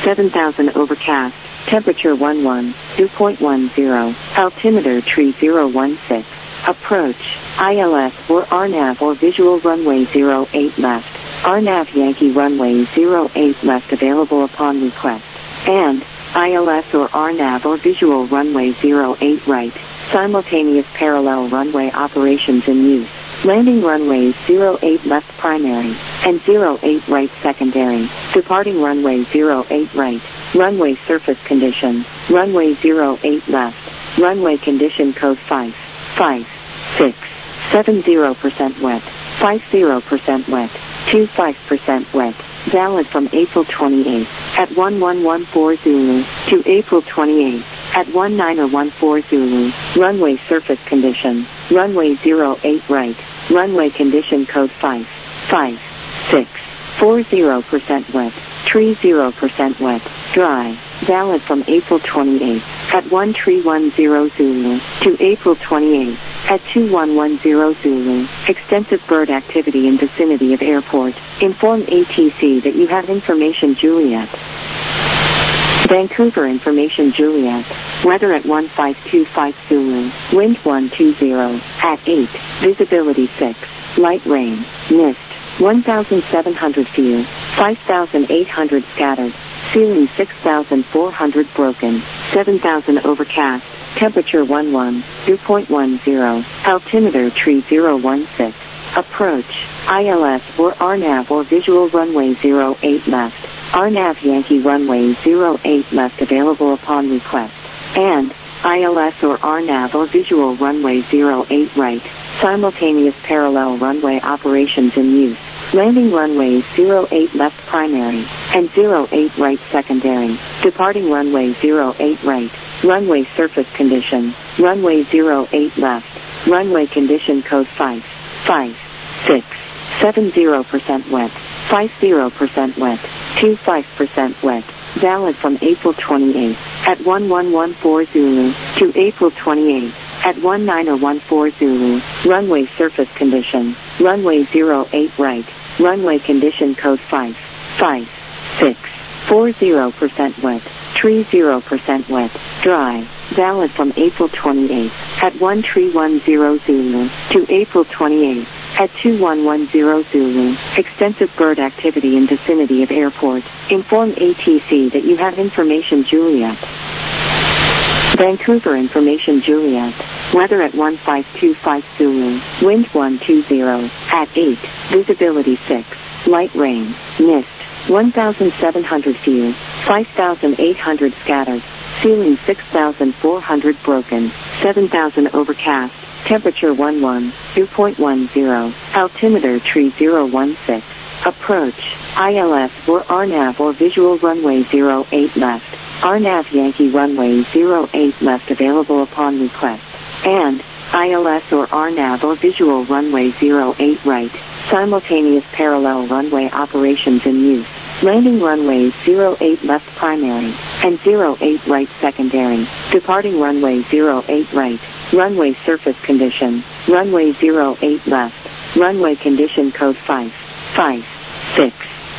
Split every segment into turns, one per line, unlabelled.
7000 overcast, temperature 11, dew point 10, altimeter tree 016. Approach, ILS or RNAV or visual runway 08 left, RNAV Yankee runway 08 left available upon request, and ILS or RNAV or visual runway 08 right, simultaneous parallel runway operations in use. Landing runways 08 left primary, and 08 right secondary, departing runway 08 right, runway surface condition, runway 08 left, runway condition code 5, 5, 6, 70% wet, 50% wet, 25% wet, valid from April 28 at 1114 Zulu to April 28 at 1914 Zulu, runway surface condition, runway 08 right, runway condition code 5, 5, 6, 40% wet, 30% wet, dry, valid from April 28 at 1310 Zulu to April 28 at 2110 Zulu, extensive bird activity in vicinity of airport, inform ATC that you have information Juliet. Vancouver information Juliet, weather at 1525 Zulu, wind 120, at 8, visibility 6, light rain, mist, 1,700 few, 5,800 scattered, ceiling 6,400 broken, 7,000 overcast, temperature 11, dew point 10, altimeter tree 016, approach, ILS or RNAV or visual runway 08 left, RNAV Yankee runway 08 left available upon request, and ILS or RNAV or visual runway 08 right, simultaneous parallel runway operations in use. Landing runways 08 left primary, and 08 right secondary, departing runway 08 right, runway surface condition, runway 08 left, runway condition code 5, 5, 6, 70% wet, 50% wet, 25% wet, valid from April 28 at 1114 Zulu to April 28 at 1914 Zulu, runway surface condition, runway 08 right, runway condition code 5, 5, 6, 40% wet, 30% wet, dry, valid from April 28 at 1310 Zulu to April 28 at 2110 Zulu, extensive bird activity in vicinity of airport, inform ATC that you have information Juliet. Vancouver information Juliet, weather at 1525 Zulu, wind 120, at 8, visibility 6, light rain, mist, 1,700 few, 5,800 scattered, ceiling 6,400 broken, 7,000 overcast, temperature 11, dew point 10, altimeter tree 016, approach, ILS or RNAV or visual runway 08 left, RNAV Yankee runway 08 left available upon request, and ILS or RNAV or visual runway 08 right, simultaneous parallel runway operations in use. Landing runways 08 left primary, and 08 right secondary, departing runway 08 right, runway surface condition, runway 08 left, runway condition code 5, 5, 6,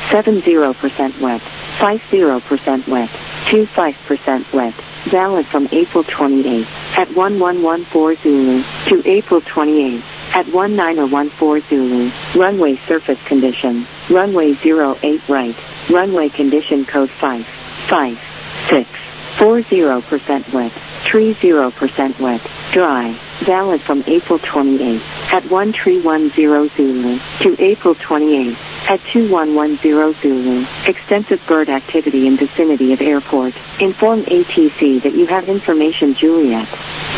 70% wet, 50% wet, 25% wet, valid from April 28 at 1114 Zulu to April 28 at 1914 Zulu, runway surface condition, runway 08 right, runway condition code 5, 5, 6, 40% wet, 30% wet, dry, valid from April 28 at 1310 Zulu to April 28 at 2110 Zulu, extensive bird activity in vicinity of airport, inform ATC that you have information Juliet.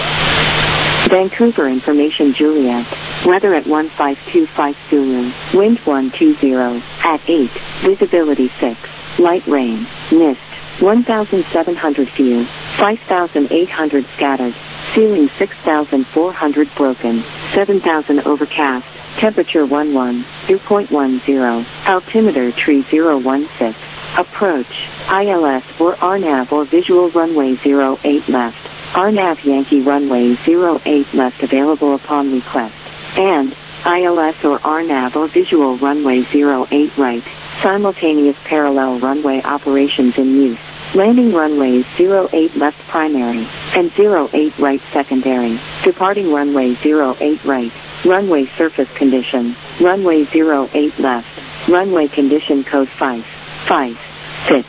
Vancouver information Juliet, weather at 1525 Zulu, wind 120, at 8, visibility 6, light rain, mist, 1,700 few, 5,800 scattered, ceiling 6,400 broken, 7,000 overcast, temperature 11, dew point 10, altimeter tree 016, approach, ILS or RNAV or visual runway 08 left, RNAV Yankee runway 08 left available upon request, and ILS or RNAV or visual runway 08 right, Simultaneous parallel runway operations in use. Landing runways 08 left primary and 08 right secondary. Departing runway 08 right. Runway surface condition. Runway 08 left. Runway condition code 5, 5, 6,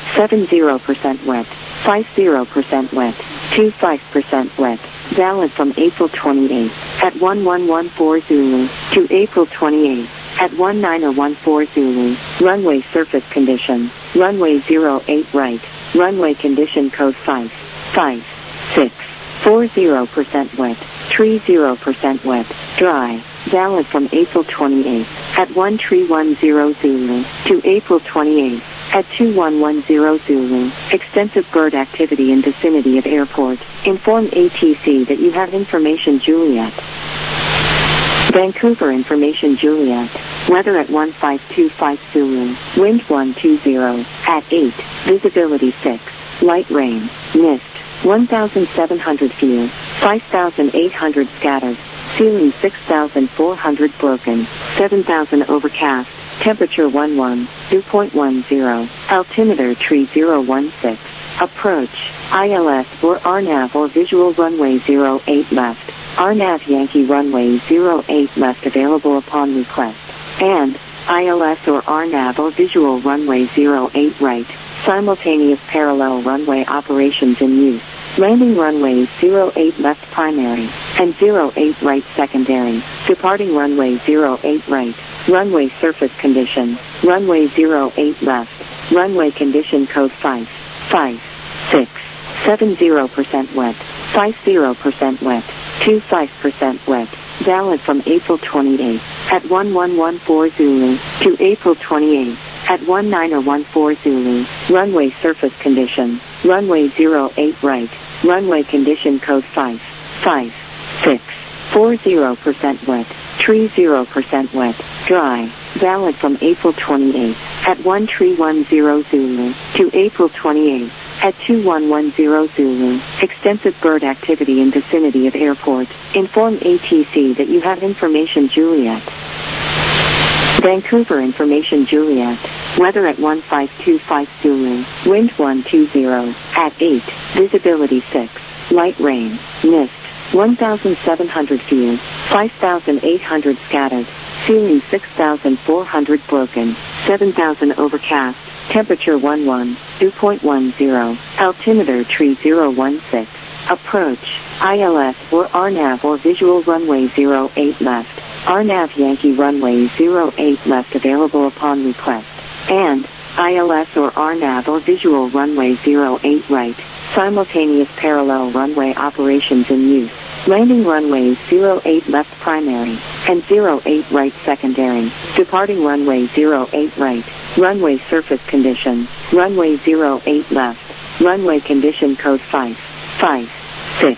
70% wet. 50% wet. 25% wet. Valid from April 28 at 1114 Zulu to April 28 at 1914 Zulu. Runway surface condition. Runway 08 right. Runway condition code 5, 5, 6, 40% wet. 30% wet. Dry. Valid from April 28 at 1310 Zulu to April 28 at 2110 Zulu. Extensive bird activity in vicinity of airport. Inform ATC that you have information Juliet. Vancouver information Juliet. Weather at 1525 Zulu. Wind 120 at 8. Visibility 6. Light rain. Mist. 1,700 few. 5,800 scattered. Ceiling 6,400 broken. 7,000 overcast. Temperature 11, 2.10. Altimeter 3016. Approach. ILS or RNAV or visual runway 08 left. RNAV Yankee runway 08 left available upon request. And ILS or RNAV or visual runway 08 right. Simultaneous parallel runway operations in use. Landing runways 08 left primary and 08 right secondary. Departing runway 08 right. Runway surface condition. Runway 08 left. Runway condition code 5, 5, 6, 70% wet. 50% wet. 25% wet. Valid from April 28 at 1114 Zulu to April 28 at 1914 Zulu. Runway surface condition. Runway 08 right. Runway condition code 5, 5, 6, 40% wet. 30% wet. Dry. Valid from April 28 at 1310 Zulu to April 28 at 2110 Zulu. Extensive bird activity in vicinity of airport. Inform ATC that you have information Juliet. Vancouver information Juliet. Weather at 1525 Zulu. Wind 120 at 8. Visibility 6. Light rain. Mist. 1,700 few. 5,800 scattered. Ceiling 6,400 broken. 7,000 overcast. Temperature 11, 2.10. Altimeter 3016. Approach. ILS or RNAV or visual runway 08 left. RNAV Yankee runway 08 left available upon request. And ILS or RNAV or visual runway 08 right. Simultaneous parallel runway operations in use. Landing runways 08 left primary and 08 right secondary. Departing runway 08 right. Runway surface condition. Runway 08 left. Runway condition code 5, 5, 6,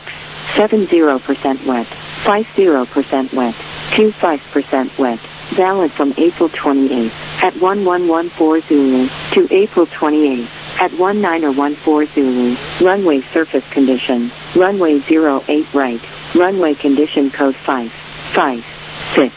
70% wet. 50% wet. 25% wet. Valid from April 28 at 1114 Zulu to April 28 at 1914 Zulu. Runway surface condition. Runway 08 right. Runway condition code 5, 5, 6,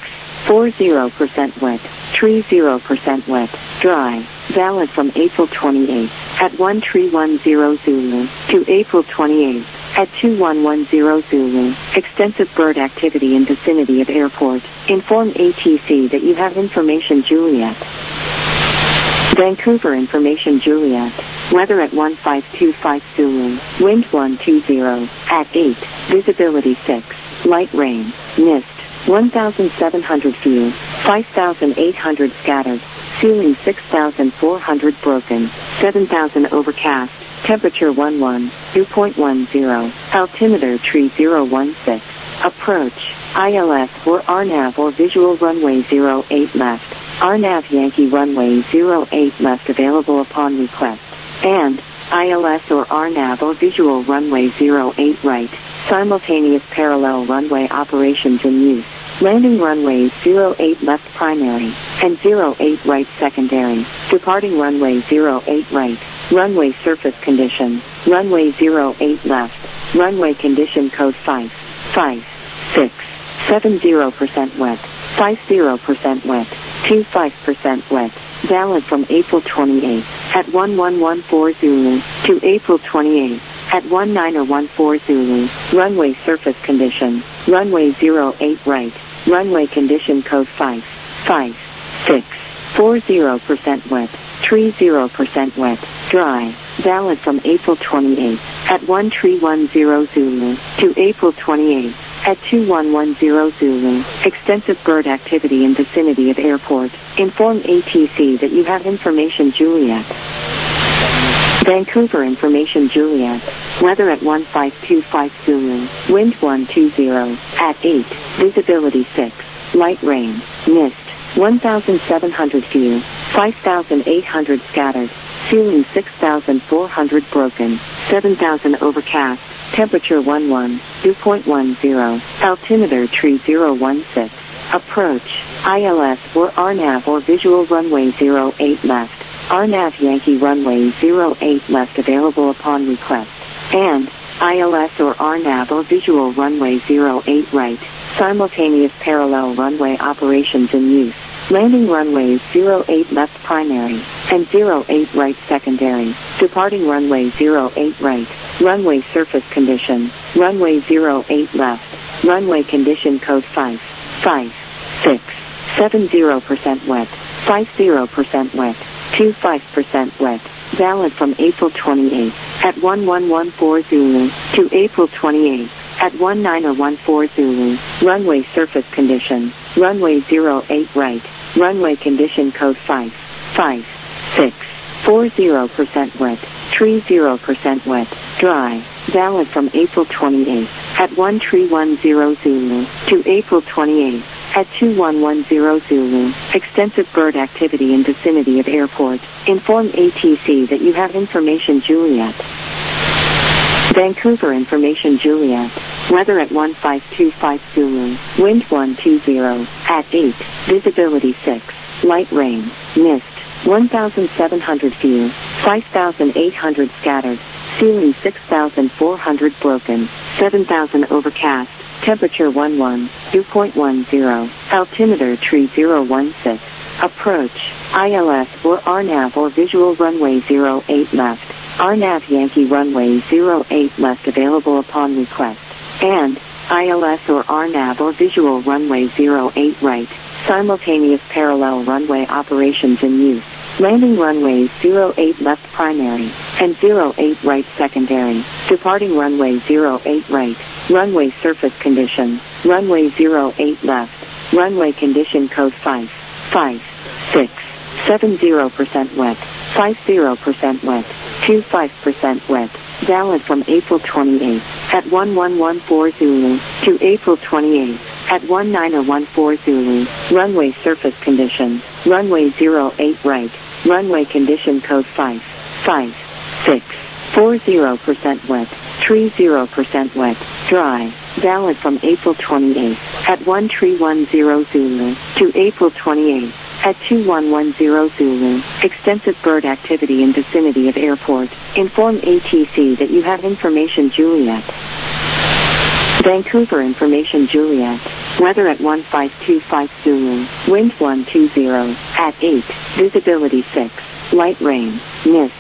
40% wet. 30% wet. Dry. Valid from April 28 at 1310 Zulu to April 28 at 2110 Zulu. Extensive bird activity in vicinity of airport. Inform ATC that you have information Juliet. Vancouver information Juliet. Weather at 1525 Zulu. Wind 120 at 8. Visibility 6. Light rain. Mist. 1,700 few. 5,800 scattered. Ceiling 6,400 broken. 7,000 overcast. Temperature 11, 2.10. Altimeter 3016. Approach. ILS or RNAV or visual runway 08 left. RNAV Yankee runway 08 left available upon request. And ILS or RNAV or visual runway 08 right. Simultaneous parallel runway operations in use. Landing runways 08 left primary and 08 right secondary. Departing runway 08 right. Runway surface condition. Runway 08 left. Runway condition code 5, 5, 6, 70% wet. 50% wet. 25% wet. valid from April 28th at 11140 Zulu to April 28th at 1914 Zulu. Runway surface condition, runway 08 right, runway condition code 556, 40% wet, 30% wet, dry, valid from April 28th at 1310 Zulu to April 28th at 2110 Zulu. Extensive bird activity in vicinity of airport. Inform ATC that you have information Juliet. Vancouver information Juliet. Weather at 1525 Zulu. Wind 120 at 8. Visibility 6. Light rain. Mist. 1,700 few. 5,800 scattered. Ceiling 6,400 broken. 7,000 overcast. Temperature 11, dew point 10. Altimeter 3016. Approach. ILS or RNAV or visual runway 08 left. RNAV Yankee runway 08 left available upon request. And ILS or RNAV or visual runway 08 right. Simultaneous parallel runway operations in use. Landing runways 08 left primary and 08 right secondary. Departing runway 08 right. Runway surface condition. Runway 08 left. Runway condition code 556. 70% wet. 50% wet. 25% wet. Valid from April 28th at 1114 Zulu to April 28th at 1914 Zulu. Runway surface condition. Runway 08 right. Runway condition code 556. 40% wet. 30% wet. Dry. Valid from April 28th at 1310 Zulu to April 28th at 2110 Zulu. Extensive bird activity in vicinity of airport. Inform ATC that you have information Juliet. Vancouver information Juliet. Weather at 1525 Zulu. Wind 120 at 8. Visibility 6. Light rain. Mist. 1,700 few. 5,800 scattered. Ceiling 6,400 broken. 7,000 overcast. Temperature 11, dew point 10. Altimeter 3016. Approach. ILS or RNAV or visual runway 08 left. RNAV Yankee runway 08 left available upon request. And ILS or RNAV or visual runway 08 right. Simultaneous parallel runway operations in use. Landing runways 08 left primary and 08 right secondary. Departing runway 08 right. Runway surface condition. Runway 08 left. Runway condition code 556. 70% wet. 50% wet. 25% wet. Valid from April 28th at 1114 Zulu to April 28th at 1914 Zulu. Runway surface condition. Runway 08 right. Runway condition code 556. 40% wet. 30% wet. Dry. Valid from April 28th at 1310 Zulu to April 28th at 2110 Zulu. Extensive bird activity in vicinity of airport. Inform ATC that you have information Juliet. Vancouver information Juliet. Weather at 1525 Zulu. Wind 120 at 8. Visibility 6. Light rain. Mist.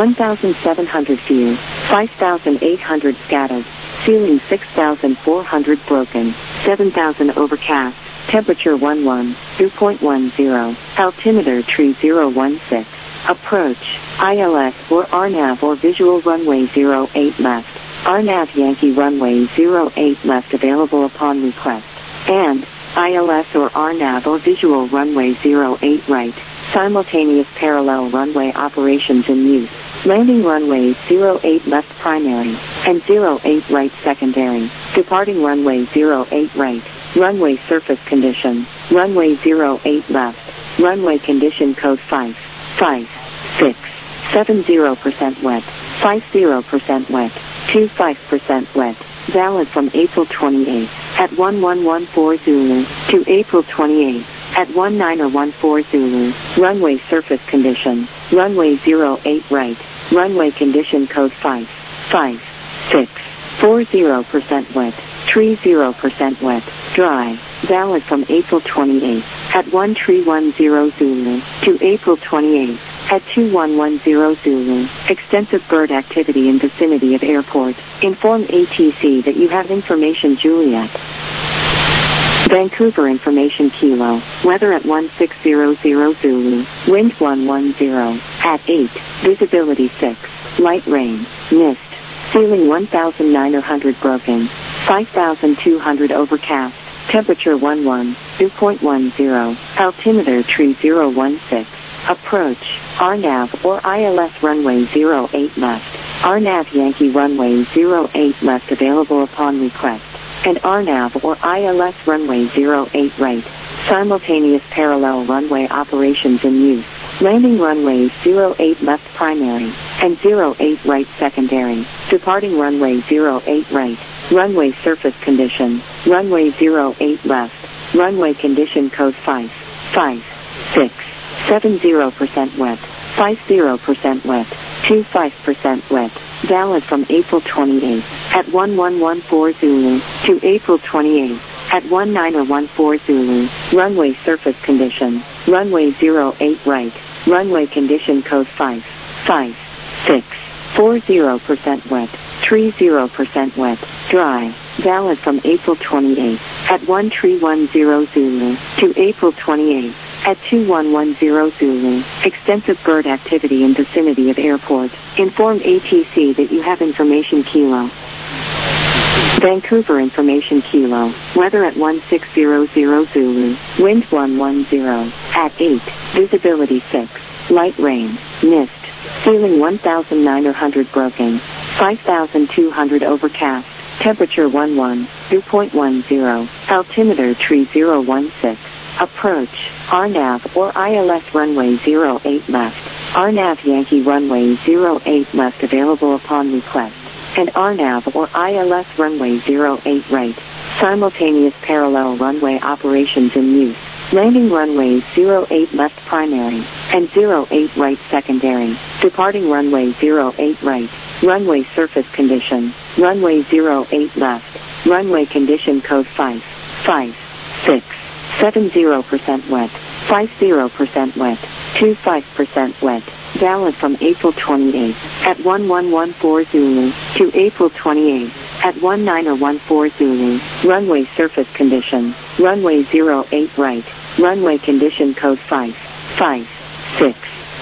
1,700 few. 5,800 scattered. Ceiling 6,400 broken. 7,000 overcast. Temperature 11, dew point 10. Altimeter 3016. Approach. ILS or RNAV or visual runway 08 left. RNAV Yankee runway 08 left available upon request. And ILS or RNAV or visual runway 08 right. Simultaneous parallel runway operations in use. Landing runways 08 left primary and 08 right secondary. Departing runway 08 right. Runway surface condition. Runway 08 left. Runway condition code 556. 70% wet. 50% wet. 25% wet. Valid from April 28th at 1114 Zulu to April 28th at 1914 Zulu. Runway surface condition. Runway 08 right. Runway condition code 556. 40% wet. 30% wet. Dry. Valid from April 28th at 1310 Zulu to April 28th at 2110 Zulu. Extensive bird activity in vicinity of airport. Inform ATC that you have information Juliet. Vancouver information Kilo. Weather at 1600 Zulu. Wind 110. At 8. Visibility 6. Light rain. Mist. Ceiling 1900 broken. 5200 overcast. Temperature 11. Dew point 10. Altimeter 3016. Approach. RNAV or ILS runway 08 left. RNAV Yankee runway 08 left available upon request. And RNAV or ILS runway 08 right. Simultaneous parallel runway operations in use. Landing runway 08 left primary and 08 right secondary. Departing runway 08 right. Runway surface condition. Runway 08 left. Runway condition code 5, 5, 6, 70% wet. 50% wet. 25% wet. Valid from April 28th at 1114 Zulu to April 28th at 1914 Zulu. Runway surface condition. Runway 08 right. Runway condition code 5, 5, 6, 40% wet. 30% wet. Dry. Valid from April 28th at 1310 Zulu to April 28th at 2110 Zulu. Extensive bird activity in vicinity of airport. Inform ATC that you have information Kilo. Vancouver information Kilo. Weather at 1600 Zulu. Wind 110. At 8. Visibility 6. Light rain. Mist. Ceiling 1900 broken. 5200 overcast. Temperature 11. Dew point 10. Altimeter 3016. Approach. RNAV or ILS runway 08 left. RNAV Yankee runway 08 left available upon request. And RNAV or ILS runway 08 right. Simultaneous parallel runway operations in use. Landing runway 08 left primary and 08 right secondary. Departing runway 08 right. Runway surface condition. Runway 08 left. Runway condition code 5, 5, 6, 70% wet. 50% wet. 25% wet. Valid from April 28th at 1114 Zulu to April 28th at 1914 Zulu. Runway surface condition. Runway 08 right. Runway condition code 5, 5, 6,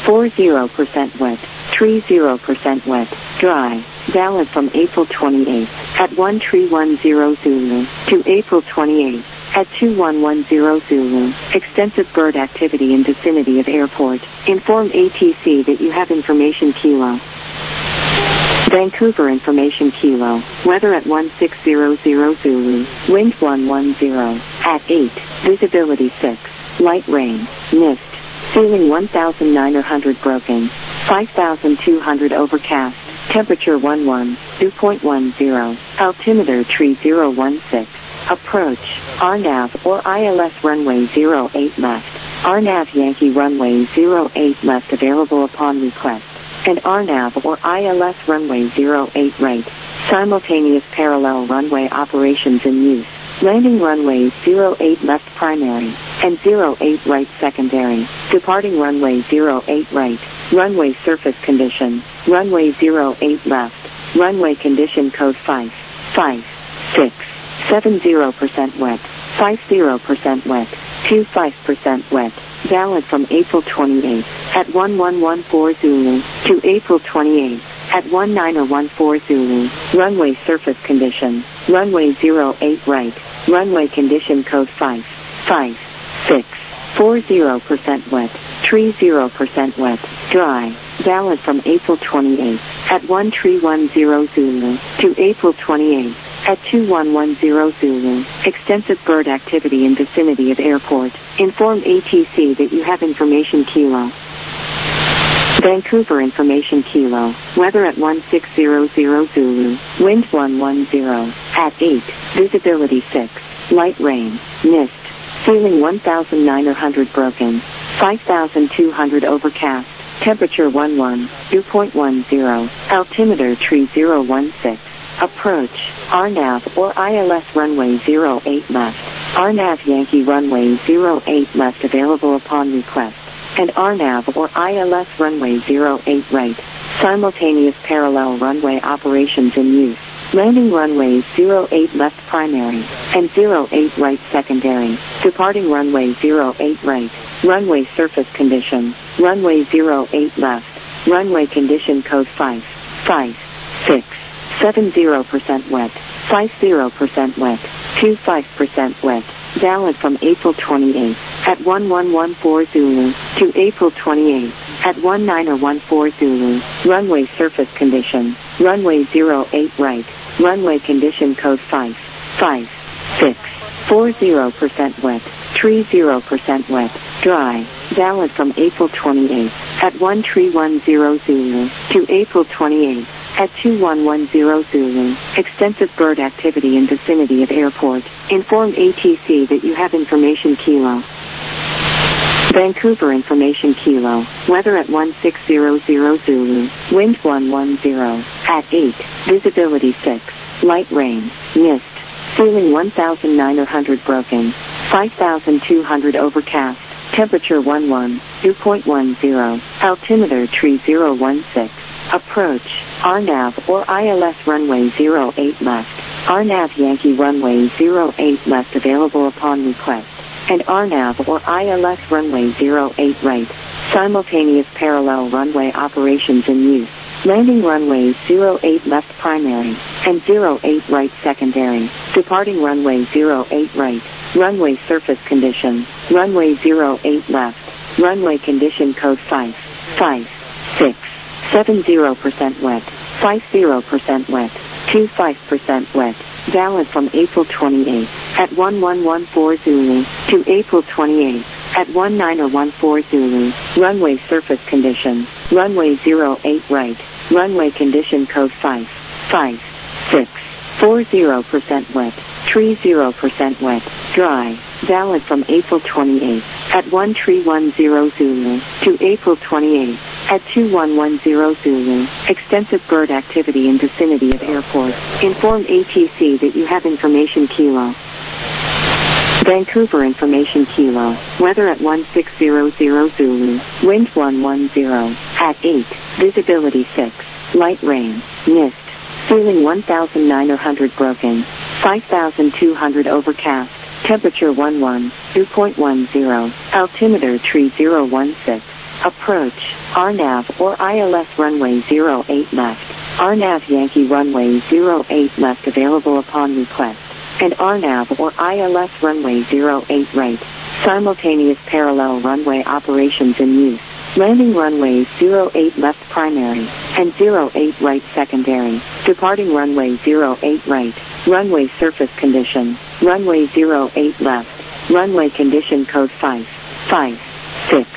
40% wet. 30% wet. Dry. Valid from April 28th at 1310 Zulu to April 28th at 2110 Zulu. Extensive bird activity in vicinity of airport. Inform ATC that you have information Kilo. Vancouver information Kilo. Weather at 1600 Zulu. Wind 110. At 8. Visibility 6. Light rain. Mist. Ceiling 1900 broken. 5200 overcast. Temperature 11. Dew point 10. Altimeter 3016. Approach. RNAV or ILS runway 08 left. RNAV Yankee runway 08 left available upon request. And RNAV or ILS runway 08 right. Simultaneous parallel runway operations in use. Landing runway 08 left primary and 08 right secondary. Departing runway 08 right. Runway surface condition. Runway 08 left. Runway condition code 5, 5, 6, 70% wet. 50% wet. 25% wet. Valid from April 28th at 1114 Zulu to April 28th at 1914 Zulu. Runway surface condition. Runway 08 right. Runway condition code 5, 5, 6, 40% wet. 30% wet. Dry. Valid from April 28th at 1310 Zulu to April 28th at 2110 Zulu. Extensive bird activity in vicinity of airport. Inform ATC that you have information Kilo. Vancouver information Kilo. Weather at 1600 Zulu. Wind 110. At 8. Visibility 6. Light rain. Mist. Ceiling 1900 broken. 5200 overcast. Temperature 11. Dew point 10. Altimeter 3016. Approach. RNAV or ILS runway 08 left. RNAV Yankee runway 08 left available upon request, and RNAV or ILS runway 08 right, simultaneous parallel runway operations in use. Landing runways 08 left primary, and 08 right secondary, departing runway 08 right, runway surface condition, runway 08 left, runway condition code 5, 5, 6, 70% wet, 50% wet, 25% wet, valid from April 28 at 1114 Zulu to April 28 at 1914 Zulu, runway surface condition, runway 08 right, runway condition code 5, 5, 6, 40% wet, 30% wet, dry, valid from April 28 at 1310 Zulu to April 28 at 2110 Zulu, extensive bird activity in vicinity of airport. Inform ATC that you have information Kilo. Vancouver information Kilo, weather at 1600 Zulu, wind 110, at 8, visibility 6, light rain, mist, ceiling 1900 broken, 5200 overcast, temperature 11, dew point 10, altimeter 3016, approach, RNAV or ILS runway 08 left, RNAV Yankee runway 08 left available upon request, and RNAV or ILS runway 08 right, simultaneous parallel runway operations in use. Landing runways 08 left primary, and 08 right secondary, departing runway 08 right, runway surface condition, runway 08 left, runway condition code 5, 5, 6, 70% wet, 50% wet, 25% wet, valid from April 28 at 1114 Zulu to April 28 at 1914 Zulu, runway surface condition, runway 08 right, runway condition code 5, 5, 6, 40% wet, 30% wet, dry, valid from April 28 at 1310 Zulu to April 28 at 2110 Zulu, extensive bird activity in vicinity of airport. Inform ATC that you have information Kilo. Vancouver information Kilo, weather at 1600 Zulu, wind 110, at 8, visibility 6, light rain, mist, ceiling 1900 broken, 5200 overcast, temperature 11, dew point 10, altimeter 3016, approach, RNAV or ILS runway 08 left, RNAV Yankee runway 08 left available upon request, and RNAV or ILS runway 08 right, simultaneous parallel runway operations in use. Landing runways 08 left primary, and 08 right secondary, departing runway 08 right, runway surface condition, runway 08 left, runway condition code 5, 5, 6,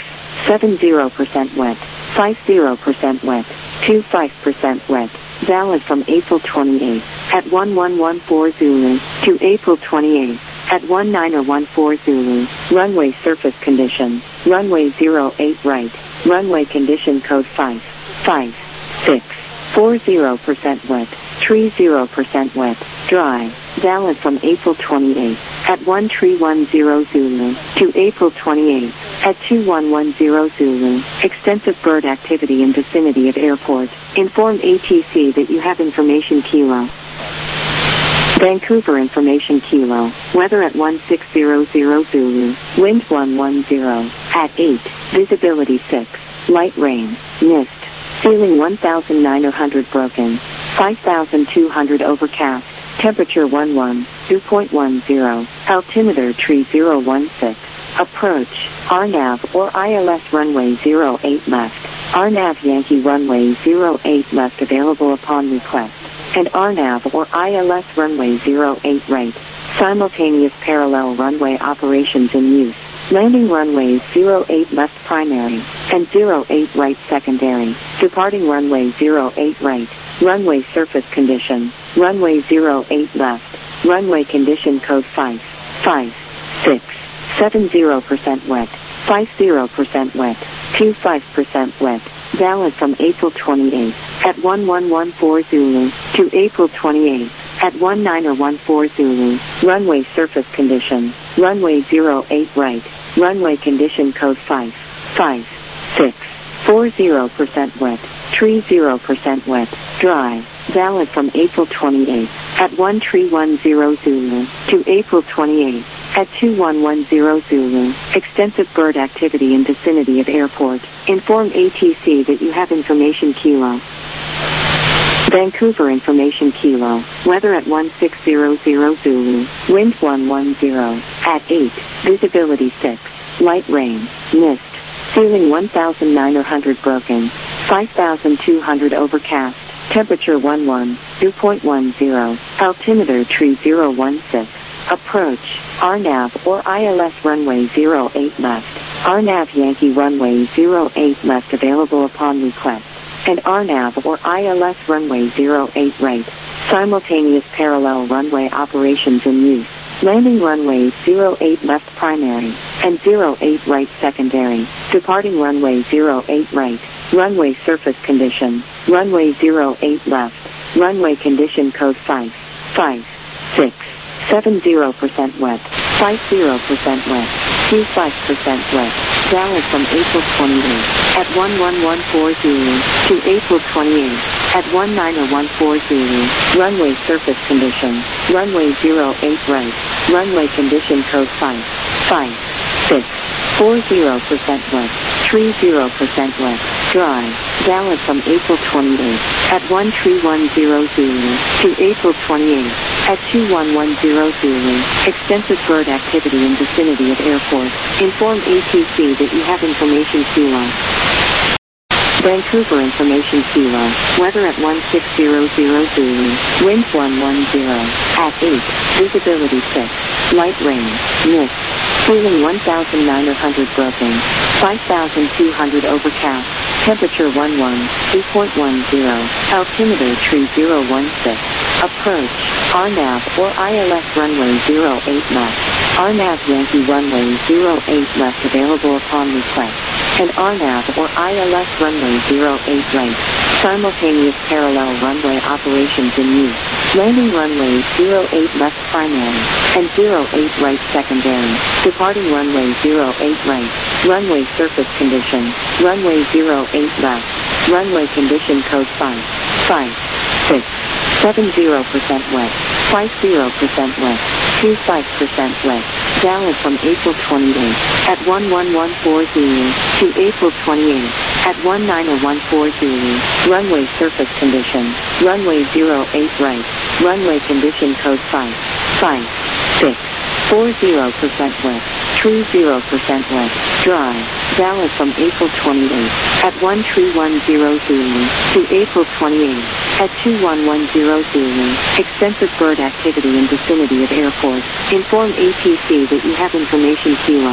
70% wet, 50% wet, 25% wet, valid from April 28 at 1114 Zulu to April 28 at 1914 Zulu, runway surface condition, runway 08 right, runway condition code 5, 5, 6, 40% wet, 30% wet, dry, valid from April 28 at 1310 Zulu to April 28 at 2110 Zulu, extensive bird activity in vicinity of airport. Inform ATC that you have information Kilo. Vancouver information Kilo, weather at 1600 Zulu, wind 110, at 8, visibility 6, light rain, mist, ceiling 1900 broken, 5200 overcast, temperature 11, dew point 10, altimeter 3016, approach, RNAV or ILS runway 08 left, RNAV Yankee runway 08 left available upon request, and RNAV or ILS runway 08 right, simultaneous parallel runway operations in use. Landing runways 08 left primary, and 08 right secondary, departing runway 08 right, runway surface condition, runway 08 left, runway condition code 5, 5, 6, 70% wet, 50% wet, 25% wet, valid from April 28 at 1114 Zulu to April 28 at 1914 Zulu, runway surface condition, runway 08 right, runway condition code 556, 40% wet, tree 0% wet, dry, valid from April 28 at 1310 Zulu to April 28 at 2110 Zulu. Extensive bird activity in vicinity of airport. Inform ATC that you have information Kilo. Vancouver information Kilo. Weather at 1600 Zulu. Wind 110 at 8. Visibility 6. Light rain. Mist. Ceiling 1,900 broken. 5,200 overcast. Temperature 2.10. Altimeter tree 016. Approach. RNAV or ILS runway 08 left. RNAV Yankee runway 08 left available upon request. And RNAV or ILS runway 08 right. Simultaneous parallel runway operations in use. Landing runway 08 left primary and 08 right secondary. Departing runway 08 right. Runway surface condition. Runway 08 left. Runway condition code 556. 70% wet, 50% wet, 25% wet, valid from April 28 at 1114 Zulu to April 28 at 1914 Zulu. Runway surface condition, runway 08 right, runway condition code 556, 40% wet, tree 0% wet, dry, valid from April 28 at 1310 Zulu to April 28 at 2110 Zulu. Extensive bird activity in vicinity of airport. Inform ATC that you have information Kilo. Vancouver information Kilo. Weather at 1600 Zulu. Wind 110 at 8. Visibility 6. Light rain. Mist. Ceiling 1,900 broken. 5,200 overcast. Temperature 2.10. Altimeter tree 016. Approach. RNAV or ILS runway 08 left. RNAV Yankee runway 08 left available upon request. And RNAV or ILS runway 08 right. Simultaneous parallel runway operations in use. Landing runway 08 left primary and 08 right secondary. Departing runway 08 right. Runway surface condition. Runway 08 left. Runway condition code 556. 70% wet, 50% wet, 25% wet, valid from April 28 at 1114 Zulu to April 28 at 1914 Zulu. Runway surface condition, runway 08 right, runway condition code 556, 40% wet, tree 0% wet, dry, valid from April 28 at 1310 Zulu to April 28 at 2110 Zulu. Extensive bird activity in vicinity of airport. Inform ATC that you have information Kilo.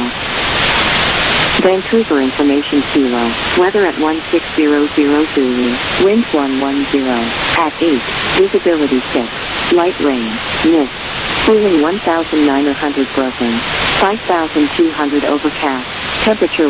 Vancouver information Kilo. Weather at 1600 Zulu. Wind 110 at 8. Visibility 6. Light rain. Mist. Ceiling 1,900 broken. 5,200 overcast. Temperature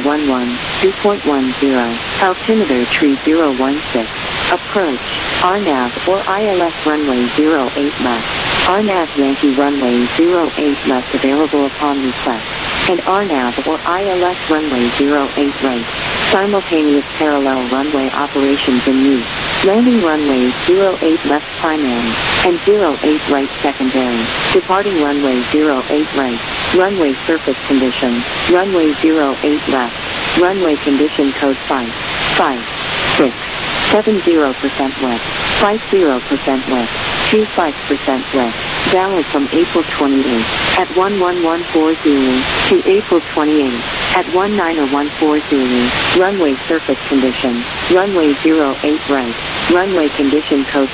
2.10. Altimeter tree 016. Approach. RNAV or ILS runway 08 left. RNAV Yankee runway 08 left available upon request. And RNAV or ILS runway 08 right. Simultaneous parallel runway operations in use. Landing runway 08 left primary and 08 right secondary. Departing runway 08 right. Runway surface condition. Runway 08 left. Runway condition code 556. 70% wet, 50% wet, 25% wet, valid from April 28 at 1114 Zulu to April 28 at 1914 Zulu. Runway surface condition, runway 08 right, runway condition code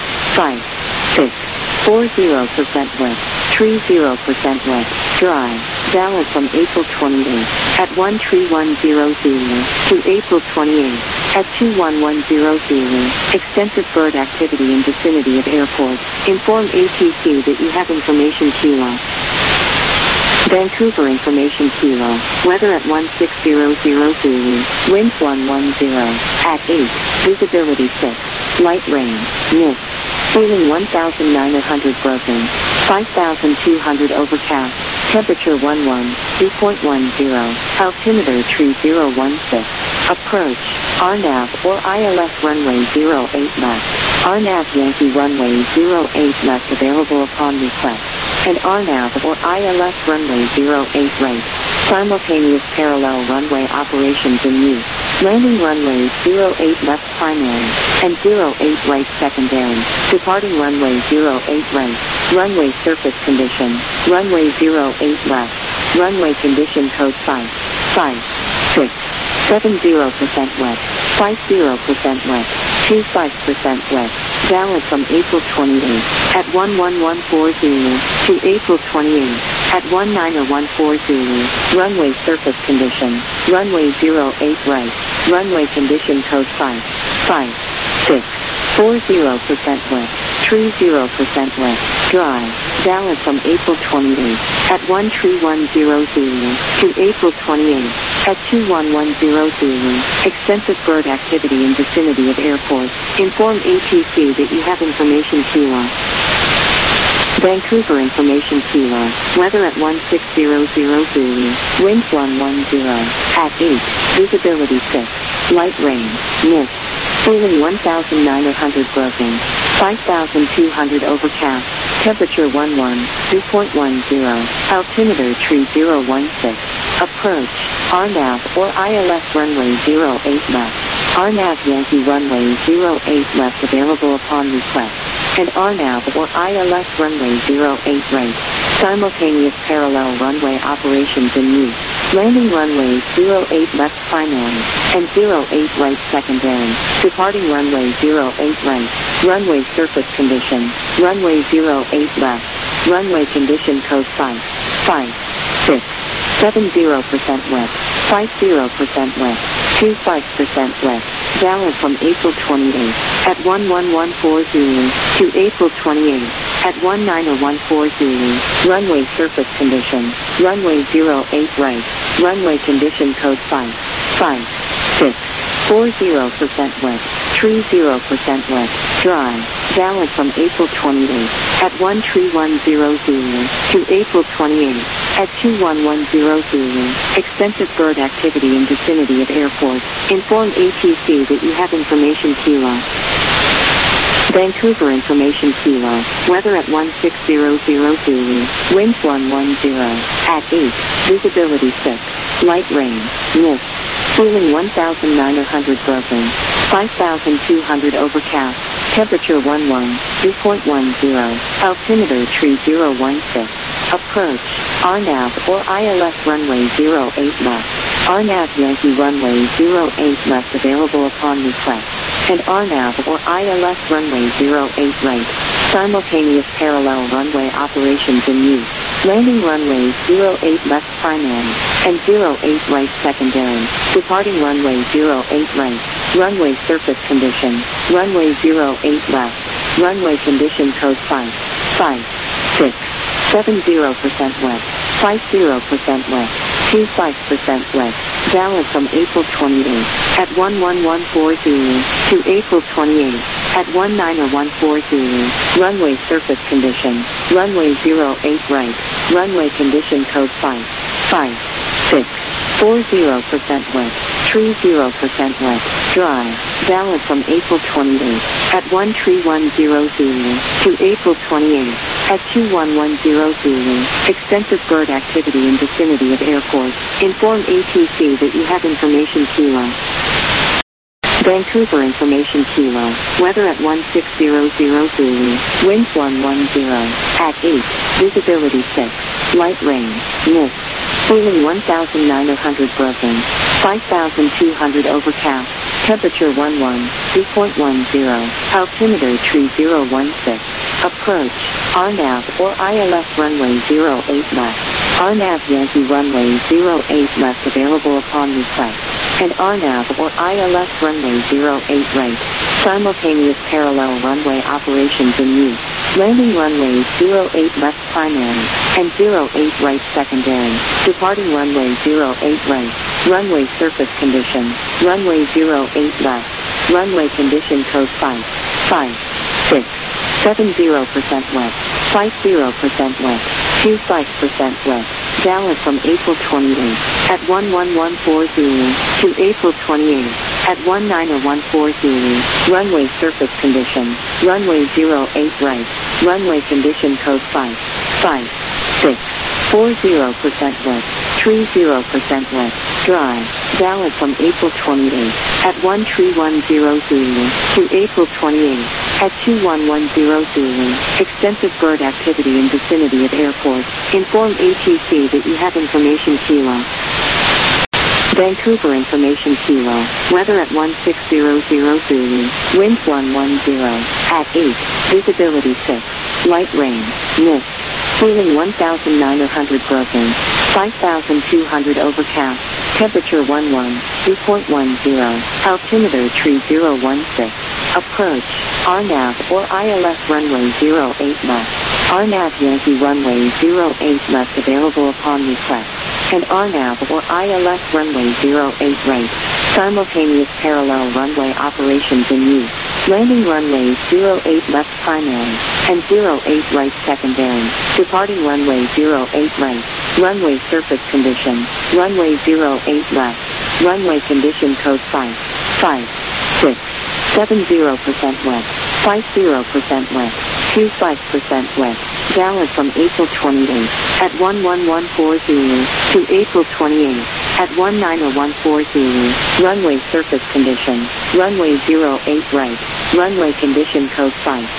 556, 40% wet, tree 0% wet, dry, valid from April 28 at 1310 Zulu to April 28 at 2110 Zulu. Extensive bird activity in vicinity of airport. Inform ATC that you have information Kilo. Vancouver information Kilo. Weather at 1600 Zulu. Wind 110 at 8. Visibility 6. Light rain. Mist. Ceiling 1,900 broken. 5,200 overcast. Temperature 11, 2.10. Altimeter tree 016. Approach. RNAV or ILS runway 08 left. RNAV Yankee runway 08 left available upon request. And RNAV or ILS runway 08 right. Simultaneous parallel runway operations in use. Landing runway 08 left primary and 08 right secondary. Departing runway 08 right. Runway surface condition. Runway 08 left. Runway condition code 5, 5, 6. 70% wet, 50% wet, 25% wet, valid from April 28 at 11140 to April 28 at 1914 Zulu, runway surface condition, runway 08 right, runway condition code 5, 5, 6, 40% wet, 30% wet, dry, valid from April 28 at 1310 Zulu to April 28 at 2110 Zulu. Extensive bird activity in vicinity of airport. Inform ATC that you have information Kilo. Vancouver information Kilo. Weather at 1600 Zulu. Winds 110. At 8. Visibility 6. Light rain. Mist. Cooling 1,900 broken. 5,200 overcast. Temperature 11, 2.10. Altimeter tree 016. Approach. RNAV or ILS runway 08 left. RNAV Yankee runway 08 left available upon request. And RNAV or ILS runway 08 right. Simultaneous parallel runway operations in use. Landing runway 08 left primary and 08 right secondary. Departing runway 08 right. Runway surface condition. Runway 08 left. Runway condition code 5, 5, 6. 70% wet, 50% wet, 25% wet, valid from April 28 at 1114 Zulu to April 28 at 1914 Zulu, runway surface condition, runway 08 right, runway condition code 5, 5, 6, 40% wet, 30% wet, dry, valid from April 28 at 1310 Zulu to April 28 at 2110 Zulu. Extensive bird activity in vicinity of airport. Inform ATC that you have information Kilo. Vancouver information Kilo. Weather at 1600 Zulu. Winds 110. At 8. Visibility 6. Light rain. Mist. Cooling 1,900 broken. 5,200 overcast. Temperature 11, 2.10. Altimeter tree 016. Approach. RNAV or ILS runway 08 left. RNAV Yankee runway 08 left available upon request. And RNAV or ILS runway 08 right. Simultaneous parallel runway operations in use. Landing runway 08 left primary and 08 right secondary. Departing runway 08 right. Runway surface condition. Runway 08 left. Runway condition code 5, 5, 6. 70% wet, 50% wet, 25% wet, valid from April 28 at 1114 Zulu to April 28 at 1914 Zulu, runway surface condition, runway 08 right, runway condition code 5, 5, 6, 40% wet, 30% wet, dry, valid from April 28 at 1310 Zulu to April 28 at 2110 Zulu. Extensive bird activity in vicinity of airport. Inform ATC that you have information Kilo. Vancouver information Kilo. Weather at 1600 Zulu. Winds 110. At 8. Visibility 6. Light rain. Mist. Cooling 1,900 broken. 5,200 overcast. Temperature 11, 2.10. Altimeter tree 016. Approach. RNAV or ILS runway 08 left. RNAV Yankee runway 08 left available upon request. And RNAV or ILS runway 08 right. Simultaneous parallel runway operations in use. Landing runway 08 left primary and 08 right secondary. Departing runway 08 right. Runway surface condition. Runway 08 left. Runway condition code 5, 5, 6. 70% wet, 50% wet, Choose 5% west. Dallas from April 28th at 1114 Zulu to April 28th at 1914 Zulu. Runway surface condition. Runway 08 right. Runway condition code 55640% west. 30% west. Dry. Dallas from April 28th at 1310 Zulu to April 28th at 2110 Zulu. Extensive bird activity in vicinity of airport. Inform ATC that you have information Kilo. Vancouver information Kilo. Weather at 1600 Zulu. Wind 110 at 8. Visibility 6. Light rain. Mist. Cooling 1,900 broken. 5,200 overcast. Temperature 2.10. Altimeter 3016. Approach. RNAV or ILS runway 08 left. RNAV Yankee runway 08 left available upon request. And RNAV or ILS runway 08 right. Simultaneous parallel runway operations in use. Landing runway 08 left primary and 08 right secondary. Departing runway 08 right. Runway surface condition. Runway 08 left. Runway condition code 55670% west. 50% west. 25% west. Dallas from April 28th at 1114 Zulu to April 28th at 1914 Zulu. Runway surface condition. Runway 08 right. Runway condition code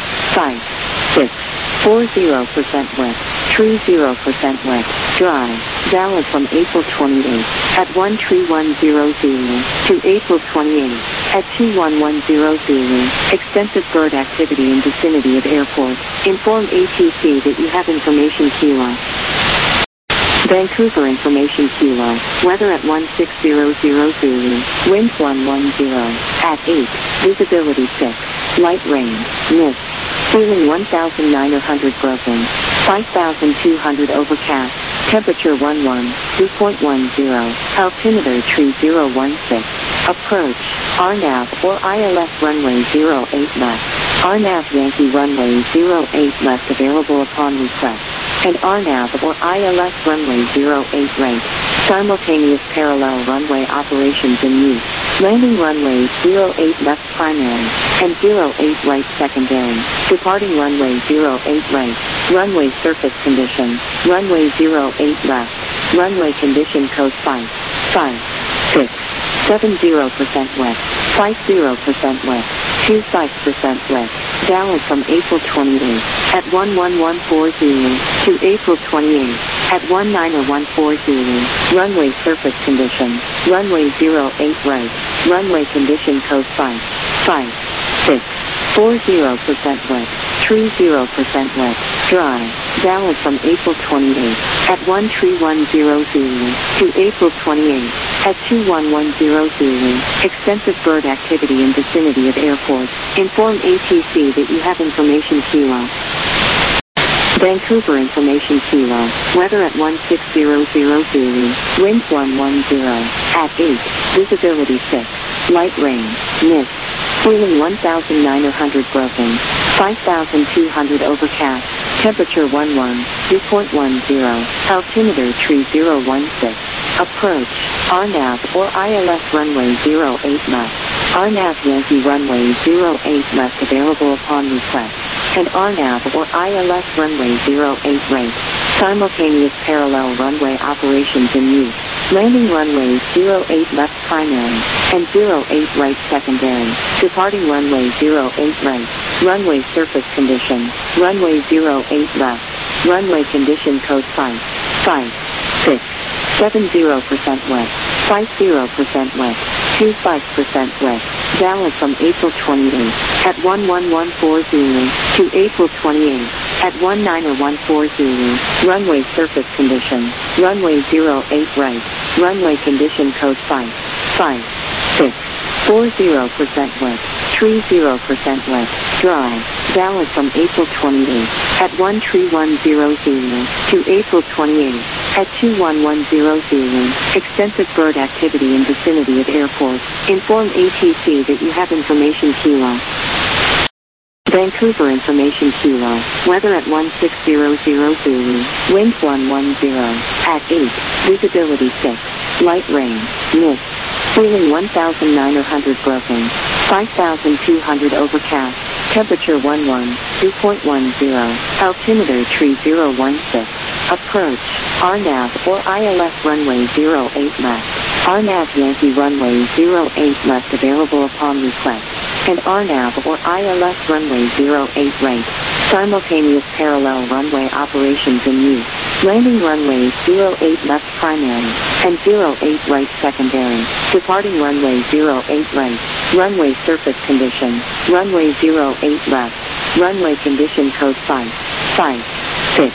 55640% west. 30% west. Dry. Dallas from April 28th at 1310 Zulu to April 28th at 2110 Zulu. Extensive bird activity in vicinity of airport. Inform ATC that you have information Kilo. Vancouver information Kilo. Weather at 1600 Zulu. Wind 110 at 8. Visibility 6. Light rain. Mist. Cooling 1,900 broken. 5,200 overcast. Temperature 2.10. Altimeter 3016. Approach. RNAV or ILS runway 08 left. RNAV Yankee runway 08 left available upon request. And RNAV or ILS runway 08 right. Simultaneous parallel runway operations in use. Landing runway 08 left primary and 08 right secondary. Departing runway 08 right. Runway surface condition. Runway 08 left. Runway condition code 55670% west. 50% west. 25% west. Dallas from April 28th at 1114 Zulu to April 28th at 1914 Zulu. Runway surface condition. Runway 08 right. Runway condition code 55640% west. 30% west. Dry. Dallas from April 28th at 1310 Zulu to April 28th at 2110 Zulu. Extensive bird activity in vicinity of airport. Inform ATC that you have information Kilo. Vancouver information Kilo. Weather at 1600 Zulu. Wind 110 at 8. Visibility 6. Light rain. Mist. Cooling 1,900 broken. 5,200 overcast. Temperature 2.10. Altimeter 3016. Approach. RNAV or ILS runway 08 left. RNAV Yankee runway 08 left available upon request. And RNAV or ILS runway 08 right. Simultaneous parallel runway operations in use. Landing runway 08 left primary and 08 right secondary. Departing runway 08 right. Runway surface condition. Runway 08 left. Runway condition code 55670% west. 50% west. 25% west. Dallas from April 28th at 1114 Zulu to April 28th at 1914 Zulu. Runway surface condition. Runway 08 right. Runway condition code 55640% west. 30% west. Dry. Dallas from April 28th at 1310 Zulu to April 28th at 2110 Zulu. Extensive bird activity in vicinity of airport. Inform ATC that you have information Kilo. Vancouver Information Kilo, weather at 1600 Zulu, wind 110, at 8, visibility 6, light rain, mist, ceiling 1900 broken, 5200 overcast, temperature 2.10, altimeter 3016, approach, RNAV or ILS runway 08 left, RNAV Yankee runway 08 left available upon request, and RNAV or ILS runway 08 right, simultaneous parallel runway operations in use, landing runways 08 left primary, and 08 right secondary, departing runway 08 right, runway surface condition, runway 08 left, runway condition code 5, 6,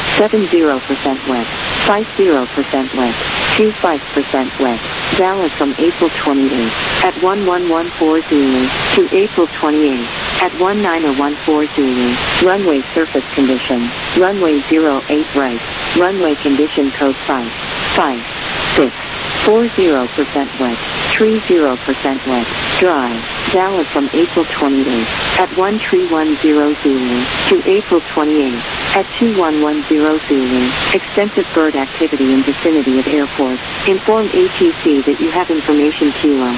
70% wet, 50% wet, 25% wet, valid from April 28 at 1114 Zulu to April 28 at 1914 Zulu, runway surface condition, runway 08 right, runway condition code 5, 6, 40% wet, 30% wet, dry, valid from April 28 at 1310 Zulu to April 28 at 2110 Zulu, extensive bird activity in vicinity of airport, inform ATC that you have information Kilo.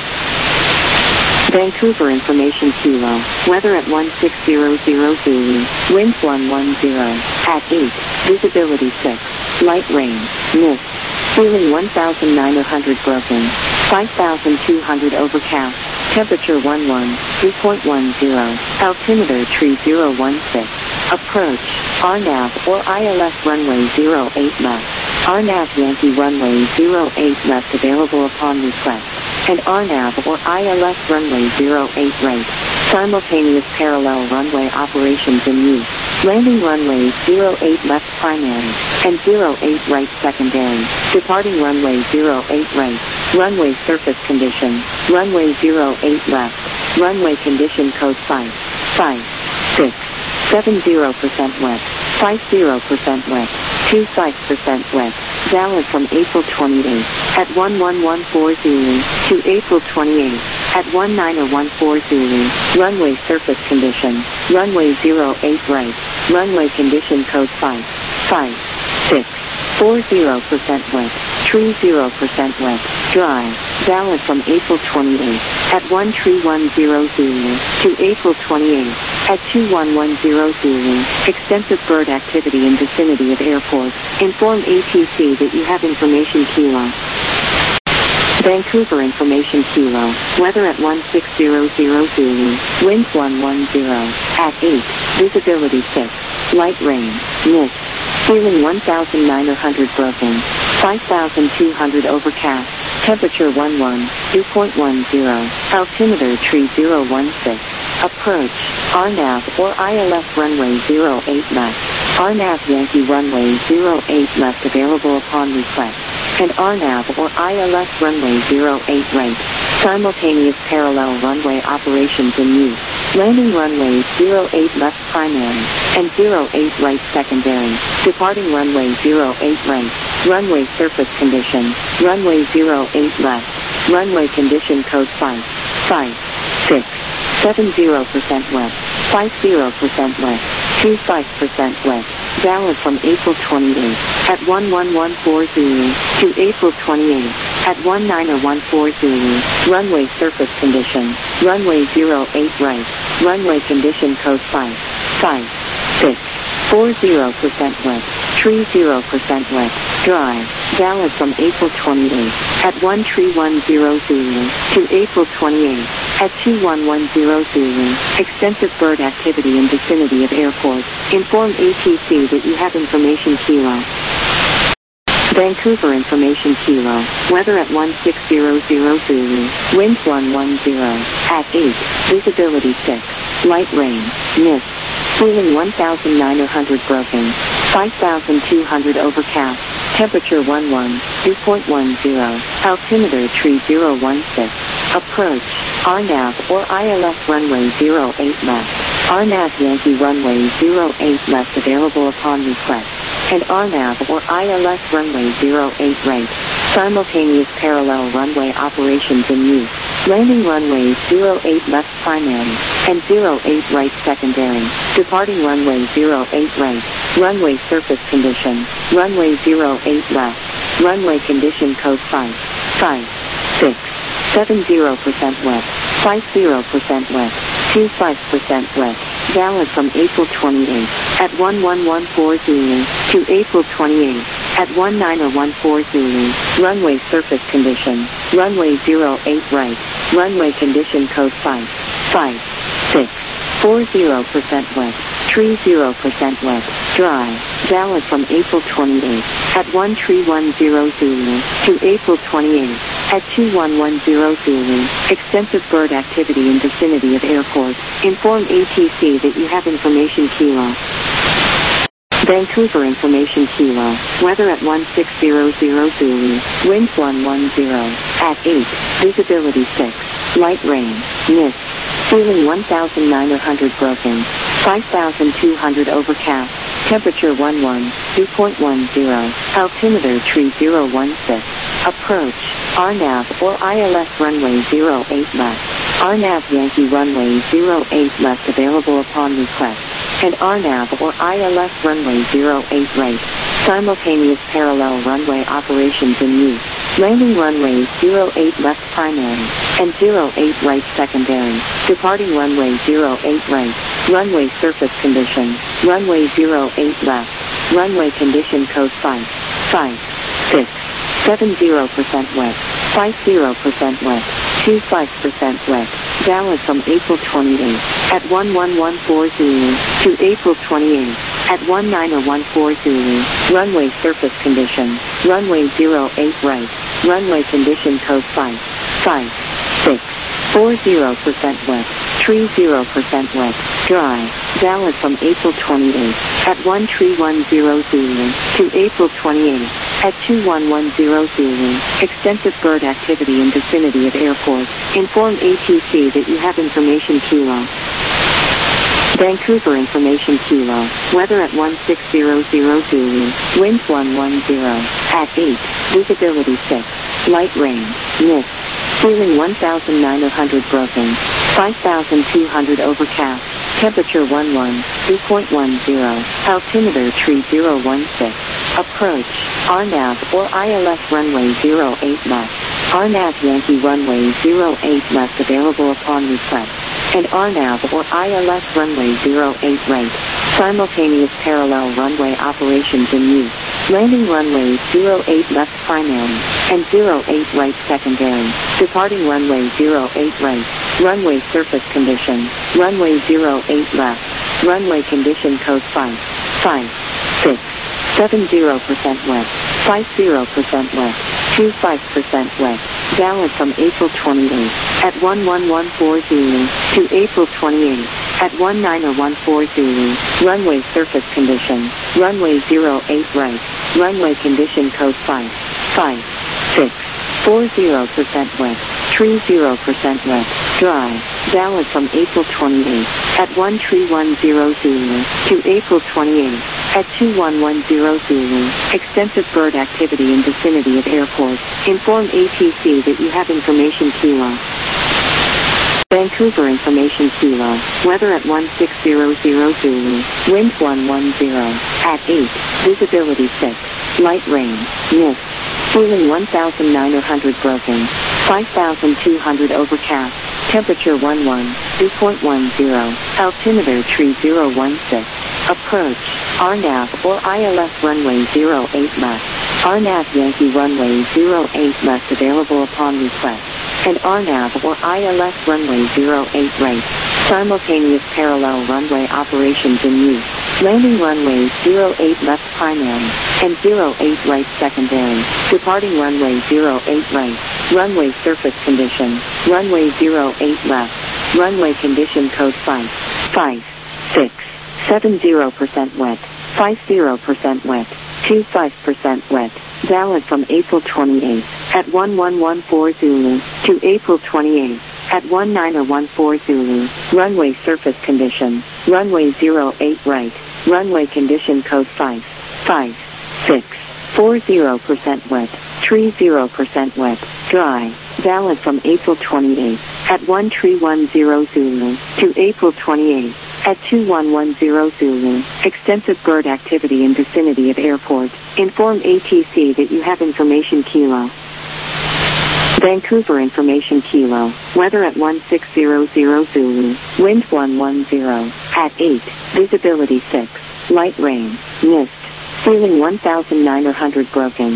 Vancouver Information Kilo, weather at 1600 Zulu, wind 110, at 8, visibility 6, light rain, mist, ceiling 1900 broken, 5200 overcast, temperature 3.10, altimeter 3016, approach, RNAV or ILS runway 08 left, RNAV Yankee runway 08 left available upon request, and RNAV or ILS runway 08 right, simultaneous parallel runway operations in use, landing runways 08 left primary, and 08 right secondary, departing runway 08 right, runway surface condition, runway 08 left, runway condition code 5, 6, 70% wet, 50% wet, 25% wet, valid from April 28 at 1114 Zulu to April 28 at 1914 Zulu, runway surface condition, runway 08 right, runway condition code 5, 6, 40% wet, 30% wet, dry, valid from April 28 at 1310 Zulu to April 28 at 2110 Zulu, extensive bird activity in vicinity of airport, inform ATC that you have information Kilo. Vancouver Information Kilo, weather at 1600 Zulu, wind 110, at 8, visibility 6, light rain, mist, ceiling 1900 broken, 5200 overcast, temperature 2.10, altimeter 3016, approach, RNAV or ILS runway 08 left, RNAV Yankee runway 08 left available upon request, and RNAV or ILS runway 08 right, simultaneous parallel runway operations in use, landing runways 08 left primary, and 08 right secondary, departing runway 08 right, runway surface condition, runway 08 left, runway condition code 5, 6, 70% wet, 50% wet, 25% wet, valid from April 28 at 1114 Zulu to April 28 at 1914 Zulu, runway surface condition, runway 08 right, runway condition code 5, 6, 40% wet, 30% wet, dry, valid from April 28 at 1310 Zulu to April 28 at 2110 Zulu, extensive bird activity in vicinity of airport, inform ATC that you have information Kilo. Vancouver Information Kilo, weather at 1600 Zulu, wind 110, at 8, visibility 6, light rain, mist, ceiling 1900 broken, 5200 overcast, temperature 2.10, altimeter 3016, approach, RNAV or ILS runway 08 left, RNAV Yankee runway 08 left available upon request, and RNAV or ILS runway 08 right, simultaneous parallel runway operations in use, Landing runway 08 left primary, and 08 right secondary. Departing runway 08 right. Runway surface condition. Runway 08 left. Runway condition code 5, 5, 6, 70% wet. 50% wet. 25% wet. Valid from April 28 at 1114 Zulu to April 28 at 1914 Zulu. Runway surface condition. Runway 08 right. Runway condition code 5, 5, 6, 40% wet. 30% wet. Dry. Valid from April 28 at 1310 Zulu to April 28 at 2110 Zulu. Extensive bird activity in vicinity of airport. Inform ATC that you have information Kilo. Vancouver information Kilo. Weather at 1600 Zulu. Wind 110 at 8. Visibility 6. Light rain. Mist. Ceiling 1,900 broken. 5,200 overcast. Temperature 2.10. Altimeter 3016. Approach. RNAV or ILS runway 08 left. RNAV Yankee runway 08 left available upon request. And RNAV or ILS runway 08 right. Simultaneous parallel runway operations in use. Landing runway 08 left primary and 08 right secondary. Departing runway 08 right. Runway surface condition. Runway 08 left. Runway condition code 5, 5, 6, 70% wet. 50% wet. 25% wet. Valid from April 28 at 1114 Zulu to April 28 at 1914 Zulu. Runway surface condition. Runway 08 right. Runway condition code 5, 5, 6, 40% wet. 30% wet. Dry. Valid from April 28 at 1310 Zulu to April 28 at 2110 Zulu. Extensive bird activity in vicinity of airport. Inform ATC that you have information Kilo. Vancouver information Kilo. Weather at 1600 Zulu. Wind 110 at 8. Visibility 6. Light rain. Mist. Ceiling 1,900 broken. 5,200 overcast. Temperature 2.10. Altimeter 3016. Approach. RNAV or ILS runway 08 left. RNAV Yankee runway 08 left available upon request. And RNAV or ILS runway 08 right. Simultaneous parallel runway operations in use. Landing runway 08 left primary and 08 right secondary. Departing runway 08 right. Runway surface condition. Runway 08 left. Runway condition code 5, 5, 6, 70% wet. 50% wet. 25% wet. Valid from April 28 at 1114 Zulu to April 28 at 1914 Zulu. Runway surface condition. Runway 08 right. Runway condition code 5, 5, 6, 40% wet. 30% wet. Dry. Valid from April 28 at 1310 Zulu to April 28 at 2110 Zulu. Extensive bird activity in vicinity of airport. Inform ATC that you have information Kilo. Vancouver information Kilo. Weather at 1600 Zulu. Wind 110 at 8. Visibility 6. Light rain. Mist. Ceiling 1,900 broken. 5,200 overcast. Temperature 2.10. Altimeter 3016. Approach. RNAV or ILS runway 08 left. RNAV Yankee runway 08 left available upon request. And RNAV or ILS runway 08 right. Simultaneous parallel runway operations in use. Landing runway 08 left primary and 08 right secondary. Departing runway 08 right. Runway surface condition. Runway 08 left. Runway condition code 5, 5, 6, 70% wet. 50% wet. 25% wet. Valid from April 28 at 1114 Zulu to April 28 at 1914 Zulu. Runway surface condition. Runway 08 right. Runway condition code 5, 5, 6, 40% wet. 30% wet. Dry. valid from April 28th at 1310 Zulu to April 28th at 2110 Zulu. Extensive bird activity in vicinity of airport. Inform ATC that you have information Kilo. Vancouver information Kilo. Weather at 1600 Zulu. Wind 110. At 8. Visibility 6. Light rain. Mist. Ceiling 1900 broken.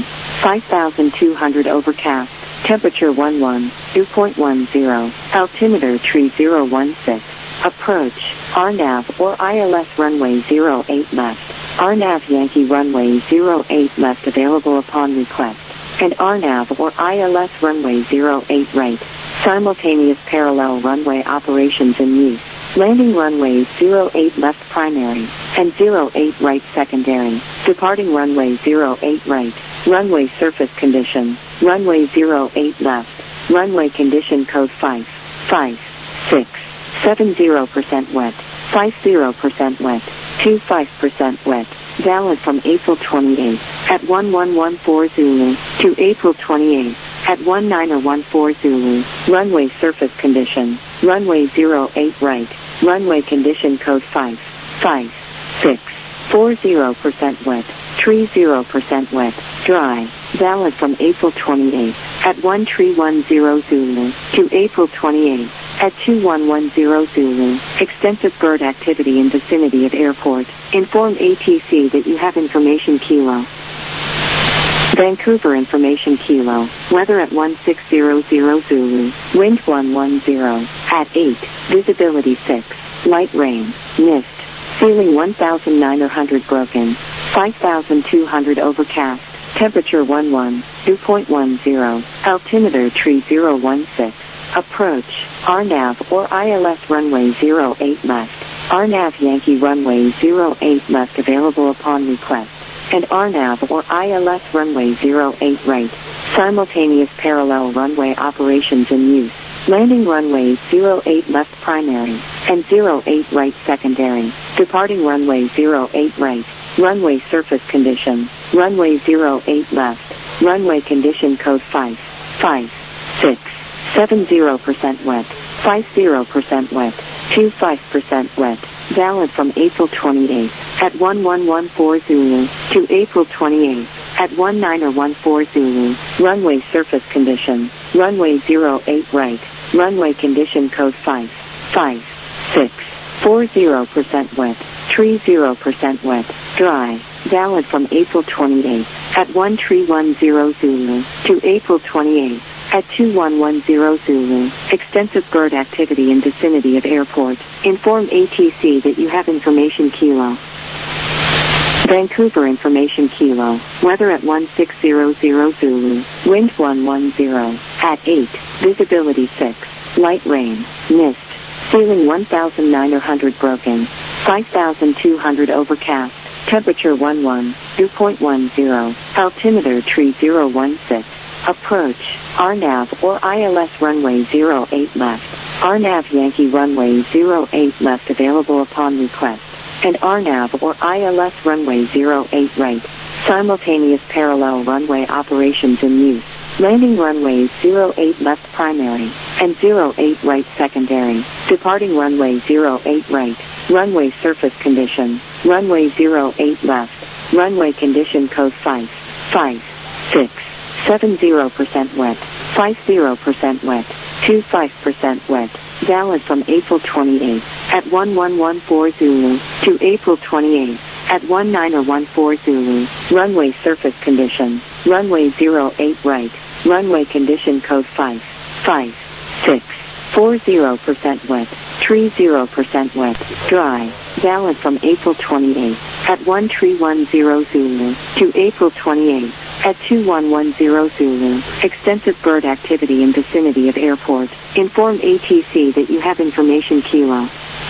5200 overcast. Temperature 11. Dew point 10. Altimeter 3016. Approach. RNAV or ILS runway 08 left. RNAV Yankee runway 08 left available upon request. And RNAV or ILS runway 08 right. Simultaneous parallel runway operations in use. Landing runway 08 left primary and 08 right secondary. Departing runway 08 right. Runway surface condition. Runway 08 left. Runway condition code 5, 5, 6, 70% wet. 50% wet. 25% wet. Valid from April 28th at 1114 Zulu to April 28th at 1914 Zulu. Runway surface condition. Runway 08 right. Runway condition code 5, 5, 6, 40% wet. 30% wet. Dry. Valid from April 28th at 1310 Zulu to April 28th at 2110 Zulu. Extensive bird activity in vicinity of airport. Inform ATC that you have information Kilo. Vancouver information Kilo. Weather at 1600 Zulu. Wind 110. At 8. Visibility 6. Light rain. Mist. Ceiling 1900 broken. 5200 overcast. Temperature 11. Dew point 10. Altimeter 3016. Approach. RNAV or ILS runway 08 left. RNAV Yankee runway 08 left available upon request. And RNAV or ILS runway 08 right. Simultaneous parallel runway operations in use. Landing runway 08 left primary and 08 right secondary. Departing runway 08 right. Runway surface condition. Runway 08 left. Runway condition code 5, 5, 6, 70% wet. 50% wet. 25% wet. Valid from April 28th at 1114 Zulu to April 28th at 1914 Zulu. Runway surface condition. Runway 08 right. Runway condition code 5, 5, 6, 40% wet. 30% wet. Dry. Valid from April 28th at 1310 Zulu to April 28th at 2110 Zulu. Extensive bird activity in vicinity of airport. Inform ATC that you have information Kilo. Vancouver information Kilo. Weather at 1600 Zulu. Wind 110. At 8. Visibility 6. Light rain. Mist. Ceiling 1900 broken. 5200 overcast. Temperature 11. Dew point 10. Altimeter 3016. Approach. RNAV or ILS runway 08 left. RNAV Yankee runway 08 left available upon request. And RNAV or ILS runway 08 right. Simultaneous parallel runway operations in use. Landing runway 08 left primary and 08 right secondary. Departing runway 08 right. Runway surface condition. Runway 08 left. Runway condition code 5, 5, 6, 70% wet. 50% wet. 25% wet. Valid from April 28th at 1114 Zulu to April 28th at 1914 Zulu. Runway surface condition. Runway 08 right. Runway condition code 5, 5, 6, 40% wet. 30% wet. Dry. Valid from April 28th at 1310 Zulu to April 28th at 2110 Zulu. Extensive bird activity in vicinity of airport. Inform ATC that you have information Kilo.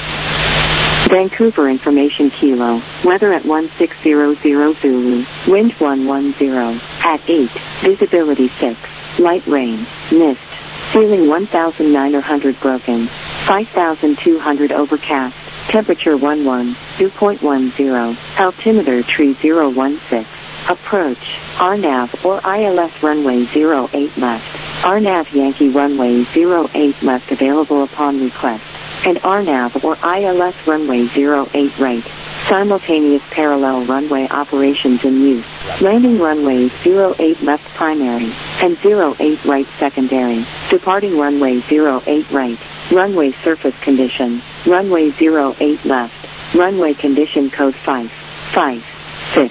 Vancouver information Kilo. Weather at 1600 Zulu. Wind 110. At 8. Visibility 6. Light rain. Mist. Ceiling 1900 broken. 5200 overcast. Temperature 11. Dew point 10. Altimeter 3016. Approach. RNAV or ILS runway 08 left. RNAV Yankee runway 08 left available upon request, and RNAV or ILS runway 08 right. Simultaneous parallel runway operations in use. Landing runway 08 left primary, and 08 right secondary. Departing runway 08 right. Runway surface condition. Runway 08 left. Runway condition code 5, 5, 6,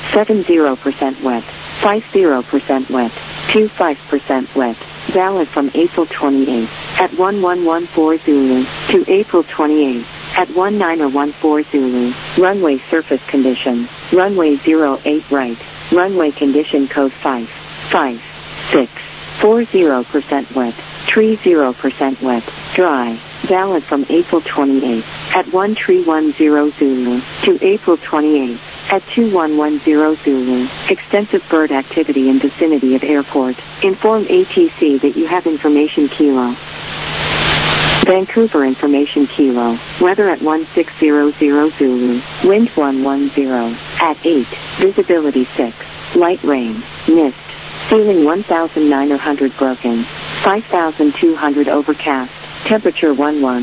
70% wet. 50% wet. 25% wet. Valid from April 28 at 1114 Zulu to April 28 at 1914 Zulu. Runway surface condition. Runway 08 right. Runway condition code 5, 5, 6, 40% wet. 30% wet. Dry. Valid from April 28 at 1310 Zulu to April 28 at 2110 Zulu. Extensive bird activity in vicinity of airport. Inform ATC that you have information Kilo. Vancouver information Kilo. Weather at 1600 Zulu. Wind 110. At 8. Visibility 6. Light rain. Mist. Ceiling 1900 broken. 5200 overcast. Temperature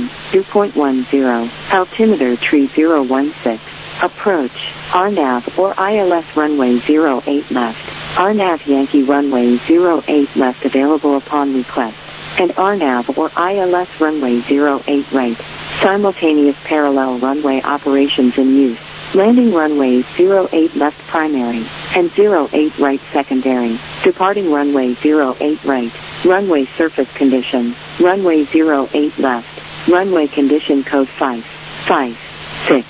2.10. Altimeter 3016. Approach. RNAV or ILS runway 08 left. RNAV Yankee runway 08 left available upon request, and RNAV or ILS runway 08 right. Simultaneous parallel runway operations in use. Landing runway 08 left primary, and 08 right secondary. Departing runway 08 right. Runway surface condition. Runway 08 left. Runway condition code 5, 5, 6,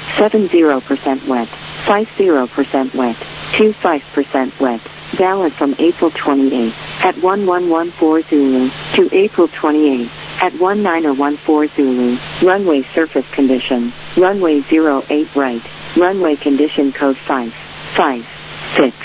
70% wet. 50% wet. 25% wet. Valid from April 28 at 1114 Zulu to April 28 at 1914 Zulu. Runway surface condition. Runway 08 right. Runway condition code 5, 5, 6,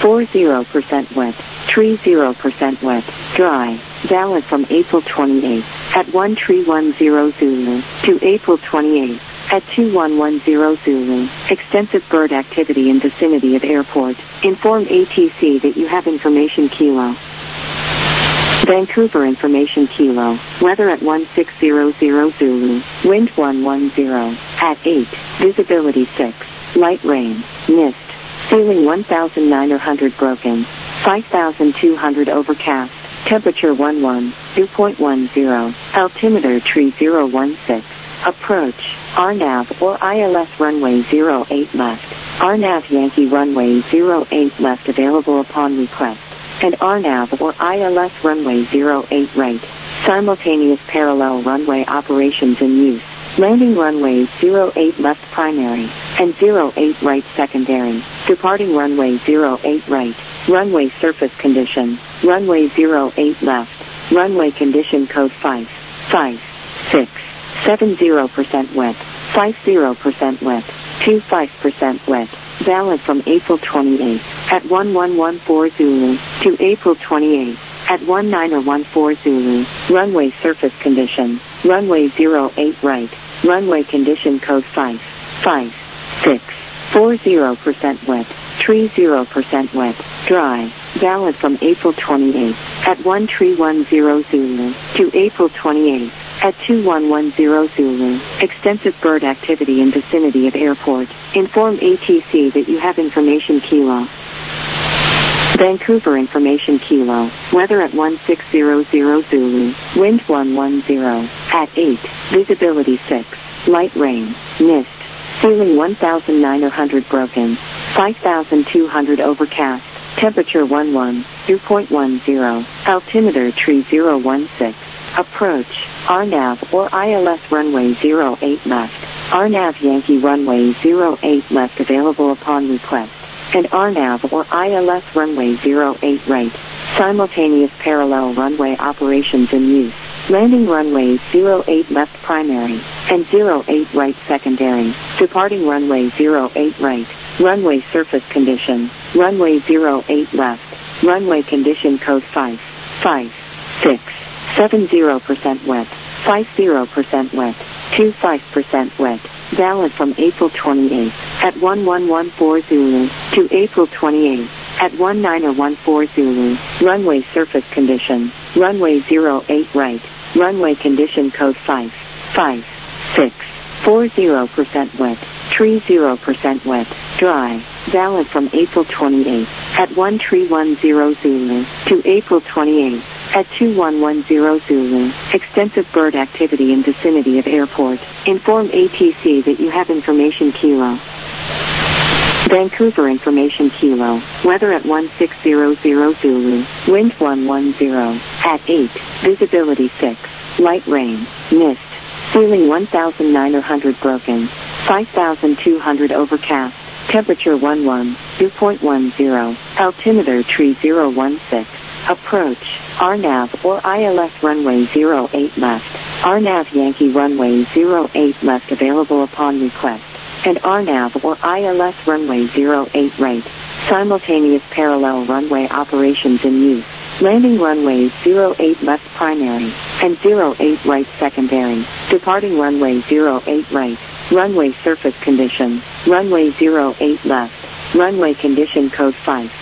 40% wet. 30% wet. Dry. Valid from April 28 at 1310 Zulu to April 28 at 2110 Zulu. Extensive bird activity in vicinity of airport. Inform ATC that you have information Kilo. Vancouver information Kilo. Weather at 1600 Zulu. Wind 110. At 8. Visibility 6. Light rain. Mist. Ceiling 1900 broken. 5200 overcast. Temperature 2.10. Altimeter 3016. Approach. RNAV or ILS runway 08 left. RNAV Yankee runway 08 left available upon request, and RNAV or ILS runway 08 right. Simultaneous parallel runway operations in use. Landing runway 08 left primary, and 08 right secondary. Departing runway 08 right. Runway surface condition. Runway 08 left. Runway condition code 5, 5, 6. 70% wet. 50% wet. 25% wet. Valid from April 28 at 1114 Zulu to April 28 at 1914 Zulu. Runway surface condition. Runway 08 right. Runway condition code 5, 5, 6. 40% wet. 30% wet. Dry. Valid from April 28 at 1310 Zulu to April 28 at 2110 Zulu. Extensive bird activity in vicinity of airport. Inform ATC that you have information Kilo. Vancouver information Kilo. Weather at 1600 Zulu. Wind 110. At 8. Visibility 6. Light rain. Mist. Ceiling 1900 broken. 5200 overcast. Temperature 2.10. Altimeter 3016. Approach. RNAV or ILS runway 08 left. RNAV Yankee runway 08 left available upon request, and RNAV or ILS runway 08 right. Simultaneous parallel runway operations in use. Landing runway 08 left primary, and 08 right secondary. Departing runway 08 right. Runway surface condition. Runway 08 left. Runway condition code 5, 5, 6. 70% wet. 50% wet. 25% wet. Valid from April 28 at 1114 Zulu to April 28 at 1914 Zulu. Runway surface condition. runway 08 right, runway condition code 55640% wet, tree 0% wet, dry, valid from April 28th at 1310 Zulu to April 28th at 2110 Zulu. Extensive bird activity in vicinity of airport. Inform ATC that you have information Kilo. Vancouver information Kilo. Weather at 1600 Zulu. Wind 110 at 8. Visibility 6. Light rain. Mist. Ceiling 1,900 broken. 5,200 overcast. Temperature 11, dew point 10. Altimeter tree 016. Approach. RNAV or ILS runway 08 left. RNAV Yankee runway 08 left available upon request. And RNAV or ILS runway 08 right. Simultaneous parallel runway operations in use. Landing runways 08 left primary and 08 right secondary. Departing runway 08 right. Runway surface condition. Runway 08 left. Runway condition code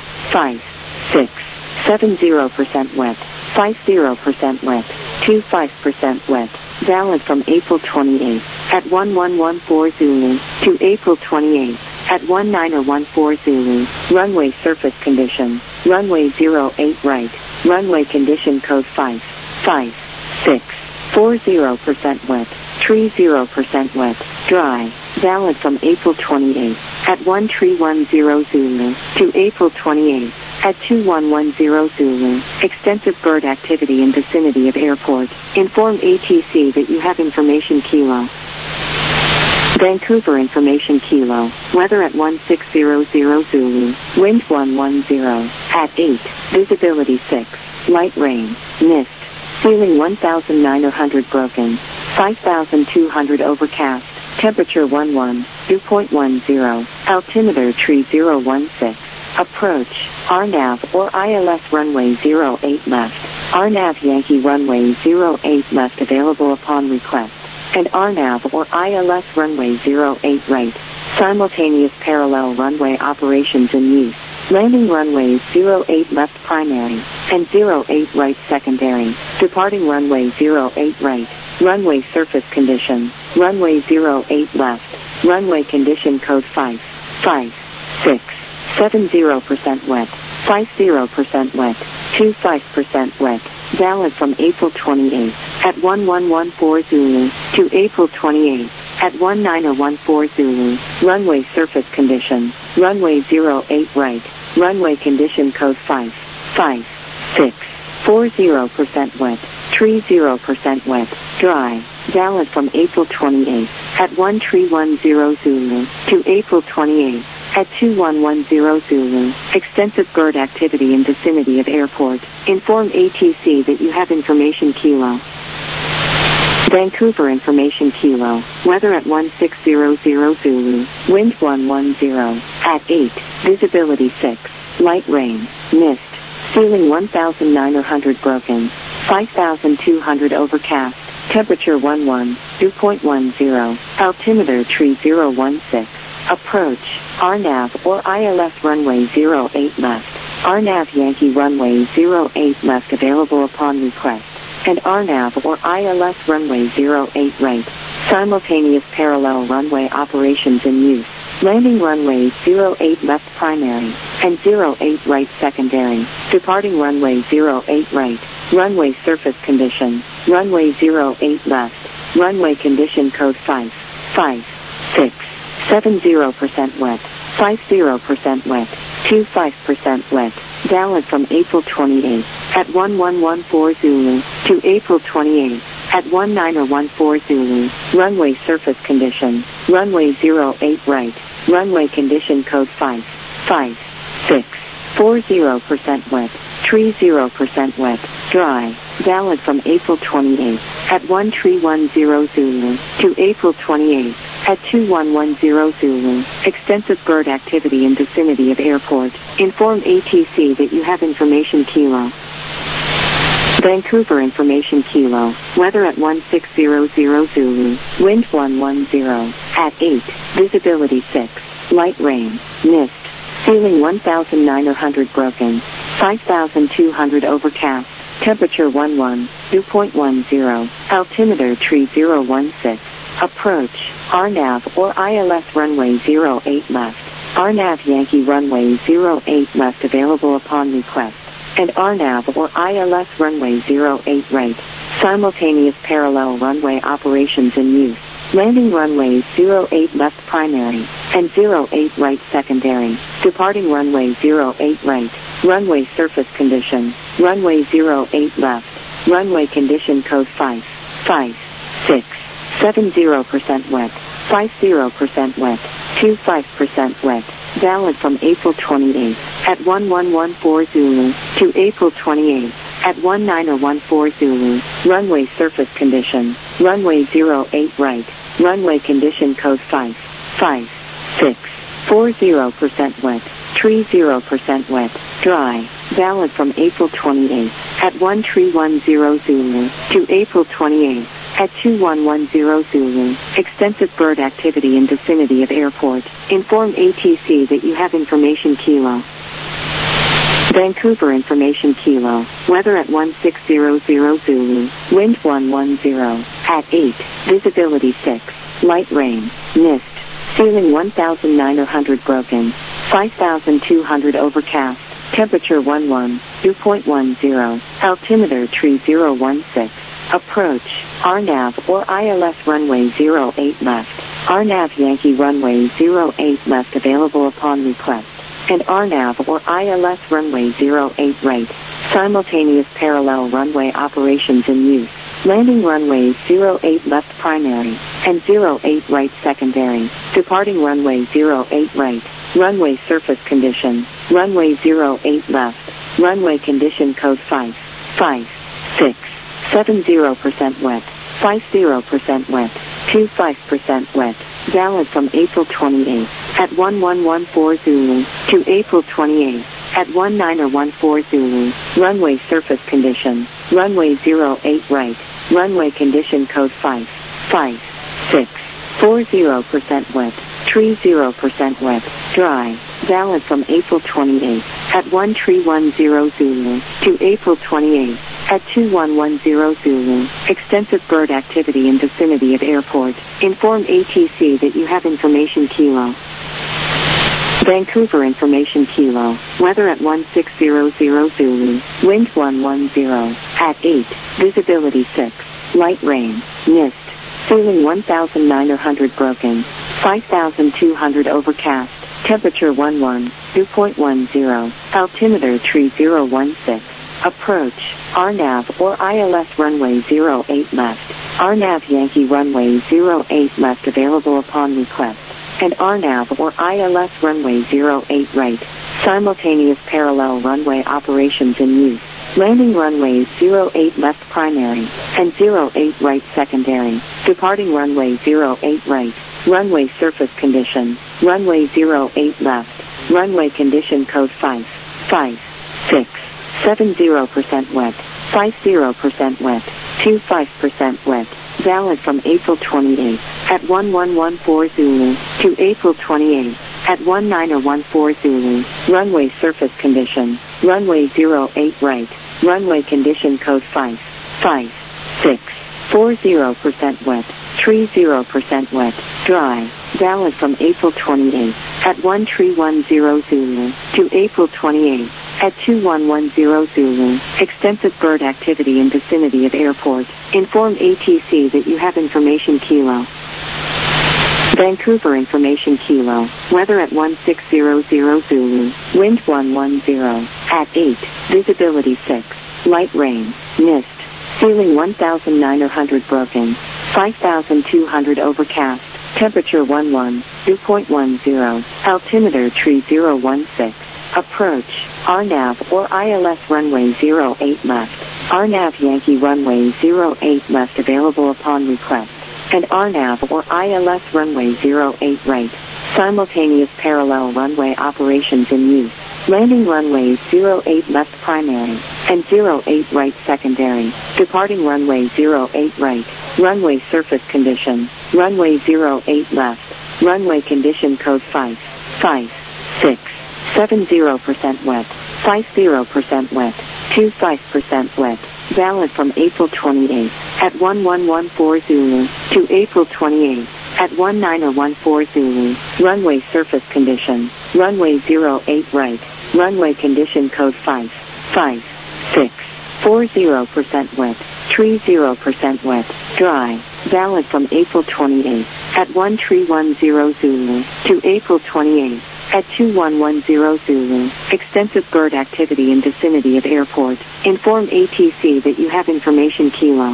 55670% wet. 50% wet. 25% wet. Valid from April 28th at 1114 Zulu to April 28th at 1914 Zulu. Runway surface condition. Runway 08 right. Runway condition code 55640% wet. Tree 0% wet. Dry. Valid from April 28th at 1310 Zulu to April 28th at 2110 Zulu. Extensive bird activity in vicinity of airport. Inform ATC that you have information Kilo. Vancouver information Kilo. Weather at 1600 Zulu. Wind 110 at 8. Visibility 6. Light rain. Mist. Ceiling 1,900 broken. 5,200 overcast. Temperature 11, dew point 10. Altimeter tree 016. Approach. RNAV or ILS runway 08 left. RNAV Yankee runway 08 left available upon request. And RNAV or ILS runway 08 right. Simultaneous parallel runway operations in use. Landing runways 08 left primary and 08 right secondary. Departing runway 08 right. Runway surface condition. Runway 08 left. Runway condition code 55670% wet. 50% wet. 25% wet. Valid from April 28th at 1114 Zulu to April 28th at 1914 Zulu. Runway surface condition. Runway 08 right. Runway condition code 55640% wet. Tree 0% wet. Dry. Valid from April 28th at 1310 Zulu to April 28th at 2110 Zulu. Extensive bird activity in vicinity of airport. Inform ATC that you have information Kilo. Vancouver information Kilo. Weather at 1600 Zulu. Wind 110 at 8. Visibility 6. Light rain. Mist. Ceiling 1,900 broken. 5,200 overcast. Temperature 11, dew point 10. Altimeter tree 016. Approach. RNAV or ILS runway 08 left. RNAV Yankee runway 08 left available upon request. And RNAV or ILS runway 08 right. Simultaneous parallel runway operations in use. Landing runways 08 left primary and 08 right secondary. Departing runway 08 right. Runway surface condition. Runway 08 left. Runway condition code 55670% wet. 50% wet. 25% wet. Valid from April 28th at 1114 Zulu to April 28th at 1914 Zulu. Runway surface condition. Runway 08 right. Runway condition code 55640% wet. Tree 0% wet. Dry. Valid from April 28th at 1310 Zulu to April 28th at 2110 Zulu. Extensive bird activity in vicinity of airport. Inform ATC that you have information Kilo. Vancouver information Kilo. Weather at 1600 Zulu. Wind 110 at 8. Visibility 6. Light rain. Mist. Ceiling 1,900 broken. 5,200 overcast. Temperature 11, dew point 10, altimeter tree 016. Approach, RNAV or ILS runway 08 left. RNAV Yankee runway 08 left available upon request. And RNAV or ILS runway 08 right. Simultaneous parallel runway operations in use. Landing runway 08 left primary, and 08 right secondary. Departing runway 08 right. Runway surface condition. Runway 08 left. Runway condition code 5, 5, 6, 70% wet. 50% wet. 25% wet. Valid from April 28 at 1114 Zulu to April 28 at 1914 Zulu. Runway surface condition. Runway 08 right. Runway condition code 5, 5, 6, 40% wet. 30% wet. Dry. Valid from April 28 at 1310 Zulu to April 28 at 2110 Zulu. Extensive bird activity in vicinity of airport. Inform ATC that you have information Kilo. Vancouver information Kilo. Weather at 1600 Zulu. Wind 110. At 8. Visibility 6. Light rain. Mist. Ceiling 1,900 broken. 5,200 overcast. Temperature 11. Dew point 10. Altimeter tree 016. Approach, RNAV or ILS runway 08 left. RNAV Yankee runway 08 left available upon request. And RNAV or ILS runway 08 right. Simultaneous parallel runway operations in use. Landing runway 08 left primary, and 08 right secondary. Departing runway 08 right. Runway surface condition. Runway 08 left. Runway condition code 5, 5, 6. 70% wet, 50% wet, 25% wet. Valid from April 28 at 1114 Zulu to April 28 at 1914 Zulu. Runway surface condition. Runway 08 right. Runway condition code 5, 5, 6. 40% wet, 30% wet. Dry. Valid from April 28 at 1310 Zulu to April 28 at 2110 Zulu. Extensive bird activity in vicinity of airport. Inform ATC that you have information Kilo. Vancouver information Kilo. Weather at 1600 Zulu. Wind 110. At 8. Visibility 6. Light rain. Mist. Ceiling 1,900 broken. 5,200 overcast. Temperature 11. Dew point 10. Altimeter tree 016. Approach, RNAV or ILS runway 08 left. RNAV Yankee runway 08 left available upon request. And RNAV or ILS runway 08 right. Simultaneous parallel runway operations in use. Landing runway 08 left primary, and 08 right secondary. Departing runway 08 right. Runway surface condition. Runway 08 left. Runway condition code 5, 5, 6. 70% wet, 50% wet, 25% wet. Valid from April 28 at 1114 Zulu to April 28 at 1914 Zulu. Runway surface condition. Runway 08 right. Runway condition code 5, 5, 6. 40% wet, 30% wet. Dry. Valid from April 28 at 1310 Zulu to April 28 at 2110 Zulu. Extensive bird activity in vicinity of airport. Inform ATC that you have information Kilo. Vancouver information Kilo. Weather at 1600 Zulu. Wind 110. At 8. Visibility 6. Light rain. Mist. Ceiling 1,900 broken. 5,200 overcast. Temperature 11. Dew point 10. Altimeter tree 016. Approach, RNAV or ILS runway 08 left. RNAV Yankee runway 08 left available upon request. And RNAV or ILS runway 08 right. Simultaneous parallel runway operations in use. Landing runway 08 left primary, and 08 right secondary. Departing runway 08 right. Runway surface condition. Runway 08 left. Runway condition code 5, 5, 6. 70% wet, 50% wet, 25% wet. Valid from April 28th at 1114 Zulu to April 28th at 1914 Zulu. Runway surface condition. Runway 08 right. Runway condition code 556. 40% wet. 30% wet. Dry. Valid from April 28th at 1310 Zulu to April 28th at 2110 Zulu. Extensive bird activity in vicinity of airport. Inform ATC that you have information Kilo.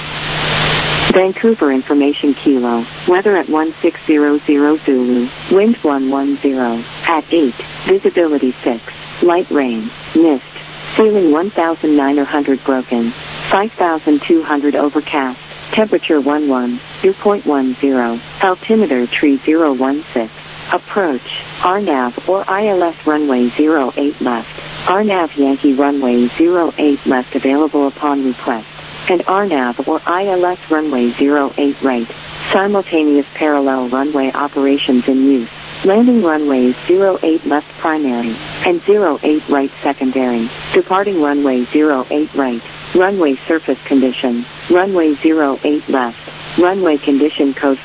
Vancouver information Kilo. Weather at 1600 Zulu. Wind 110. At 8. Visibility 6. Light rain. Mist. Ceiling 1900 broken. 5200 overcast. Temperature 11. Dew point 10. Altimeter 3016. Approach. RNAV or ILS runway 08 left. RNAV Yankee runway 08 left available upon request. And RNAV or ILS runway 08 right. Simultaneous parallel runway operations in use. Landing runways 08 left primary and 08 right secondary. Departing runway 08 right. Runway surface condition. Runway 08 left. Runway condition code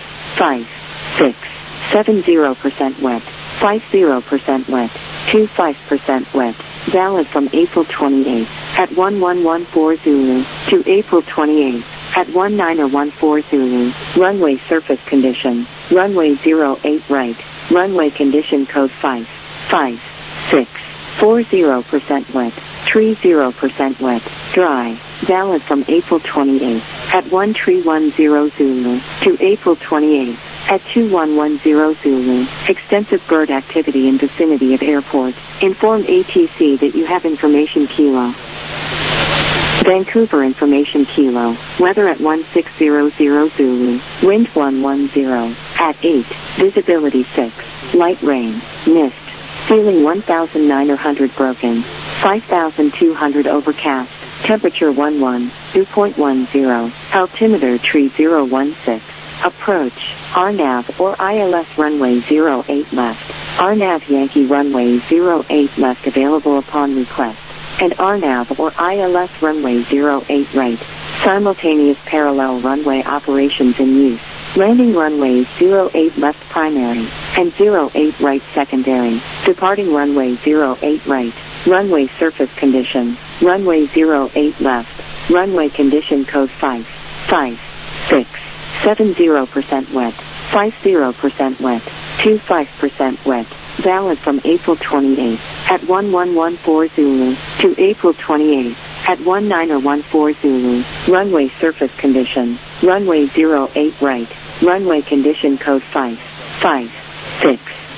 556. 70% wet. 50% wet. 25% wet. Valid from April 28th at 1114 Zulu to April 28th at 1914 Zulu. Runway surface condition. Runway 08 right. Runway condition code 556. 40% wet. 30% wet. Dry. Valid from April 28th at 1310 Zulu to April 28th at 2110 Zulu. Extensive bird activity in vicinity of airport. Inform ATC that you have information Kilo. Vancouver information Kilo. Weather at 1600 Zulu. Wind 110. At 8. Visibility 6. Light rain. Mist. Ceiling 1900 broken. 5200 overcast. Temperature 11. Dew point 10. Altimeter 3016. Approach. RNAV or ILS runway 08 left. RNAV Yankee runway 08 left available upon request. And RNAV or ILS runway 08 right. Simultaneous parallel runway operations in use. Landing runways 08 left primary and 08 right secondary. Departing runway 08 right. Runway surface condition. Runway 08 left. Runway condition code 556. 70% wet. 50% wet. 25% wet. Valid from April 28th at 1114 Zulu to April 28th at 1914 Zulu. Runway surface condition. Runway 08 right. Runway condition code 556.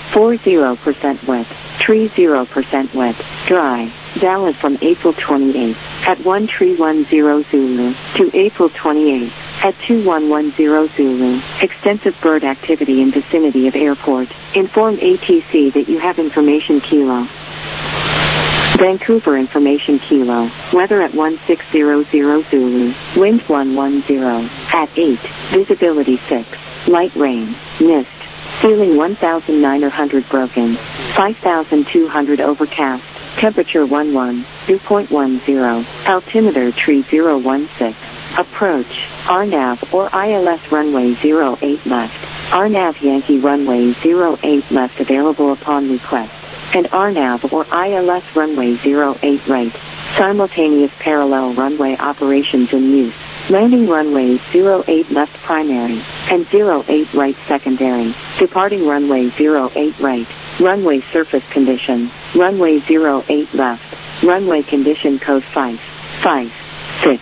40% wet. 30% wet. Dry. Valid from April 28th at 1310 Zulu to April 28th at 2110 Zulu. Extensive bird activity in vicinity of airport. Inform ATC that you have information Kilo. Vancouver information Kilo. Weather at 1600 Zulu. Wind 110. At 8. Visibility 6. Light rain. Mist. Ceiling 1900 broken. 5200 overcast. Temperature 11. Dew point 10. Altimeter 3016. Approach. RNAV or ILS runway 08 left. RNAV Yankee runway 08 left available upon request. And RNAV or ILS runway 08 right. Simultaneous parallel runway operations in use. Landing runways 08 left primary and 08 right secondary. Departing runway 08 right. Runway surface condition. Runway 08 left. Runway condition code 556.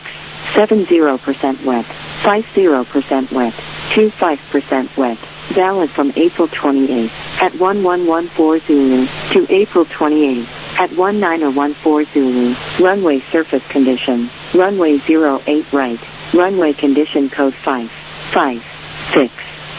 70% wet. 50% wet. 25% wet. Valid from April 28th at 1114 Zulu to April 28th at 1914 Zulu. Runway surface condition. Runway 08 right. Runway condition code 556.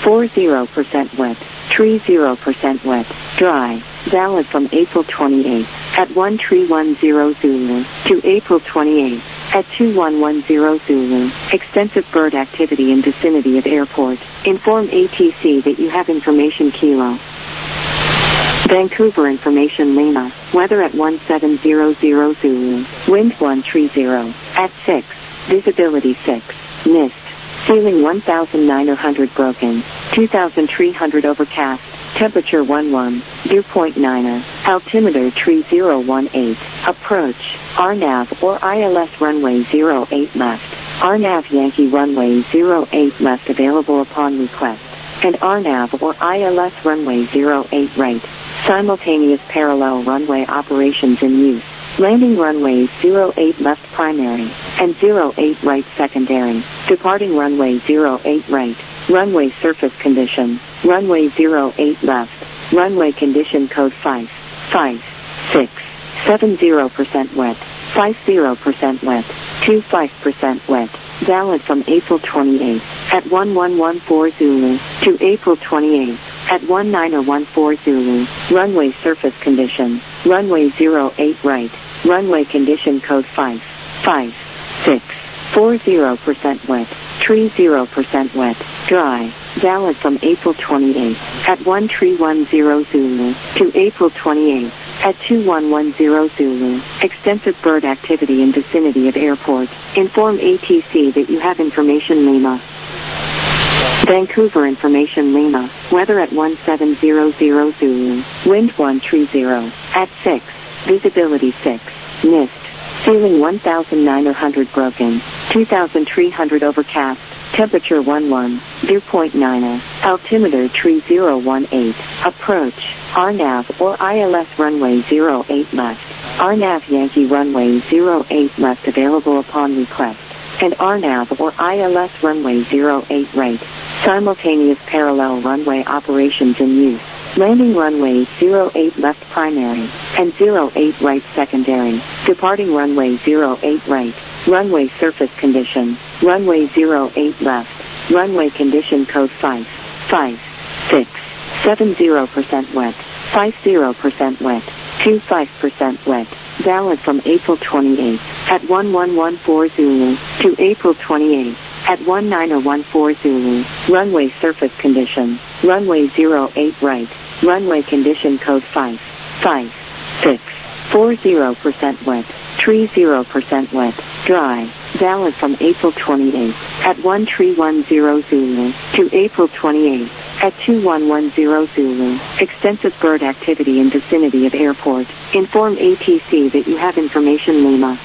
40% wet. 30% wet. Dry. Valid from April 28th at 1310 Zulu to April 28th at 2110 Zulu. Extensive bird activity in vicinity of airport. Inform ATC that you have information Kilo. Vancouver Information Lima, weather at 1700 Zulu, wind 130, at 6, visibility 6, mist, ceiling 1900 broken, 2300 overcast, temperature 11, dew point 9er, altimeter 3018, approach, RNAV or ILS runway 08 left, RNAV Yankee runway 08 left available upon request, and RNAV or ILS runway 08 right, simultaneous parallel runway operations in use, landing runway 08 left primary, and 08 right secondary, departing runway 08 right, runway surface condition, runway 08 left, runway condition code 5, 5, 6, 70% wet, 50% wet, 25% wet, valid from April 28 at 1114 Zulu to April 28 at 1914 Zulu, runway surface condition, runway 08 right, runway condition code 5, 5, 6, 40% wet, 30% wet, dry, valid from April 28 at 1310 Zulu to April 28 at 2110 Zulu. Extensive bird activity in vicinity of airport. Inform ATC that you have information Lima. Vancouver Information Lima, weather at 1700 Zulu, wind 130, at 6, visibility 6, mist, ceiling 1900 broken, 2300 overcast, temperature 11, dew point 9er, altimeter 3018, approach, RNAV or ILS runway 08 left, RNAV Yankee runway 08 left available upon request, and RNAV or ILS runway 08 right, simultaneous parallel runway operations in use, landing runway 08 left primary, and 08 right secondary, departing runway 08 right, runway surface condition, runway 08 left, runway condition code 5, 5, 6, 70% wet, 50% wet, 25% wet, valid from April 28 at 1114 Zulu to April 28 at 1914 Zulu, runway surface condition, runway 08 right, runway condition code 5, 5, 6, 40% wet, 30% wet, dry, valid from April 28 at 1310 Zulu to April 28 at 2110 Zulu. Extensive bird activity in vicinity of airport. Inform ATC that you have information Lima.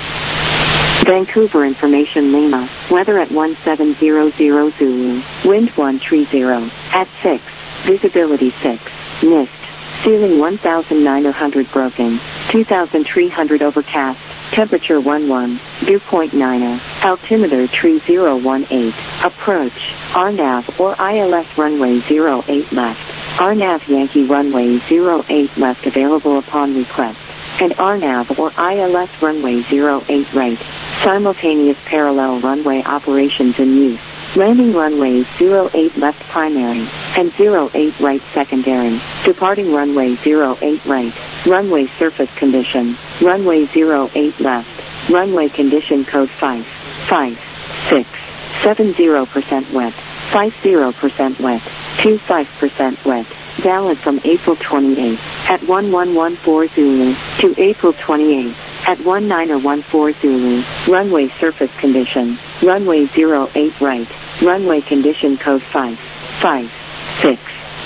Vancouver Information Lima, weather at 1700 Zulu, wind 130, at 6, visibility 6, mist, ceiling 1900 broken, 2300 overcast, temperature 11, dew point 9er, altimeter 3018, approach, RNAV or ILS runway 08 left, RNAV Yankee runway 08 left available upon request, and RNAV or ILS runway 08 right, simultaneous parallel runway operations in use, landing runway 08 left primary, and 08 right secondary, departing runway 08 right, runway surface condition, runway 08 left, runway condition code 5, 5, 6, 70% wet, 50% wet, 25% wet, valid from April 28 at 1114 Zulu to April 28 at 1914 Zulu, runway surface condition, runway 08 right, runway condition code 5, 5, 6,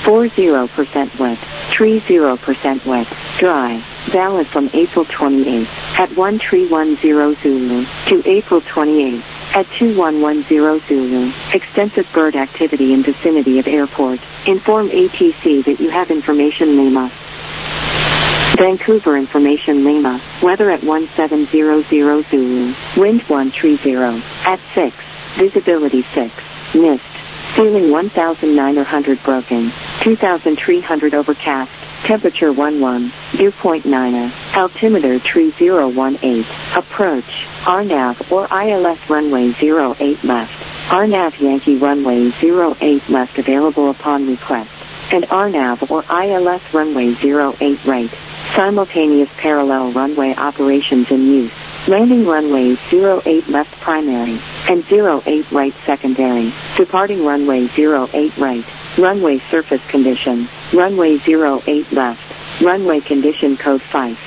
40% wet, 30% wet, dry, valid from April 28 at 1310 Zulu to April 28 at 2110 Zulu. Extensive bird activity in vicinity of airport. Inform ATC that you have information Lima. Vancouver Information Lima, weather at 1700 Zulu, wind 130, at 6, visibility 6, mist, ceiling 1900 broken, 2300 overcast, temperature 11, dew point 9er, altimeter 3018, approach, RNAV or ILS runway 08 left, RNAV Yankee runway 08 left available upon request, and RNAV or ILS runway 08 right, simultaneous parallel runway operations in use, landing runway 08 left primary, and 08 right secondary, departing runway 08 right, runway surface condition, runway 08 left, Runway condition code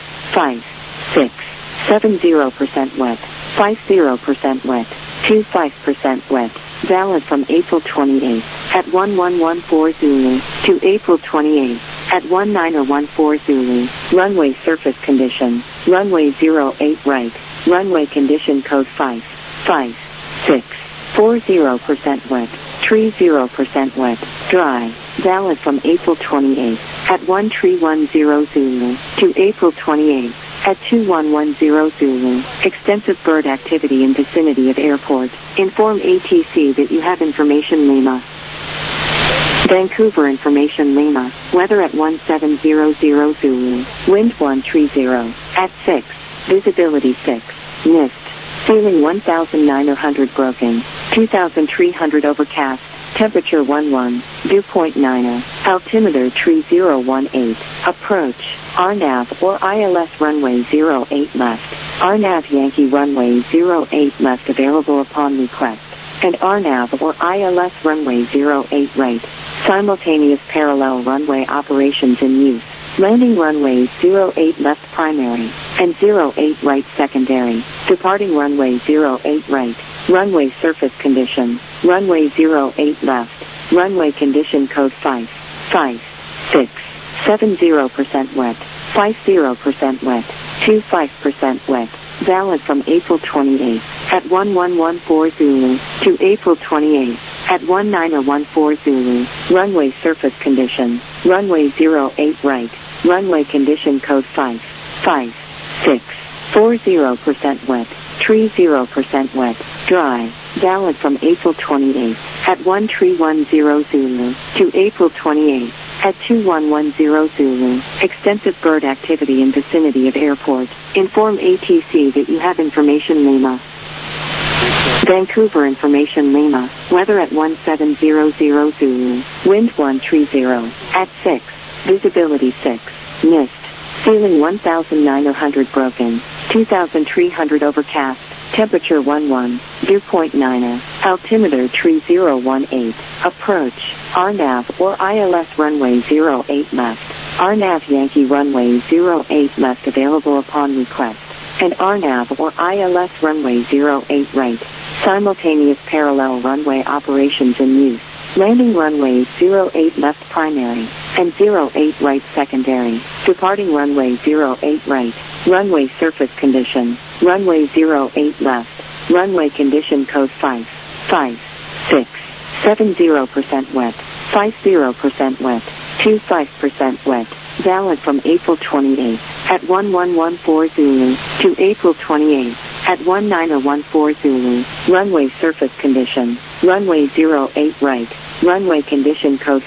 55670% wet. 50% wet. 25% wet. Valid from April 28th at 1114 Zulu to April 28th at 1914 Zulu. Runway surface condition. Runway 08 right. Runway condition code 55640% wet. 30% wet. Dry. Valid from April 28th at 1310 Zulu to April 28th at 2110 Zulu. Extensive bird activity in vicinity of airport. Inform ATC that you have information Lima. Vancouver information Lima. Weather at 1700 Zulu. Wind 130. At 6. Visibility 6. Mist. Ceiling 1900 broken. 2300 overcast. Temperature 11. Dew point 9. Altimeter 3018. Approach. RNAV or ILS runway 08 left. RNAV Yankee runway 08 left available upon request. And RNAV or ILS runway 08 right. Simultaneous parallel runway operations in use. Landing runway 08 left primary and 08 right secondary. Departing runway 08 right. Runway surface condition. Runway 08 left. Runway condition code 55670% wet. 50% wet. 25% wet. Valid from April 28th at 1114 Zulu to April 28th at 1914 Zulu. Runway surface condition. Runway 08 right. Runway condition code 55640% wet. 30% wet. Dry. Valid from April 28th at 1310 Zulu to April 28th at 2110 Zulu. Extensive bird activity in vicinity of airport. Inform ATC that you have information Lima. Vancouver information Lima. Weather at 1700 Zulu. Wind 130. At 6. Visibility 6. Mist. Ceiling 1900 broken. 2300 overcast. Temperature 11. Dew point 9. Altimeter 3018. Approach. RNAV or ILS runway 08 left. RNAV Yankee runway 08 left available upon request. And RNAV or ILS runway 08 right. Simultaneous parallel runway operations in use. Landing runway 08 left primary and 08 right secondary. Departing runway 08 right. Runway surface condition. Runway 08 left. Runway condition code 55670% wet. 50% wet. 25% wet. Valid from April 28th at 1114 Zulu to April 28th at 1914 Zulu. Runway surface condition. Runway 08 right. Runway condition code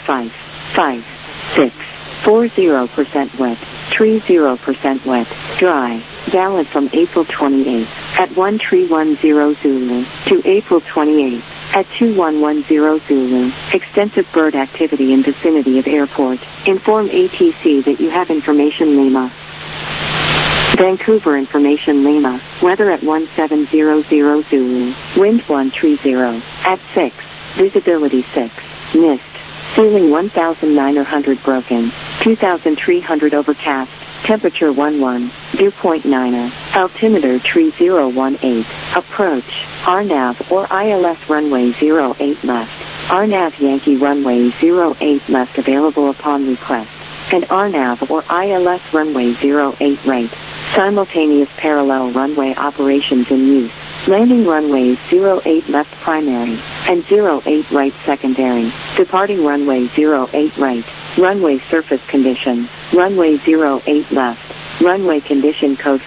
55640% wet. 30% wet. Dry. Valid from April 28th at 1310 Zulu to April 28th at 2110 Zulu. Extensive bird activity in vicinity of airport. Inform ATC that you have information Lima. Vancouver information Lima. Weather at 1700 Zulu. Wind 130. At 6. Visibility 6. Mist. Ceiling 1900 broken. 2300 overcast. Temperature 11. Dew point 9. Altimeter 3018. Approach. RNAV or ILS runway 08 left. RNAV Yankee runway 08 left available upon request. And RNAV or ILS runway 08 right. Simultaneous parallel runway operations in use. Landing runways 08 left primary and 08 right secondary. Departing runway 08 right. Runway surface condition. Runway 08 left. Runway condition code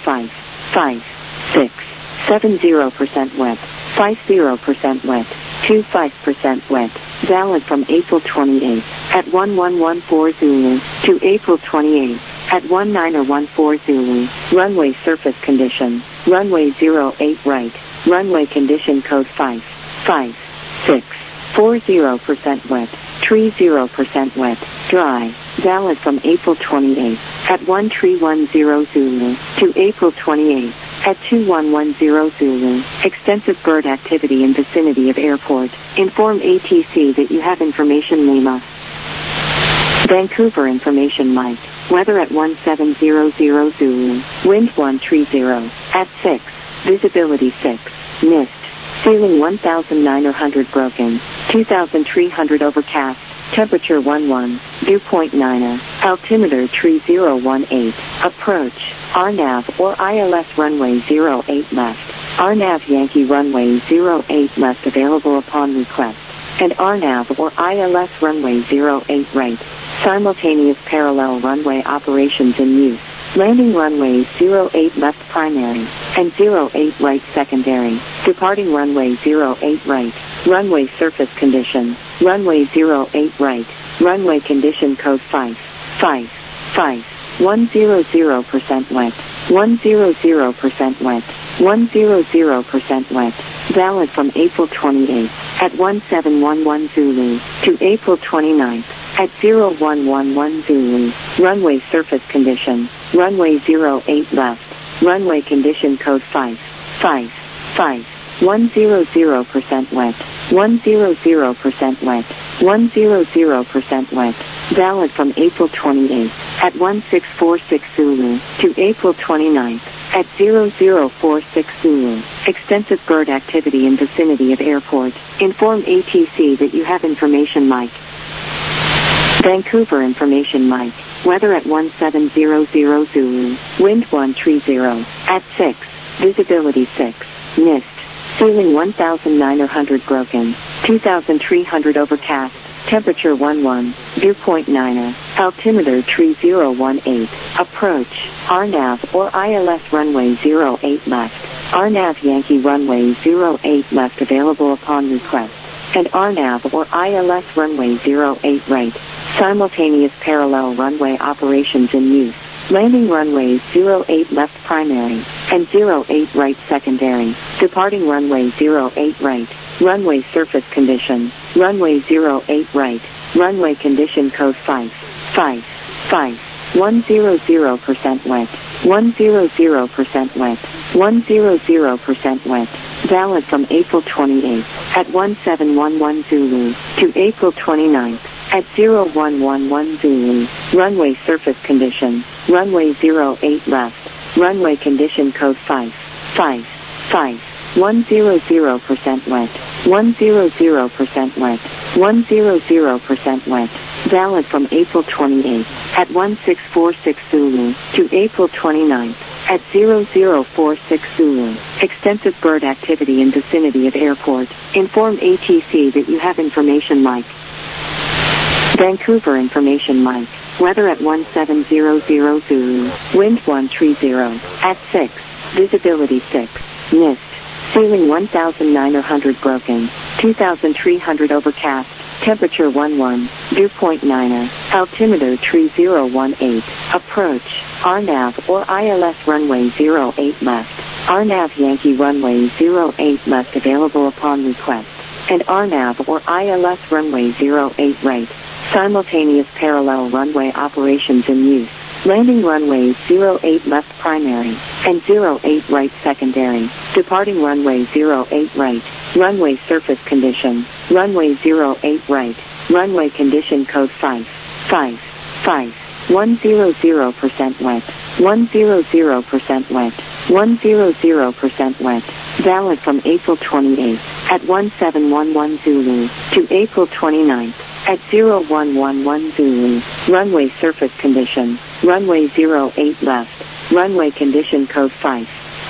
55670% wet. 50% wet. 25% wet. Valid from April 28th at 1114 Zulu to April 28th at 1914 Zulu. Runway surface condition. Runway 08 right. Runway condition code 55640% wet. 30% wet. Dry. Valid from April 28th at 1310 Zulu to April 28th at 2110 Zulu. Extensive bird activity in vicinity of airport. Inform ATC that you have information Lima. Vancouver Information Mike. Weather at 1700 Zulu. Wind 130. At 6. Visibility 6. Mist. Ceiling 1,900 broken. 2,300 overcast. Temperature 11. Dew point 9. Altimeter 3018. Approach. RNAV or ILS runway 08 left. RNAV Yankee runway 08 left available upon request. And RNAV or ILS runway 08 right. Simultaneous parallel runway operations in use. Landing runways 08 left primary and 08 right secondary. Departing runway 08 right. Runway surface condition. Runway 08 right. Runway condition code 5. 100% wet. 100% wet. 100% wet. Valid from April 28th at 1711 Zulu to April 29th at 0111 Zulu. Runway surface condition. Runway 08 left. Runway condition code 5. 100% wet. 100% wet. 100% wet. Valid from April 28th at 1646 Zulu to April 29th at 0046 Zulu. Extensive bird activity in vicinity of airport. Inform ATC that you have information Mike. Vancouver Information Mike. Weather at 1700 Zulu. Wind 130. At 6. Visibility 6. Mist. Ceiling 1,900 broken. 2,300 overcast. Temperature 11. Dew point 9. Altimeter 3018. Approach. RNAV or ILS runway 08 left. RNAV Yankee runway 08 left available upon request. And RNAV or ILS runway 08 right. Simultaneous parallel runway operations in use. Landing runways 08 left primary and 08 right secondary. Departing runway 08 right. Runway surface condition. Runway 08 right. Runway condition code 5. 100% wet. 100% wet. 100% wet. Valid from April 28th at 1711 Zulu to April 29th at 0111 Zulu. Runway surface condition. Runway 08 left. Runway condition code 5. 100% wet. 100% wet. 100% wet. Valid from April 28th at 1646 Zulu to April 29th at 0046 Zulu. Extensive bird activity in vicinity of airport. Inform ATC that you have information Mike. Vancouver Information Mike. Weather at 1700 Zulu. Wind 130. At 6. Visibility 6. Mist. Ceiling 1,900 broken. 2,300 overcast. Temperature 11. Dew point 9. Altimeter 3018. Approach. RNAV or ILS runway 08 left. RNAV Yankee runway 08 left available upon request. And RNAV or ILS runway 08 right. Simultaneous parallel runway operations in use. Landing runways 08 left primary and 08 right secondary. Departing runway 08 right. Runway surface condition. Runway 08 right. Runway condition code 5. 100% wet. 100% wet. 100% wet. Valid from April 28th at 1711 Zulu to April 29th at 0111 Zulu. Runway surface condition. Runway 08 left. Runway condition code 5.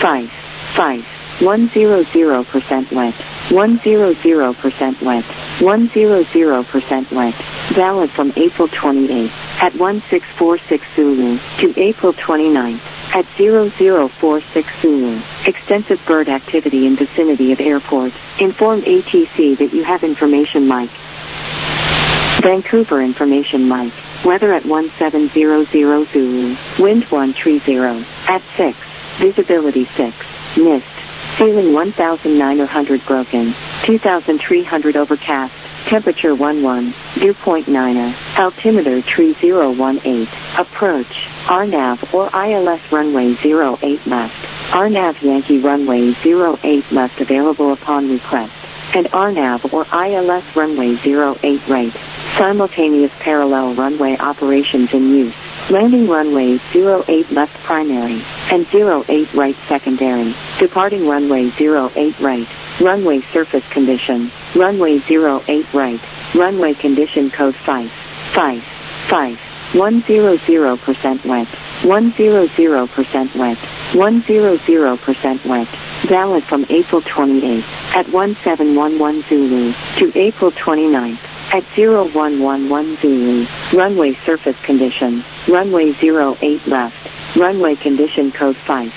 100% wet. 100% wet. 100% wet. Valid from April 28th at 1646 Zulu to April 29th at 0046 Zulu. Extensive bird activity in vicinity of airport. Inform ATC that you have information Mike. Vancouver Information Mike. Weather at 1700 Zulu. Wind 130. At 6. Visibility 6. Mist. Ceiling 1,900 broken. 2,300 overcast. Temperature 11. Dew point 9. Altimeter 3018. Approach. RNAV or ILS runway 08 left. RNAV Yankee runway 08 left available upon request. And RNAV or ILS runway 08 right. Simultaneous parallel runway operations in use. Landing runway 08 left primary and 08 right secondary. Departing runway 08 right. Runway surface condition. Runway 08 right. Runway condition code 5. 100% wet. 100% wet. 100% wet. Valid from April 28th at 1711 Zulu to April 29th at 0111 Zulu. Runway surface condition. Runway 08 left. Runway condition code 5.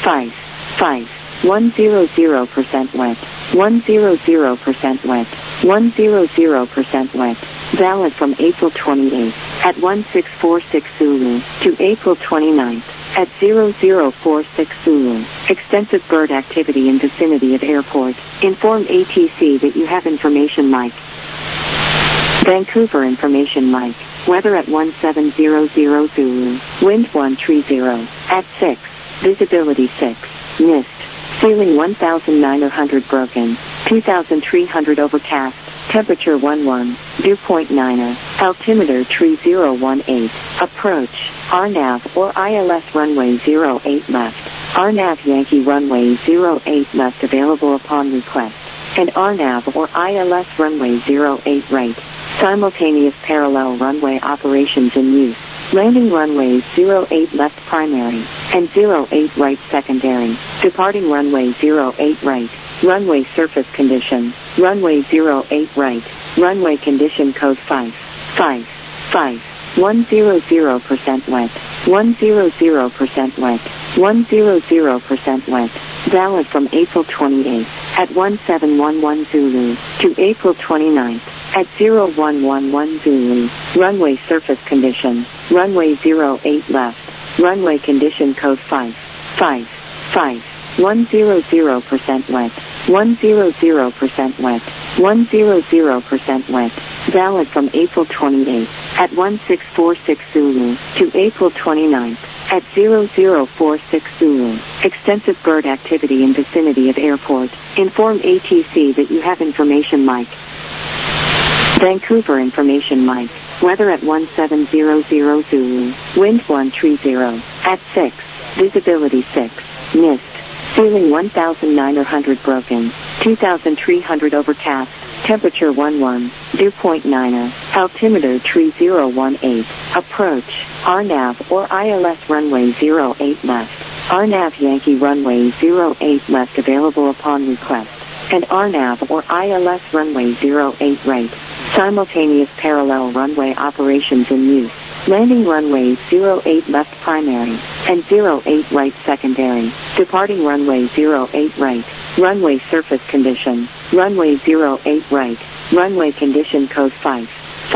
100% wet. 100% wet. 100% wet. Valid from April 28th at 1646 Zulu to April 29th at 0046 Zulu. Extensive bird activity in vicinity of airport. Inform ATC that you have information Mike. Vancouver information Mike. Weather at 1700 Zulu. Wind 130 at 6. Visibility 6. Mist. Ceiling 1,900 broken. 2,300 overcast. Temperature 11. Dew point 9. Altimeter 3018. Approach. RNAV or ILS runway 08 left. RNAV Yankee runway 08 left available upon request. And RNAV or ILS runway 08 right. Simultaneous parallel runway operations in use. Landing runway 08 left primary and 08 right secondary. Departing runway 08 right. Runway surface condition. Runway 08 right. Runway condition code 5. 100% wet. 100% wet. 100% wet. Valid from April 28th at 1711 Zulu to April 29th at 0111 Zulu. Runway surface condition. Runway 08 left. Runway condition code 5. 100% wet. 100% wet. 100% wet. Valid from April 28th at 1646 Zulu to April 29th at 0046 Zulu. Extensive bird activity in vicinity of airport. Inform ATC that you have information Mike. Vancouver information Mike. Weather at 1700 Zulu. Wind 130 at 6. Visibility 6. Mist. Ceiling 1,900 broken. 2,300 overcast. Temperature 11. Dew point 9. Altimeter 3018. Approach. RNAV or ILS runway 08 left. RNAV Yankee runway 08 left available upon request. And RNAV or ILS runway 08 right. Simultaneous parallel runway operations in use. Landing runway 08 left primary and 08 right secondary. Departing runway 08 right. Runway surface condition. Runway 08 right. Runway condition code 5.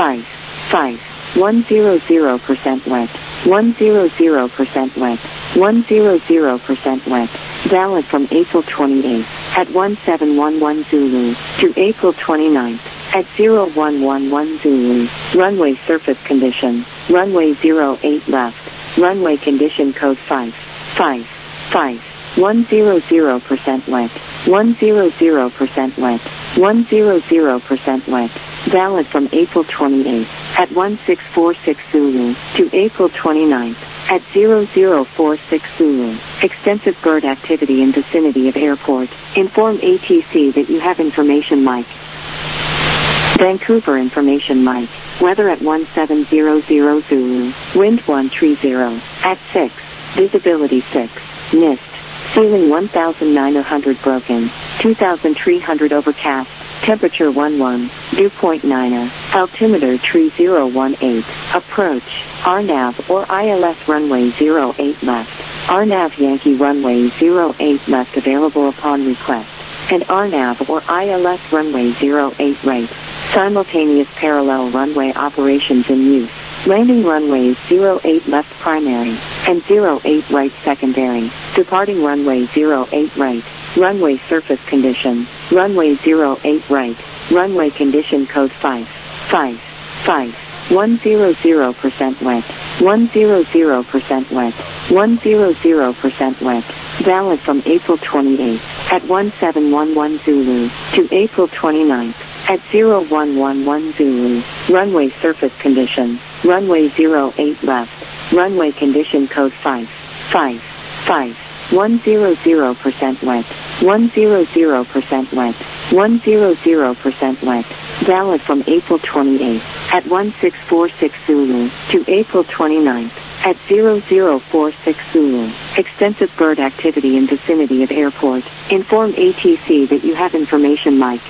100% wet. 100% wet. 100% wet. Valid from April 28th at 1711 Zulu to April 29th at 0111 Zulu. Runway surface condition. Runway 08 left. Runway condition code 5. 100% wet. 100% wet. 100% wet. Valid from April 28th at 1646 Zulu to April 29th at 0046 Zulu. Extensive bird activity in vicinity of airport. Inform ATC that you have information Mike. Vancouver information Mike. Weather at 1700 Zulu. Wind 130 at 6. Visibility 6. Mist. Ceiling 1,900 broken. 2,300 overcast. Temperature 11. Dew point 9. Altimeter 3018. Approach. RNAV or ILS runway 08 left. RNAV Yankee runway 08 left available upon request. And RNAV or ILS runway 08 right. Simultaneous parallel runway operations in use. Landing runway 08 left primary and 08 right secondary. Departing runway 08 right. Runway surface condition. Runway 08 right. Runway condition code 5. 100% wet. 100% wet. 100% wet. Valid from April 28th at 1711 Zulu to April 29th at 0111 Zulu. Runway surface condition, runway 08 left. Runway condition code 555. 100% wet. 100% wet. 100% wet. Valid from April 28th at 1646 Zulu to April 29th at 0046 Zulu. Extensive bird activity in vicinity of airport. Inform ATC that you have information Mike.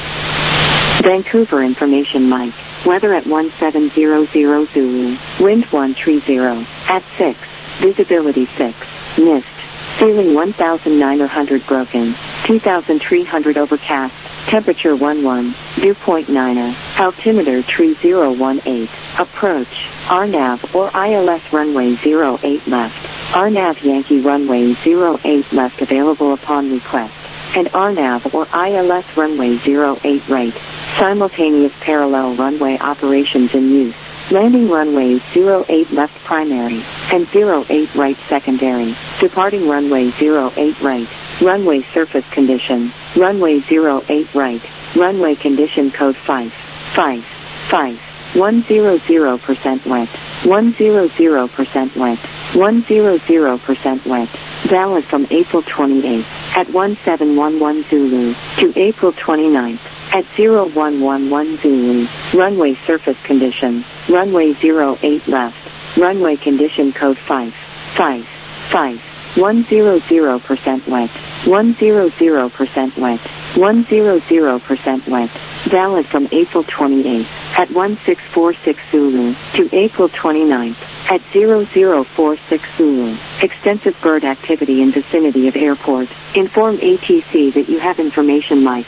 Vancouver information Mike. Weather at 1700 Zulu. Wind 130 at 6. Visibility 6. Mist. Ceiling 1,900 broken. 2,300 overcast. Temperature 11. Dew point 9. Altimeter 3018. Approach. RNAV or ILS runway 08 left. RNAV Yankee runway 08 left available upon request. And RNAV or ILS runway 08 right. Simultaneous parallel runway operations in use. Landing runway 08 left primary and 08 right secondary. Departing runway 08 right. Runway surface condition. Runway 08 right. Runway condition code 555. 100% wet. 100% wet. 100% wet. Valid from April 28th at 1711 Zulu to April 29th at 0111 Zulu. Runway surface condition. Runway 08 left. Runway condition code 555. 100% wet. 100% wet. 100% wet. Valid from April 28th at 1646 Zulu to April 29th at 0046 Zulu. Extensive bird activity in vicinity of airport. Inform ATC that you have information Mike.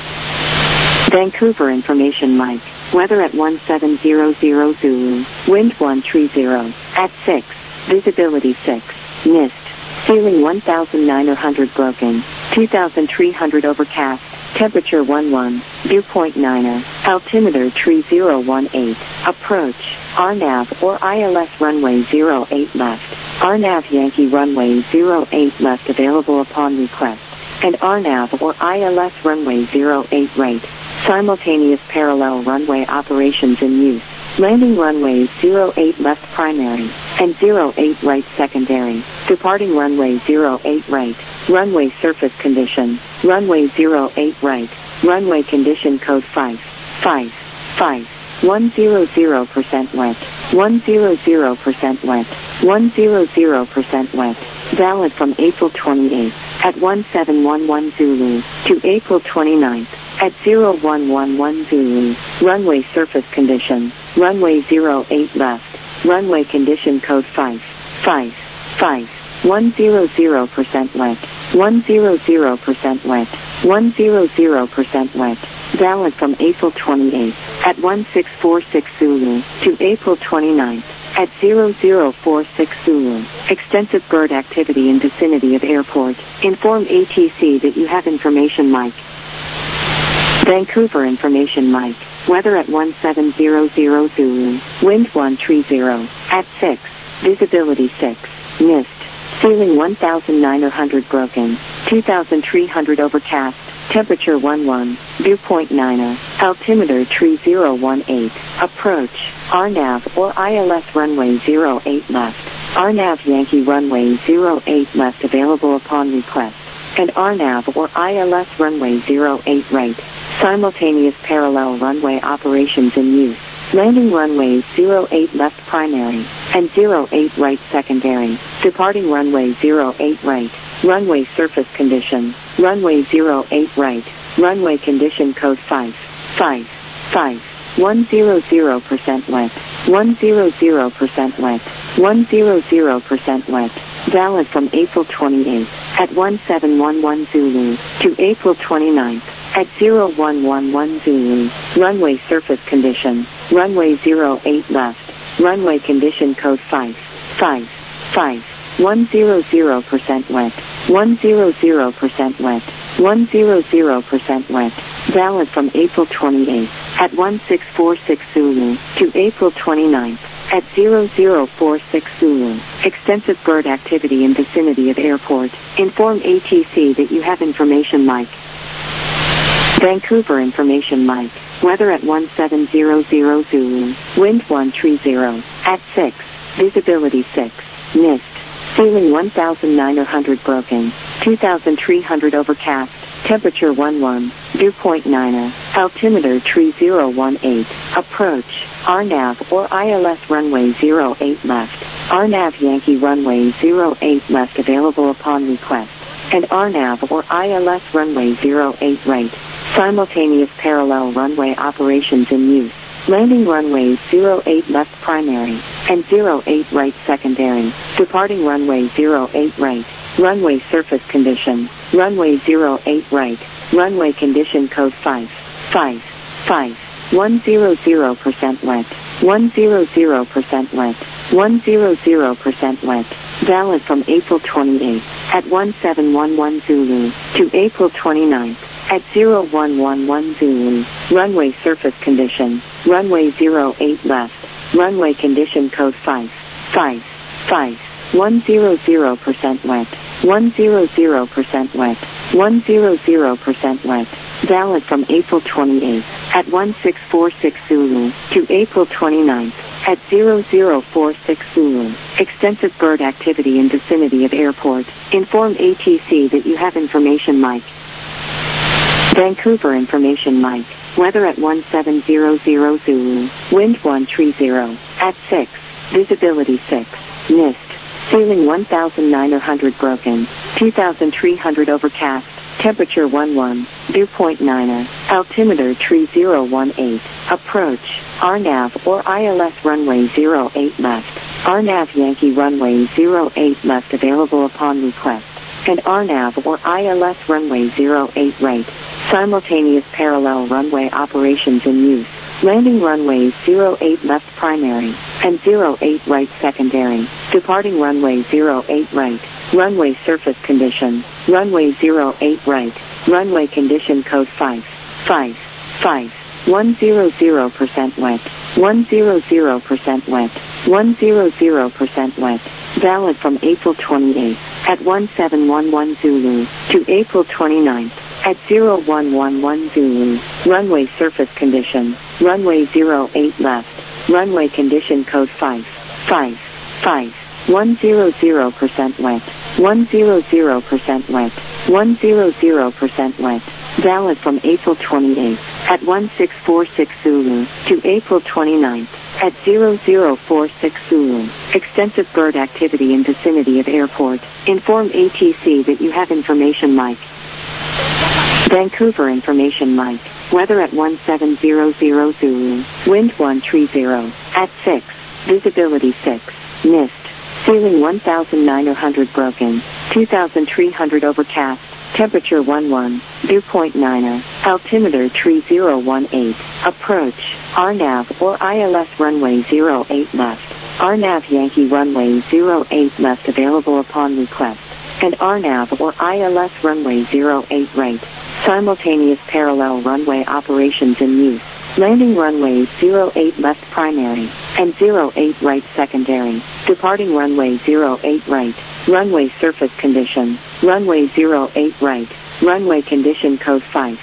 Vancouver information Mike. Weather at 1700 Zulu. Wind 130 at 6. Visibility 6. Mist. Ceiling 1,900 broken. 2,300 overcast. Temperature 11. Dew point 9. Altimeter 3018. Approach. RNAV or ILS runway 08 left. RNAV Yankee runway 08 left available upon request. And RNAV or ILS runway 08 right. Simultaneous parallel runway operations in use. Landing runway 08 left primary and 08 right secondary. Departing runway 08 right. Runway surface condition. Runway 08 right. Runway condition code 555. 100% wet. 100% wet. 100% wet. Valid from April 28th at 1711 Zulu to April 29th at 0111 Zulu. Runway surface condition. Runway 08 left. Runway condition code 555. 100% wet. 100% wet. 100% wet. Valid from April 28th at 1646 Zulu to April 29th at 0046 Zulu. Extensive bird activity in vicinity of airport. Inform ATC that you have information Mike. Vancouver information Mike. Weather at 1700 Zulu. Wind 130 at 6. Visibility 6. Mist. Ceiling 1,900 broken. 2,300 overcast. Temperature 11. Dew point 9. Altimeter 3018. Approach. RNAV or ILS runway 08 left. RNAV Yankee runway 08 left available upon request. And RNAV or ILS runway 08 right. Simultaneous parallel runway operations in use. Landing runway 08 left primary and 08 right secondary. Departing runway 08 right. Runway surface condition. Runway 08 right. Runway condition code 555. 100% wet. 100% wet. 100% wet. Valid from April 28th at 1711 Zulu to April 29th at 0111 Zulu. Runway surface condition. Runway 08 left. Runway condition code 555. 100% wet. 100% wet. 100% wet. Valid from April 28th at 1646 Zulu to April 29th at 0046 Zulu. Extensive bird activity in vicinity of airport. Inform ATC that you have information Mike. Vancouver information Mike. weather at 1700 Zulu, wind 130, at 6, visibility 6, mist, ceiling 1900 broken, 2300 overcast, temperature 11, dew point 9, altimeter 3018, approach, RNAV or ILS runway 08 left, RNAV Yankee runway 08 left available upon request, and RNAV or ILS runway 08 right, simultaneous parallel runway operations in use, landing runway 08 left primary, and 08 right secondary, departing runway 08 right, runway surface condition, runway 08 right, runway condition code 5, 100% wet, 100% wet, 100% wet, valid from April 28th at 1711 Zulu to April 29th at 0111 Zulu, runway surface condition, runway 08 left, runway condition code 5, 100% wet, 100% wet, 100% wet, valid from April 28th at 1646 Zulu to April 29th at 0046 Zulu. Extensive bird activity in vicinity of airport. Inform ATC that you have information Mike. Vancouver information Mike. Weather at 1700 Zulu, wind 130, at 6, visibility 6, mist, ceiling 1900 broken, 2300 overcast, temperature 11, dew point 9, altimeter 3018, approach, RNAV or ILS runway 08 left, RNAV Yankee runway 08 left available upon request, and RNAV or ILS runway 08 right, simultaneous parallel runway operations in use, landing runways 08 left primary, and 08 right secondary, departing runway 08 right, runway surface condition, runway 08 right, runway condition code 5, 100% wet, 100% wet, 100% wet, valid from April 28th at 1711 Zulu to April 29th at 0111 Zulu, runway surface condition, runway 08 left, runway condition code 5, 100% wet, 100% wet, 100% wet, valid from April 28th at 1646 Zulu to April 29th at 0046 Zulu. Extensive bird activity in vicinity of airport. Inform ATC that you have information Mike. Vancouver information Mike. Weather at 1700 Zulu, wind 130, at 6, visibility 6, mist, ceiling 1900 broken, 2300 overcast, temperature 11, dew point 9, altimeter 3018, approach, RNAV or ILS runway 08 left, RNAV Yankee runway 08 left available upon request, and RNAV or ILS runway 08 right, simultaneous parallel runway operations in use, landing runway 08 left primary, and 08 right secondary, departing runway 08 right, runway surface condition, runway 08 right, runway condition code 5,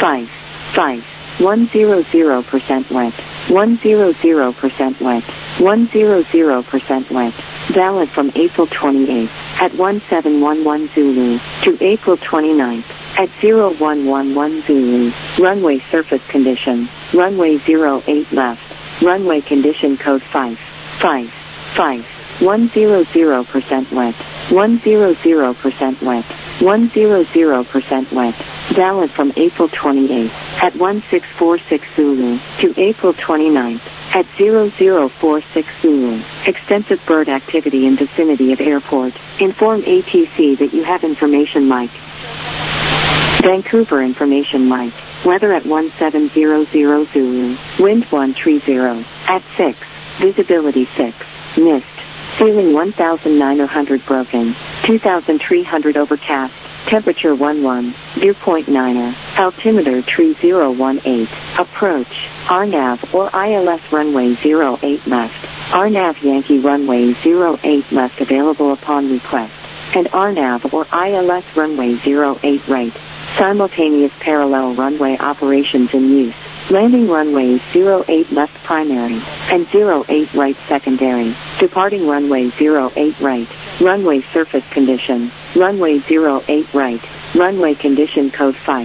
100% wet, 100% wet, 100% wet, valid from April 28th at 1711 Zulu to April 29th at 0111 Zulu, runway surface condition, runway 08 left, runway condition code 5, 100% wet, 100% wet, 100% wet, valid from April 28th at 1646 Zulu to April 29th at 0046 Zulu. Extensive bird activity in vicinity of airport. Inform ATC that you have information Mike. Vancouver information Mike. Weather at 1700 Zulu, wind 130, at 6, visibility 6, mist, ceiling 1900 broken, 2300 overcast, temperature 11, dew point 9, altimeter 3018, approach, RNAV or ILS runway 08 left, RNAV Yankee runway 08 left available upon request, and RNAV or ILS runway 08 right, simultaneous parallel runway operations in use, Landing runway 08 left primary, and 08 right secondary. Departing runway 08 right. Runway surface condition. Runway 08 right. Runway condition code 5.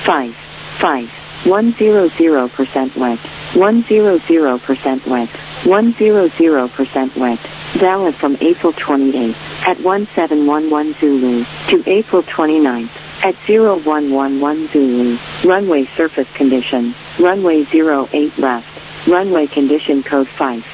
100% wet. 100% wet. 100% wet. Valid from April 28th at 1711 Zulu to April 29th at 0111 Zulu. Runway surface condition. Runway 08 left. Runway condition code 5.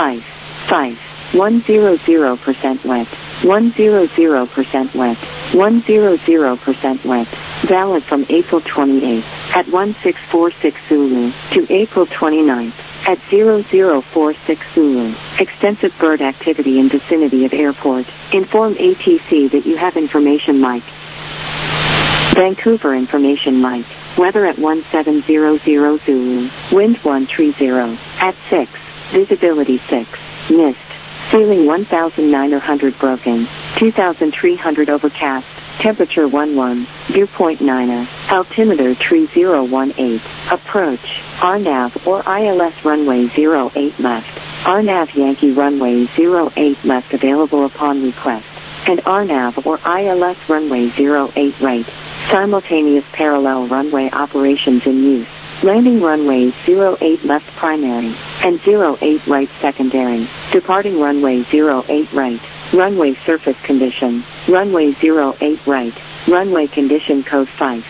100% wet. 100% wet. 100% wet. Valid from April 28th at 1646 Zulu to April 29th at 0046 Zulu. Extensive bird activity in vicinity of airport. Inform ATC that you have information mic. Vancouver information mic. Weather at 1700 Zulu. Wind 130. At 6. Visibility 6. Mist. Ceiling 1,900 broken. 2,300 overcast. Temperature 11. Dew point 9. Altimeter 3018. Approach. RNAV or ILS runway 08 left. RNAV Yankee runway 08 left available upon request. And RNAV or ILS runway 08 right. Simultaneous parallel runway operations in use. Landing runway 08 left primary and 08 right secondary. Departing runway 08 right. Runway surface condition. Runway 08 right. Runway condition code 5.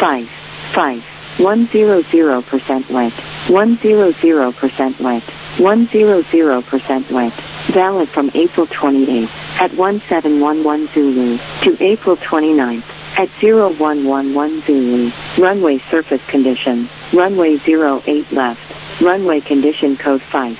100% wet. 100% wet. 100% wet. Valid from April 28th at 1711 Zulu to April 29th at 0111 Zulu. Runway surface condition. Runway 08 left. Runway condition code 5.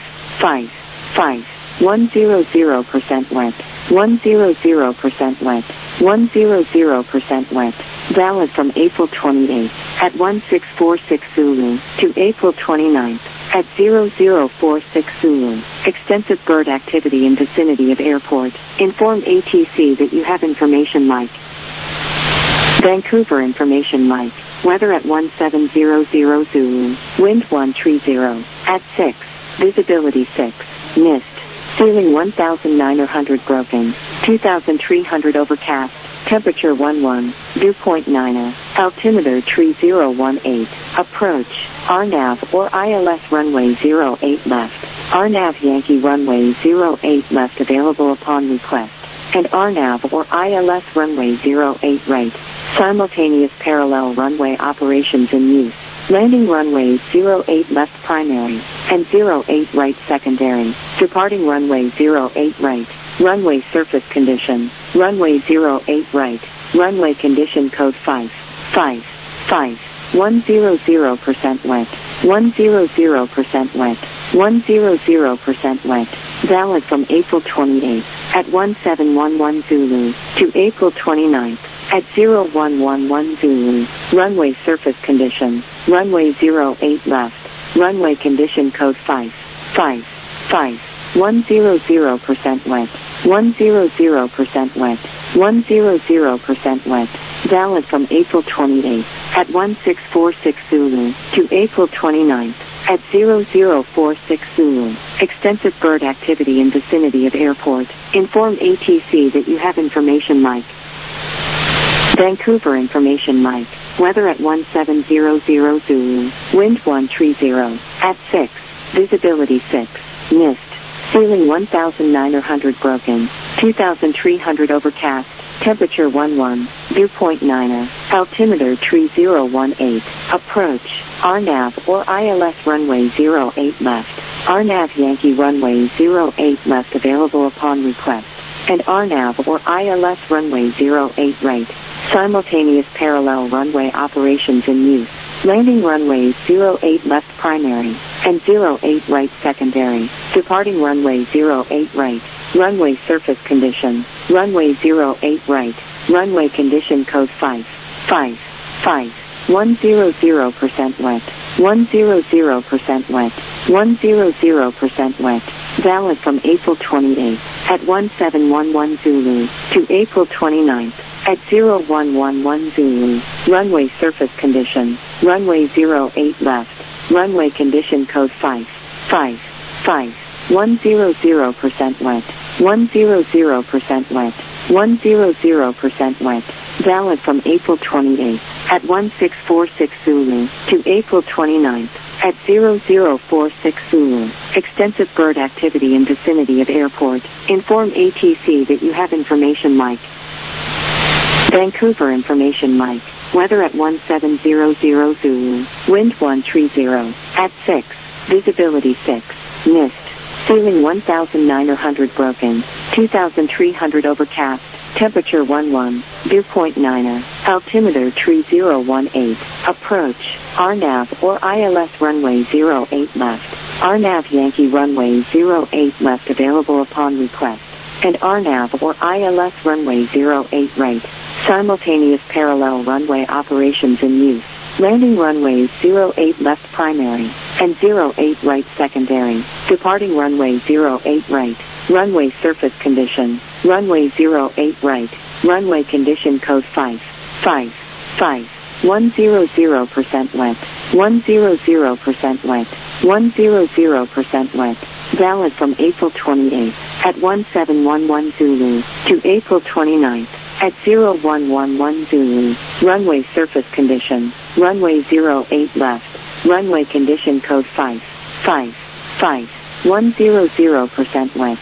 100% wet. 100% wet. 100% wet. Valid from April 28th at 1646 Zulu to April 29th at 0046 Zulu. Extensive bird activity in vicinity of airport. Inform ATC that you have information mic. Vancouver information mic. Weather at 1700 Zulu. Wind 130. At 6. Visibility 6. Mist. Ceiling 1,900 broken. 2,300 overcast. Temperature 11. Dew point 9. Altimeter 3018. Approach. RNAV or ILS runway 08 left. RNAV Yankee runway 08 left available upon request. And RNAV or ILS runway 08 right. Simultaneous parallel runway operations in use. Landing runway 08 left primary and 08 right secondary. Departing runway 08 right. Runway surface condition. Runway 08 right. Runway condition code 5. 100% wet. 100% wet. 100% wet. Valid from April 28th at 1711 Zulu to April 29th at 0111 Zulu. Runway surface condition. Runway 08 left. Runway condition code 5. 100% wet. 100% wet. 100% wet. Valid from April 28th at 1646 Zulu to April 29th at 0046 Zulu. Extensive bird activity in vicinity of airport. Inform ATC that you have information mic. Vancouver information mic. Weather at 1700 Zulu. Wind 130. At 6. Visibility 6. Mist. Ceiling 1,900 broken. 2,300 overcast. Temperature 11. Dew point 9. Altimeter 3018. Approach. RNAV or ILS runway 08 left. RNAV Yankee runway 08 left available upon request. And RNAV or ILS runway 08 right. Simultaneous parallel runway operations in use. Landing runway 08 left primary and 08 right secondary. Departing runway 08 right. Runway surface condition. Runway 08 right. Runway condition code 5. 100% wet. 100% wet. 100% wet. Valid from April 28th at 1711 Zulu to April 29th at 0111 Zulu. Runway surface condition. Runway 08 left. Runway condition code 555. 100% wet. 100% wet. 100% wet. Valid from April 28th at 1646 Zulu to April 29th at 0046 Zulu. Extensive bird activity in vicinity of airport. Inform ATC that you have information Mike. Vancouver information Mike. Weather at 1700 Zulu. Wind 130 at 6. Visibility 6. Mist. Ceiling 1,900 broken. 2,300 overcast. Temperature 11. Dew point 9er. Altimeter 3018. Approach. RNAV or ILS runway 08 left. RNAV Yankee runway 08 left available upon request. And RNAV or ILS runway 08 right. Simultaneous parallel runway operations in use. Landing runways 08 left primary and 08 right secondary. Departing runway 08 right. Runway surface condition. Runway 08 right. Runway condition code 555. 100% wet. 100% wet. 100% wet. Valid from April 28th at 1711 Zulu to April 29th at 0111 Zulu. Runway surface condition. Runway 08 left. Runway condition code 555. 100% wet.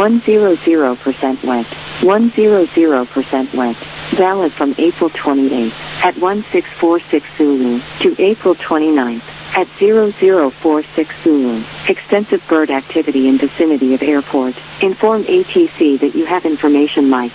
100% wet. 100% wet. Valid from April 28th at 1646 Zulu to April 29th at 0046 Zulu. Extensive bird activity in vicinity of airport. Inform ATC that you have information Mike.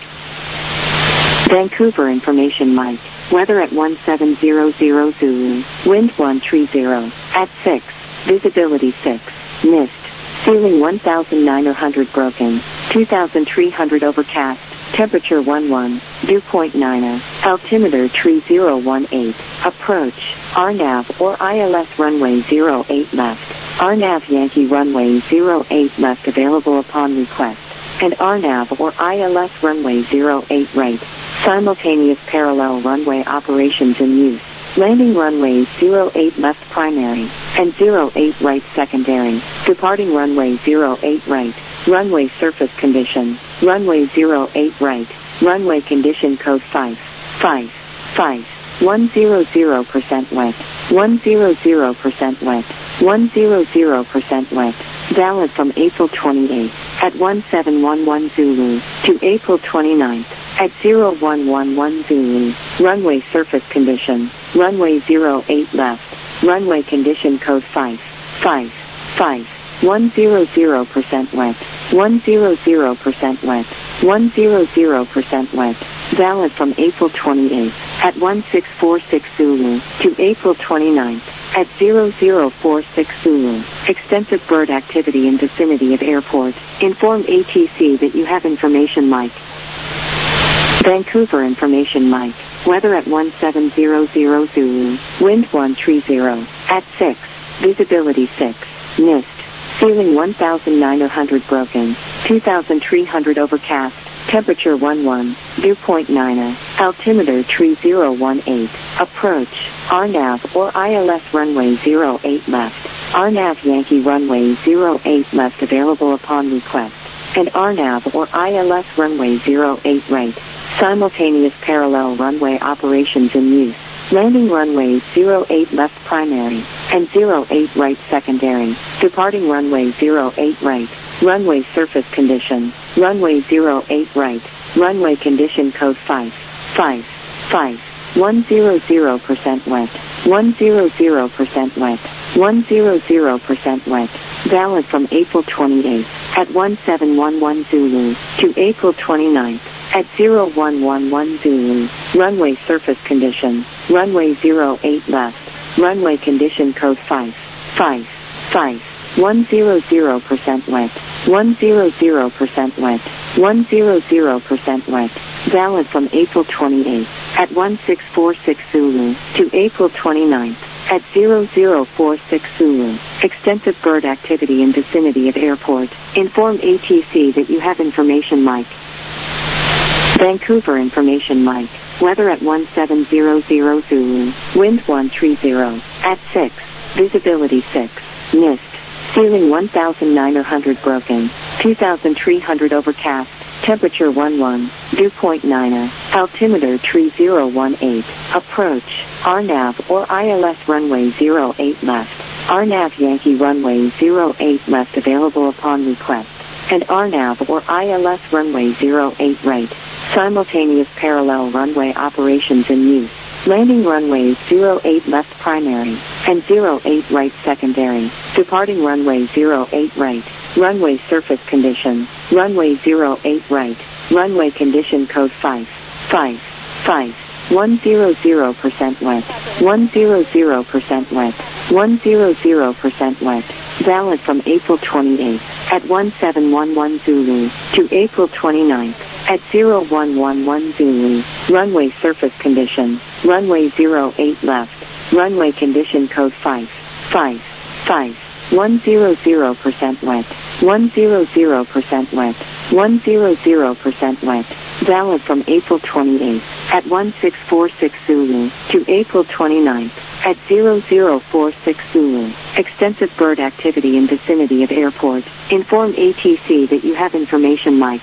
Vancouver information Mike. Weather at 1700 Zulu. Wind 130 at 6. Visibility 6. Mist. Ceiling 1,900 broken. 2,300 overcast. Temperature 11. Dew point 9er. Altimeter 3018. Approach. RNAV or ILS runway 08 left. RNAV Yankee runway 08 left available upon request. And RNAV or ILS runway 08 right. Simultaneous parallel runway operations in use. Landing runways 08 left primary and 08 right secondary. Departing runway 08 right. Runway surface condition. Runway 08 right. Runway condition code 555. 100% wet. 100% wet. 100% wet. Valid from April 28th at 1711 Zulu to April 29th at 0111 Zulu. Runway surface condition. Runway 08 left. Runway condition code 555. 100% wet. 100% wet. 100% wet. Valid from April 28th at 1646 Zulu to April 29th at 0046 Zulu. Extensive bird activity in vicinity of airport. Inform ATC that you have information Mike. Vancouver information Mike. Weather at 1700 Zulu. Wind 130 at 6. Visibility 6. Mist. Ceiling 1,900 broken. 2,300 overcast. Temperature 11. Dew point 9er. Altimeter 3018. Approach. RNAV or ILS runway 08 left. RNAV Yankee runway 08 left available upon request. And RNAV or ILS runway 08 right. Simultaneous parallel runway operations in use. Landing runways 08 left primary and 08 right secondary. Departing runway 08 right. Runway surface condition. Runway 08 right. Runway condition code 555. 100% wet. 100% wet. 100% wet. Valid from April 28th at 1711 Zulu to April 29th at 0111 Zulu. Runway surface condition. Runway 08 left. Runway condition code 555. 100% wet. 100% wet. 100% wet. Valid from April 28th at 1646 Zulu to April 29th at 0046 Zulu. Extensive bird activity in vicinity of airport. Inform ATC that you have information Mike. Vancouver information Mike. Weather at 1700 Zulu. Wind 130 at 6. visibility 6, mist, ceiling 1,900 broken, 2,300 overcast, temperature 11, dew point 9, altimeter 3018, approach, RNAV or ILS runway 08 left, RNAV Yankee runway 08 left available upon request, and RNAV or ILS runway 08 right, simultaneous parallel runway operations in use. Landing runways 08 left primary, and 08 right secondary, departing runway 08 right, runway surface condition, runway 08 right, runway condition code 5, 5, 5, 100% wet, 100% wet, 100% wet, valid from April 28th at 1711 Zulu to April 29th at 0111 Zulu, runway surface condition, runway 08 left, runway condition code 5, 5, 5, 100% wet, 100% wet, 100% wet, valid from April 28th at 1646 Zulu to April 29th at 0046 Zulu. Extensive bird activity in vicinity of airport. Inform ATC that you have information Mike.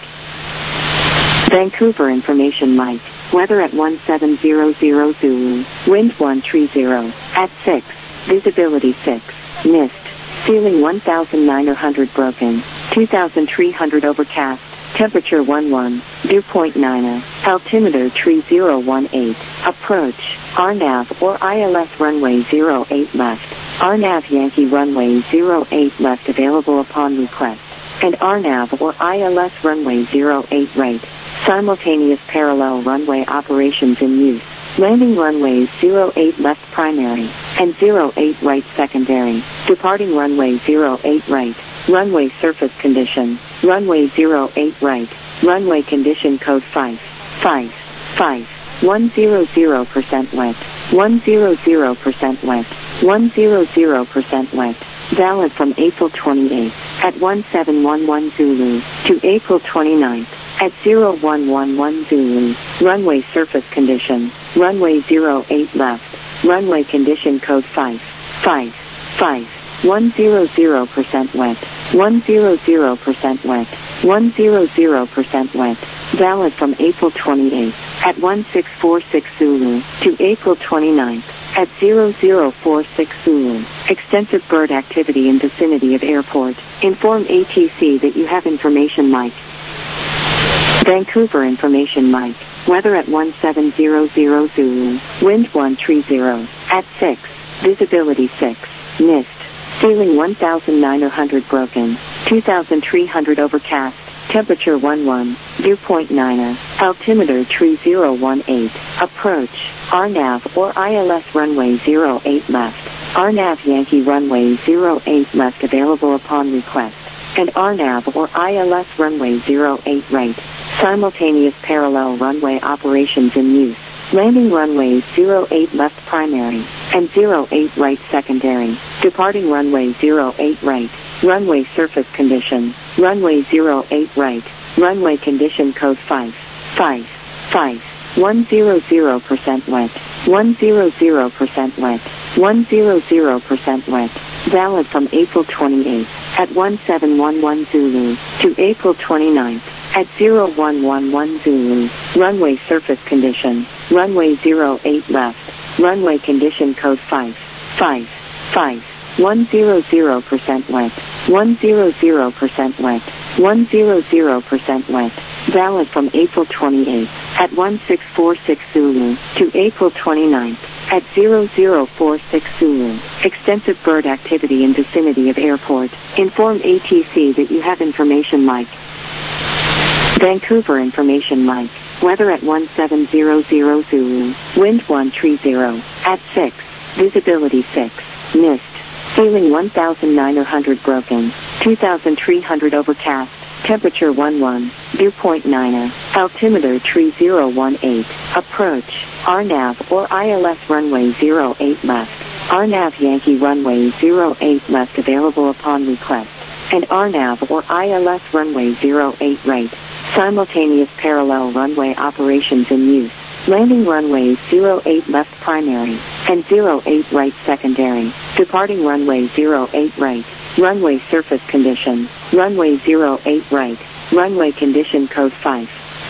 Vancouver information Mike. Weather at 1700 Zulu. Wind 130. At 6. Visibility 6. Mist. Ceiling 1,900 broken. 2,300 overcast. Temperature 11. Dew point 9. Altimeter 3018. Approach. RNAV or ILS runway 08 left. RNAV Yankee runway 08 left available upon request. And RNAV or ILS runway 08 right. Simultaneous parallel runway operations in use. Landing runways 08 left primary and 08 right secondary. Departing runway 08 right. Runway surface condition. Runway 08 right. Runway condition code 5, 5, 5. 100% wet, 100% wet, 100% wet, valid from April 28th at 1711 Zulu to April 29th at 0111 Zulu, runway surface condition, runway 08 left, runway condition code 5, 5, 5, 100% wet, 100% wet, 100% wet, valid from April 28th at 1646 Zulu to April 29th at 0046 Zulu. Extensive bird activity in vicinity of airport. Inform ATC that you have information Mike. Vancouver information Mike. Weather at 1700 Zulu. Wind 130. At 6. Visibility 6. Mist. Ceiling 1,900 broken. 2,300 overcast. Temperature 11. Dew point 9. Altimeter 3018. Approach. RNAV or ILS runway 08 left. RNAV Yankee runway 08 left available upon request. And RNAV or ILS runway 08 right. Simultaneous parallel runway operations in use. Landing runways 08 left primary and 08 right secondary. Departing runway 08 right. Runway surface condition. Runway 08 right. Runway condition code 5, 5, 5. 100% wet. 100% wet. 100% wet. Valid from April 28th at 1711 Zulu to April 29th at 0111 Zulu. Runway surface condition. Runway 08 left. Runway condition code 5, 5, 5. 100% wet. 100% wet. 100% wet. Valid from April 28th at 1646 Zulu to April 29th at 0046 Zulu. Extensive bird activity in vicinity of airport. Inform ATC that you have information Mike. Vancouver information Mike. Weather at 1700 Zulu. Wind 130. At 6. Visibility 6. Mist. Ceiling 1,900 broken. 2,300 overcast. Temperature 11. Dew point 9. Altimeter 3018. Approach. RNAV or ILS runway 08 left. RNAV Yankee runway 08 left available upon request. And RNAV or ILS runway 08 right. Simultaneous parallel runway operations in use. Landing runways 08 left primary and 08 right secondary. Departing runway 08 right. Runway surface condition. Runway 08 right. Runway condition code 5.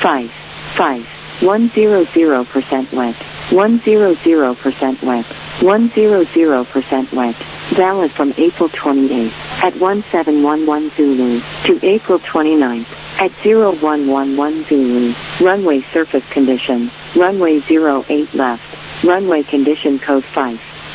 100% wet. 100% wet. 100% wet. Valid from April 28th at 1711 Zulu to April 29th at 0111 Zulu. Runway surface condition. Runway 08 left. Runway condition code 5.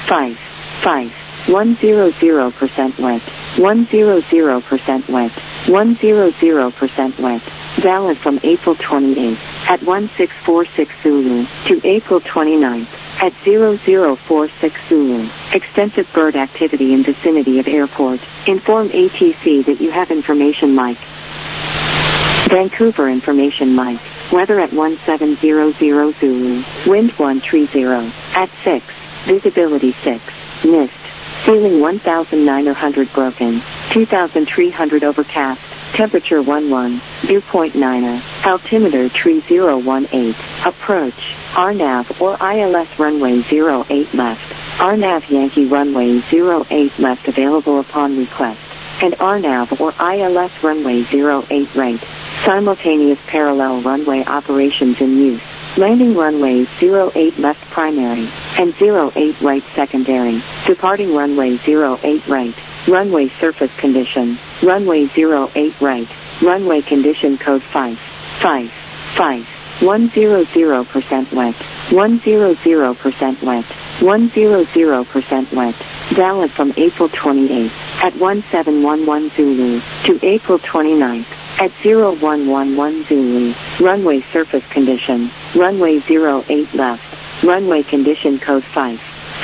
100% wet. 100% wet. 100% wet. Valid from April 28th at 1646 Zulu to April 29th at 0046 Zulu. Extensive bird activity in vicinity of airport. Inform ATC that you have information Mike. Vancouver information Mike. Weather at 1700 Zulu. Wind 130 at 6. Visibility 6. Mist. Ceiling 1,900 broken. 2,300 overcast. Temperature 11. Dew point 9. Altimeter 3018. Approach. RNAV or ILS runway 08 left. RNAV Yankee runway 08 left available upon request. And RNAV or ILS runway 08 right. Simultaneous parallel runway operations in use. Landing runway 08 left primary and 08 right secondary. Departing runway 08 right. Runway surface condition. Runway 08 right. Runway condition code 5. 100% wet. 100% wet. 100% wet. Valid from April 28th at 1711 Zulu to April 29th at 0111 Zulu. Runway surface condition. Runway 08 left. Runway condition code 5.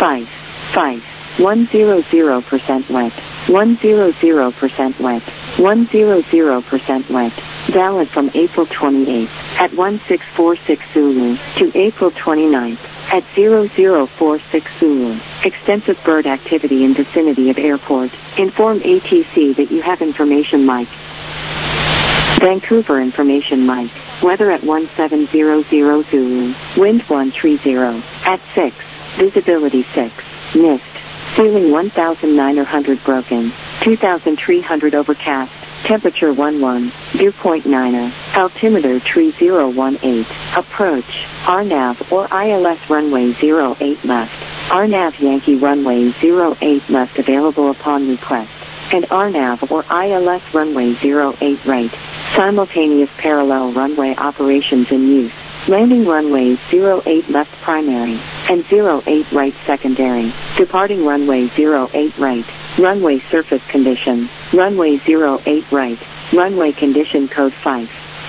100% wet. 100% wet. 100% wet. Valid from April 28th at 1646 Zulu to April 29th at 0046 Zulu. Extensive bird activity in vicinity of airport. Inform ATC that you have information Mike. Vancouver information Mike. Weather at 1700 Zulu. Wind 130 at 6. Visibility 6. Mist. Ceiling 1,900 broken. 2,300 overcast. Temperature 11. Dew point 9. Altimeter 3018. Approach. RNAV or ILS runway 08 left. RNAV Yankee runway 08 left available upon request. And RNAV or ILS runway 08 right. Simultaneous parallel runway operations in use. Landing runway 08 left primary and 08 right secondary. Departing runway 08 right. Runway surface condition. Runway 08 right. Runway condition code 5.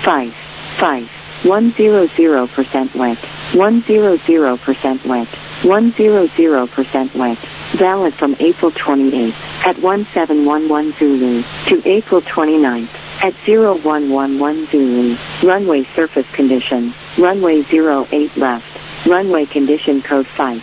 100% wet. 100% wet. 100% wet. Valid from April 28th at 1711 Zulu to April 29th at 0111 Zulu. Runway surface condition. Runway 08 left. Runway condition code 5.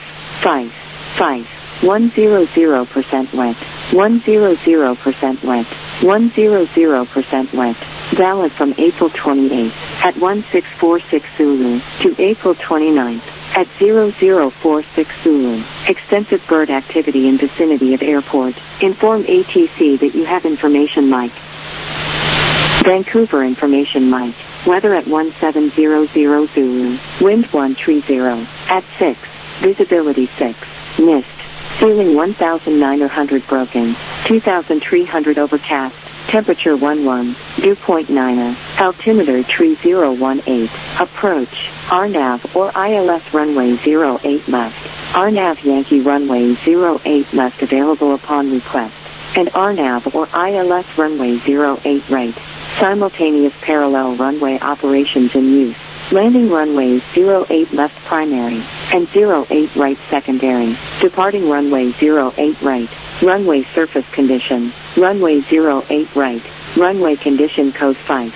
100% wet. 100% wet. 100% wet. Valid from April 28th at 1646 Zulu to April 29th at 0046 Zulu. Extensive bird activity in vicinity of airport. Inform ATC that you have information Mike. Vancouver information Mike. Weather at 1700 Zulu. Wind 130 at 6. Visibility 6. Mist. Ceiling 1,900 broken. 2,300 overcast. Temperature 11. Dew point 9. Altimeter 3018. Approach. RNAV or ILS runway 08 left. RNAV Yankee runway 08 left available upon request. And RNAV or ILS runway 08 right. Simultaneous parallel runway operations in use. Landing runways 08 left primary and 08 right secondary. Departing runway 08 right. Runway surface condition. Runway 08 right. Runway condition code 5.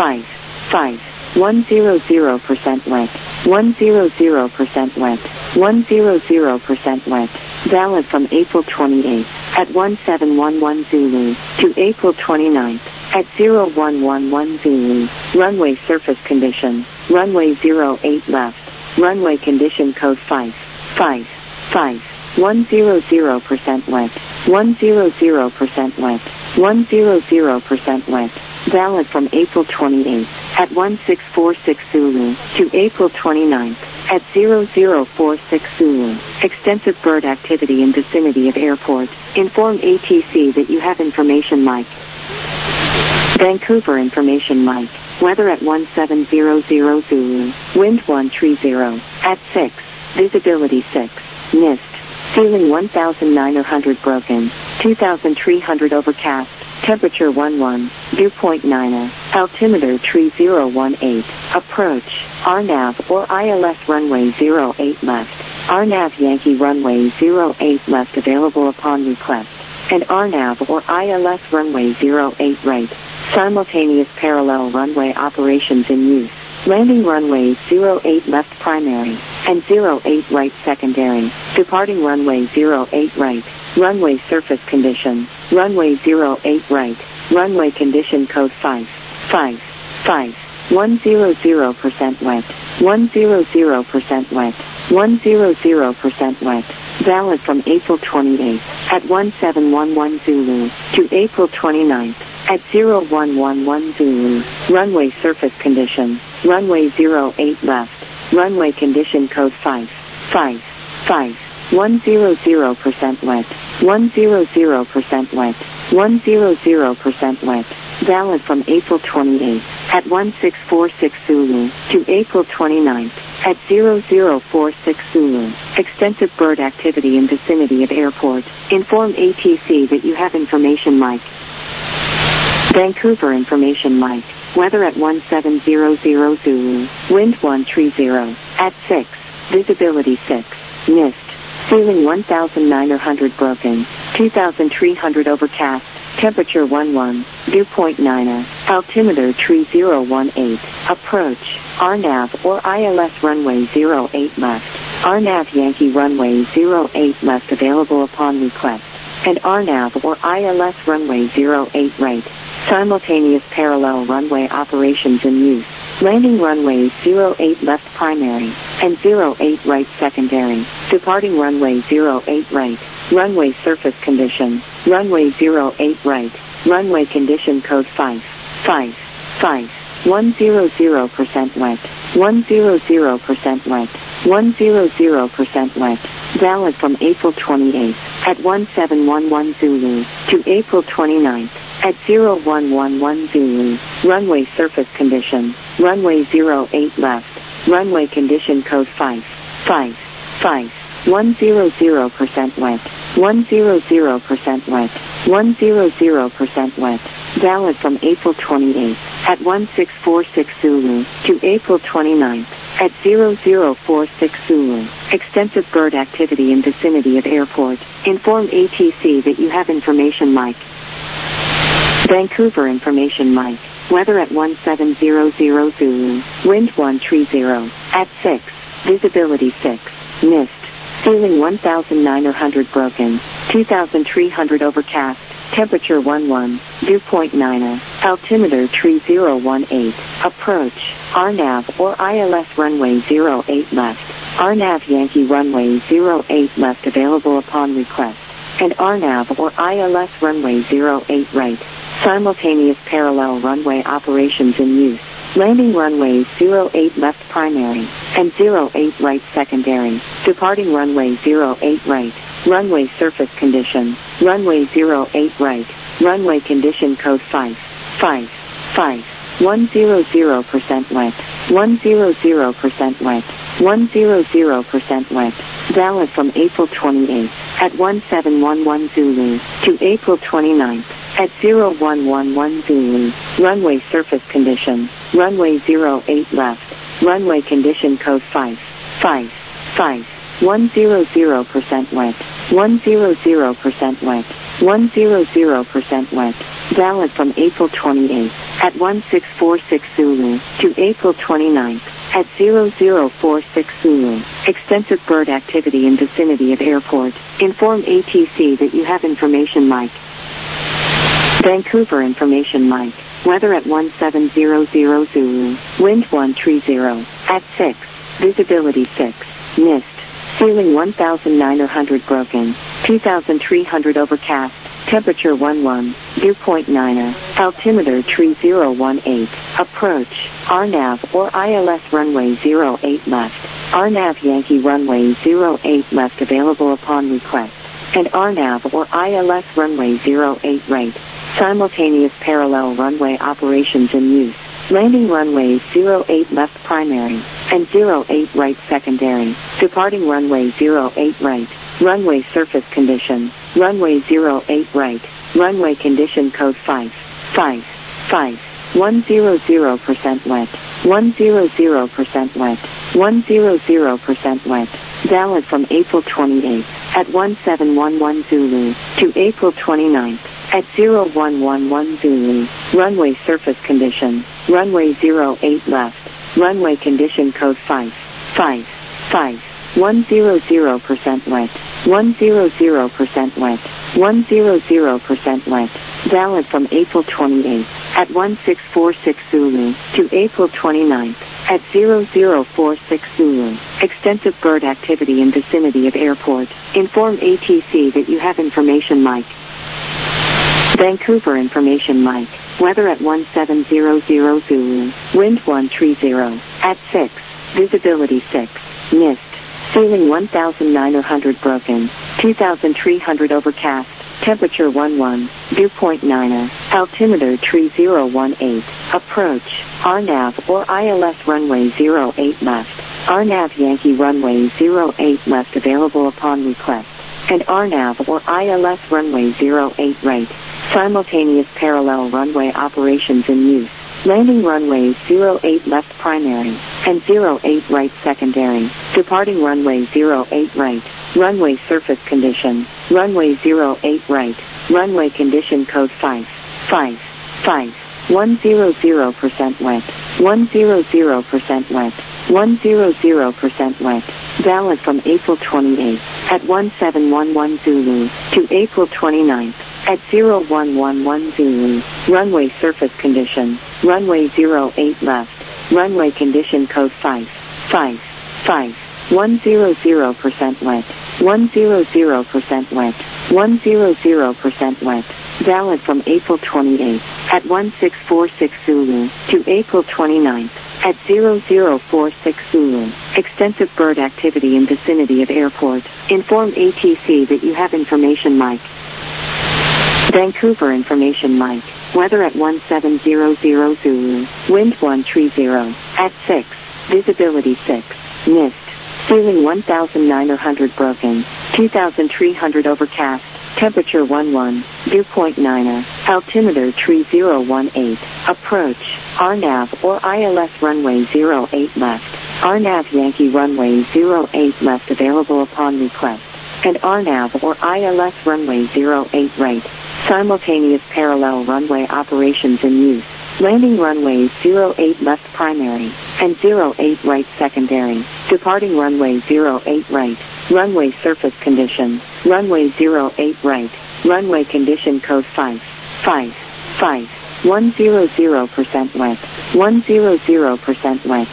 100% wet. 100% wet. 100% wet. Valid from April 28th at 1711 Zulu to April 29th at 0111 Zulu. Runway surface condition. Runway 08 left. Runway condition code 5. 100% wet, 100% wet, 100% wet. Valid from April 28th at 1646 Zulu to April 29th at 0046 Zulu. Extensive bird activity in vicinity of airport. Inform ATC that you have information Mike. Vancouver information Mike. Weather at 1700 Zulu. Wind 130 at 6. Visibility 6. Mist. Ceiling 1900 broken. 2300 overcast. Temperature 11. Dew point 9. Altimeter 3018. Approach. RNAV or ILS runway 08 left. RNAV Yankee runway 08 left available upon request. And RNAV or ILS runway 08 right. Simultaneous parallel runway operations in use. Landing runway 08 left primary and 08 right secondary. Departing runway 08 right. Runway surface condition. Runway 08 right. Runway condition code 5. 100% wet. 100% wet. 100% wet. Valid from April 28th at 1711 Zulu to April 29th at 0111 Zulu. Runway surface condition. Runway 08 left. Runway condition code 5. 100% wet. 100% wet. 100% wet. Valid from April 28th at 1646 Zulu to April 29th at 0046 Zulu. Extensive bird activity in vicinity of airport. Inform ATC that you have information Mike. Vancouver information Mike. Weather at 1700 Zulu. Wind 130 at 6. Visibility 6. Mist. Ceiling 1900 broken. 2300 overcast. Temperature 11. Dew point 9. Altimeter 3018. Approach. RNAV or ILS runway 08 left. RNAV Yankee runway 08 left available upon request. And RNAV or ILS runway 08 right. Simultaneous parallel runway operations in use. Landing runway 08 left primary and 08 right secondary. Departing runway 08 right. Runway surface condition. Runway 08 right. Runway condition code 5. 100% wet. 100% wet. 100% wet. Valid from April 28th at 1711 Zulu to April 29th at 0111 Zulu. Runway surface condition. Runway 08 left. Runway condition code 5. 100% wet. 100% wet. 100% wet. Valid from April 28th at 1646 Zulu to April 29th at 0046 Zulu. Extensive bird activity in vicinity of airport. Inform ATC that you have information Mike. Vancouver information Mike. Weather at 1700 Zulu. Wind 130 at 6. Visibility 6. Mist. Ceiling 1900 broken. 2300 overcast. Temperature 11. Dew point 9. Altimeter 3018. Approach. RNAV or ILS runway 08 left. RNAV Yankee runway 08 left available upon request. And RNAV or ILS runway 08 right. Simultaneous parallel runway operations in use. Landing runway 08 left primary and 08 right secondary. Departing runway 08 right. Runway surface condition. Runway 08 right. Runway condition code 5. 100% wet. 100% wet. 100% wet. Valid from April 28th at 1711 Zulu to April 29th at 0111 Zulu. Runway surface condition. Runway 08 left. Runway condition code 5. 100% wet. 100% wet. 100% wet. Valid from April 28th at 1646 Zulu to April 29th at 0046 Zulu. Extensive bird activity in vicinity of airport. Inform ATC that you have information Mike. Vancouver information Mike. Weather at 1700 Zulu. Wind 130 at 6. Visibility 6. Mist. ceiling 1,900 broken, 2,300 overcast, temperature 11, dew point 9er, altimeter tree 018, approach, RNAV or ILS runway 08 left, RNAV Yankee runway 08 left available upon request, and RNAV or ILS runway 08 right, simultaneous parallel runway operations in use. Landing runways 08 left primary, and 08 right secondary, departing runway 08 right, runway surface condition, runway 08 right, runway condition code 5, 5, 5, 100% wet, 100% wet, 100% wet, valid from April 28th at 1711 Zulu to April 29th. At 0111 Zulu, runway surface condition, runway 08 left, runway condition code 5, 5, 5, 100% wet, 100% wet, 100% wet, valid from April 28th at 1646 Zulu to April 29th at 0046 Zulu. Extensive bird activity in vicinity of airport. Inform ATC that you have information mic. Vancouver information mic. Weather at 1700 Zulu. Wind 130. At 6. Visibility 6. Mist. Ceiling 1,900 broken. 2,300 overcast. Temperature 11. Dew point 9er. Altimeter tree 018. Approach. RNAV or ILS runway 08 left. RNAV Yankee runway 08 left available upon request. And RNAV or ILS runway 08 right. Simultaneous parallel runway operations in use. Landing runways 08 left primary and 08 right secondary. Departing runway 08 right. Runway surface condition. Runway 08 right. Runway condition code 5, 5, 5. 100% wet. 100% wet. 100% wet. Valid from April 28th at 1711 Zulu to April 29th. At 0111 Zulu, runway surface condition, runway 08 left, runway condition code 5, 5, 5, 100% wet, 100% wet, 100% wet, valid from April 28th at 1646 Zulu to April 29th at 0046 Zulu. Extensive bird activity in vicinity of airport. Inform ATC that you have information mic. Vancouver information mic. Weather at 1700 Zulu. Wind 130. At 6. Visibility 6. Mist. Ceiling 1,900 broken. 2,300 overcast. Temperature 11. Dew point 9er. Altimeter tree 018. Approach. RNAV or ILS runway 08 left. RNAV Yankee runway 08 left available upon request. And RNAV or ILS runway 08 right. Simultaneous parallel runway operations in use. Landing runways 08 left primary and 08 right secondary. Departing runway 08 right. Runway surface condition. Runway 08 right. Runway condition code 5, 5, 5. 100% wet. 100% wet.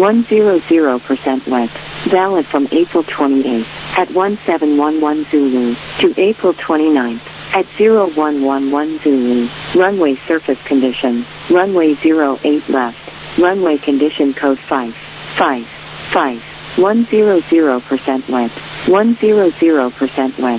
100% wet. Valid from April 28th at 1711 Zulu to April 29th. At 0111 Zulu, runway surface condition, runway 08 left, runway condition code 5, 5, 5, 100% wet, 100% wet,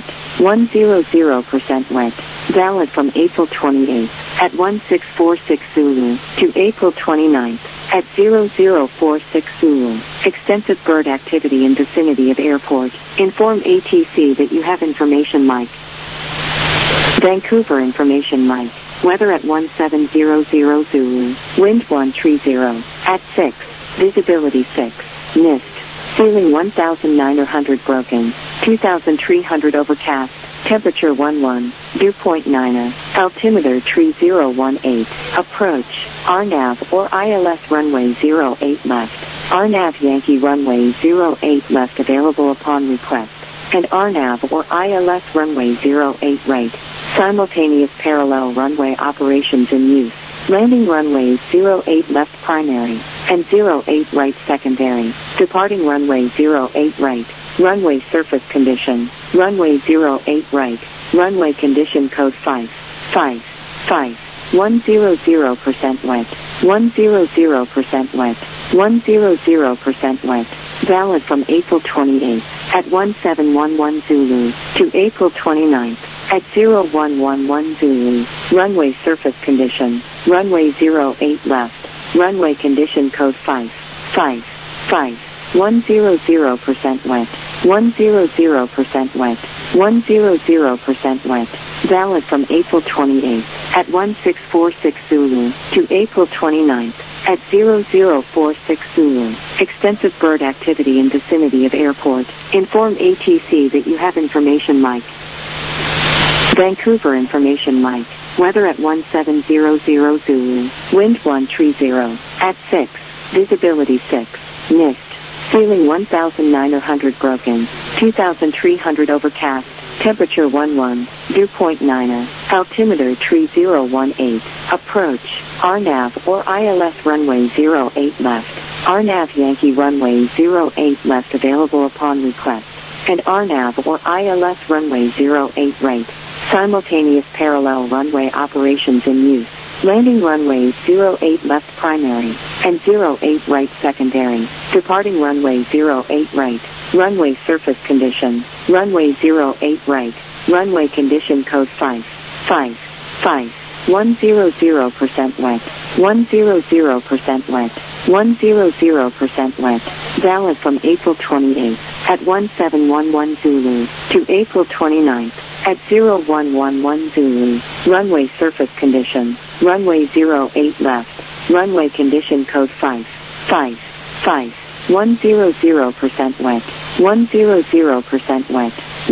100% wet, valid from April 28th at 1646 Zulu to April 29th at 0046 Zulu. Extensive bird activity in vicinity of airport. Inform ATC that you have information mic. Vancouver information mic. Weather at 1700 Zulu. Wind 130. At 6. Visibility 6. Mist. Ceiling 1,900 broken. 2,300 overcast. Temperature 11. Dew point 9er. Altimeter tree 018. Approach. RNAV or ILS runway 08 left. RNAV Yankee runway 08 left available upon request. And RNAV or ILS runway 08 right. Simultaneous parallel runway operations in use. Landing runways 08 left primary and 08 right secondary. Departing runway 08 right. Runway surface condition. Runway 08 right. Runway condition code 5. 5. 5. 100% wet. 100% wet. 100% wet. Valid from April 28th at 1711 Zulu to April 29th at 0111 Zulu. Runway surface condition. Runway 08 left. Runway condition code 5. 5. 5. 100% wet. 100% wet. 100% wet. Valid from April 28th at 1646 Zulu to April 29th at 0046 Zulu. Extensive bird activity in vicinity of airport. Inform ATC that you have information mic. Vancouver information mic. Weather at 1700 Zulu. Wind 130. At 6. Visibility 6. Mist. Ceiling 1,900 broken. 2,300 overcast. Temperature 11. Dew point 9. Altimeter 3018. Approach. RNAV or ILS runway 08 left. RNAV Yankee runway 08 left available upon request. And RNAV or ILS runway 08 right. Simultaneous parallel runway operations in use. Landing runways 08 left primary and 08 right secondary. Departing runway 08 right. Runway surface condition. Runway 08 right. Runway condition code 5. 5. 5. 100% wet. 100% wet. 100% wet. Valid from April 28th at 1711 Zulu to April 29th at 0111 Zulu. Runway surface condition. Runway 08 left. Runway condition code 5. 5. 5. 100% wet. 100% wet.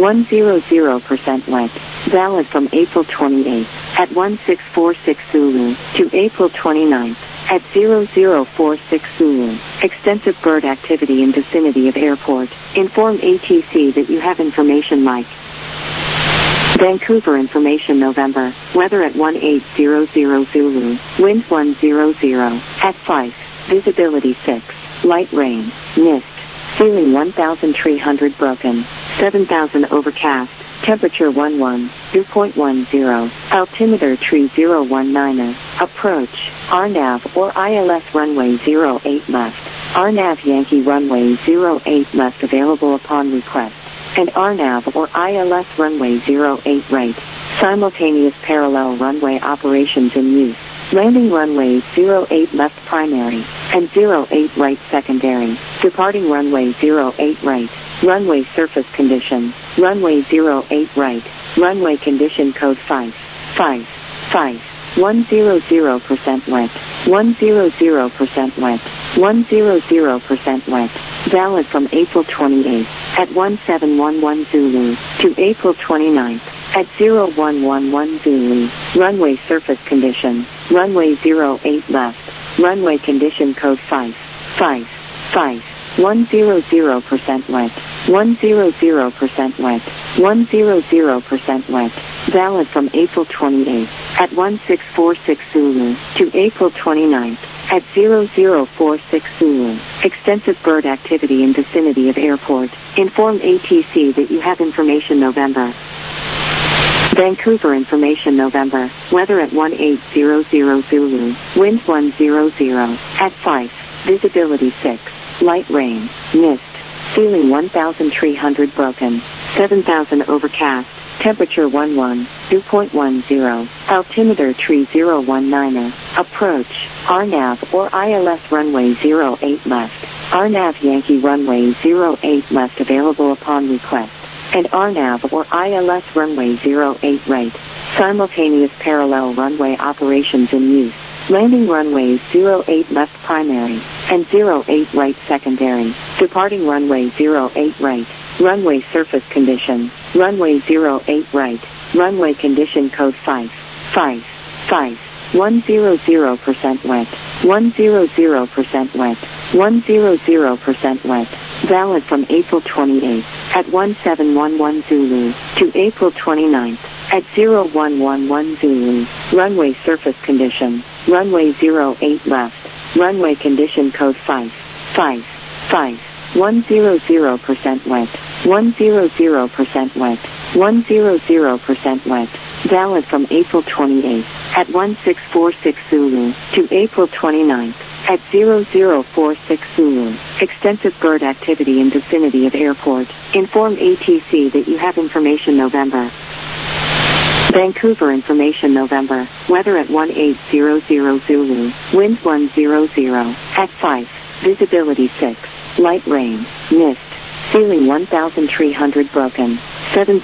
100% wet. Valid from April 28th at 1646 Zulu to April 29th at 0046 Zulu. Extensive bird activity in vicinity of airport. Inform ATC that you have information mic. Vancouver information November. Weather at 1800 Zulu. Wind 100. At 5. Visibility 6. Light rain. Mist. Ceiling 1,300 broken. 7,000 overcast. Temperature 11. Dew point 10. Altimeter 3019. Approach. RNAV or ILS runway 08 left. RNAV Yankee runway 08 left available upon request. And RNAV or ILS runway 08 right. Simultaneous parallel runway operations in use. Landing runways 08 left primary and 08 right secondary. Departing runway 08 right. Runway surface condition. Runway 08 right. Runway condition code 5. 5. 5. 100% wet. 100% wet. 100% wet. Valid from April 28th at 1711 Zulu to April 29th at 0111 Zulu. Runway surface condition. Runway 08 left. Runway condition code 5. 5. 5. 100% wet. 100% wet. 100% wet. Valid from April 28th at 1646 Zulu to April 29th at 0046 Zulu. Extensive bird activity in vicinity of airport. Inform ATC that you have information November. Vancouver information November. Weather at 1800 Zulu. Wind 100. At 5. Visibility 6. Light rain. Mist. Ceiling 1,300 broken. 7,000 overcast. Temperature 11. Dew point 10. Altimeter 3019. Approach. RNAV or ILS runway 08 left. RNAV Yankee runway 08 left available upon request. And RNAV or ILS runway 08 right. Simultaneous parallel runway operations in use. Landing runways 08 left primary and 08 right secondary. Departing runway 08 right. Runway surface condition. Runway 08 right. Runway condition code 5. 5. 5. 100% wet. 100% wet. 100% wet. Valid from April 28th at 1711 Zulu to April 29th at 0111 Zulu. Runway surface condition. Runway 08 left. Runway condition code 5. 5. 5. 100% wet. 100% wet. 100% wet. Valid from April 28th at 1646 Zulu to April 29th at 0046 Zulu. Extensive bird activity in vicinity of airport. Inform ATC that you have information November. Vancouver information November. Weather at 1800 Zulu. Wind 100 at 5. Visibility 6. Light rain. Mist. Ceiling 1300 broken. 7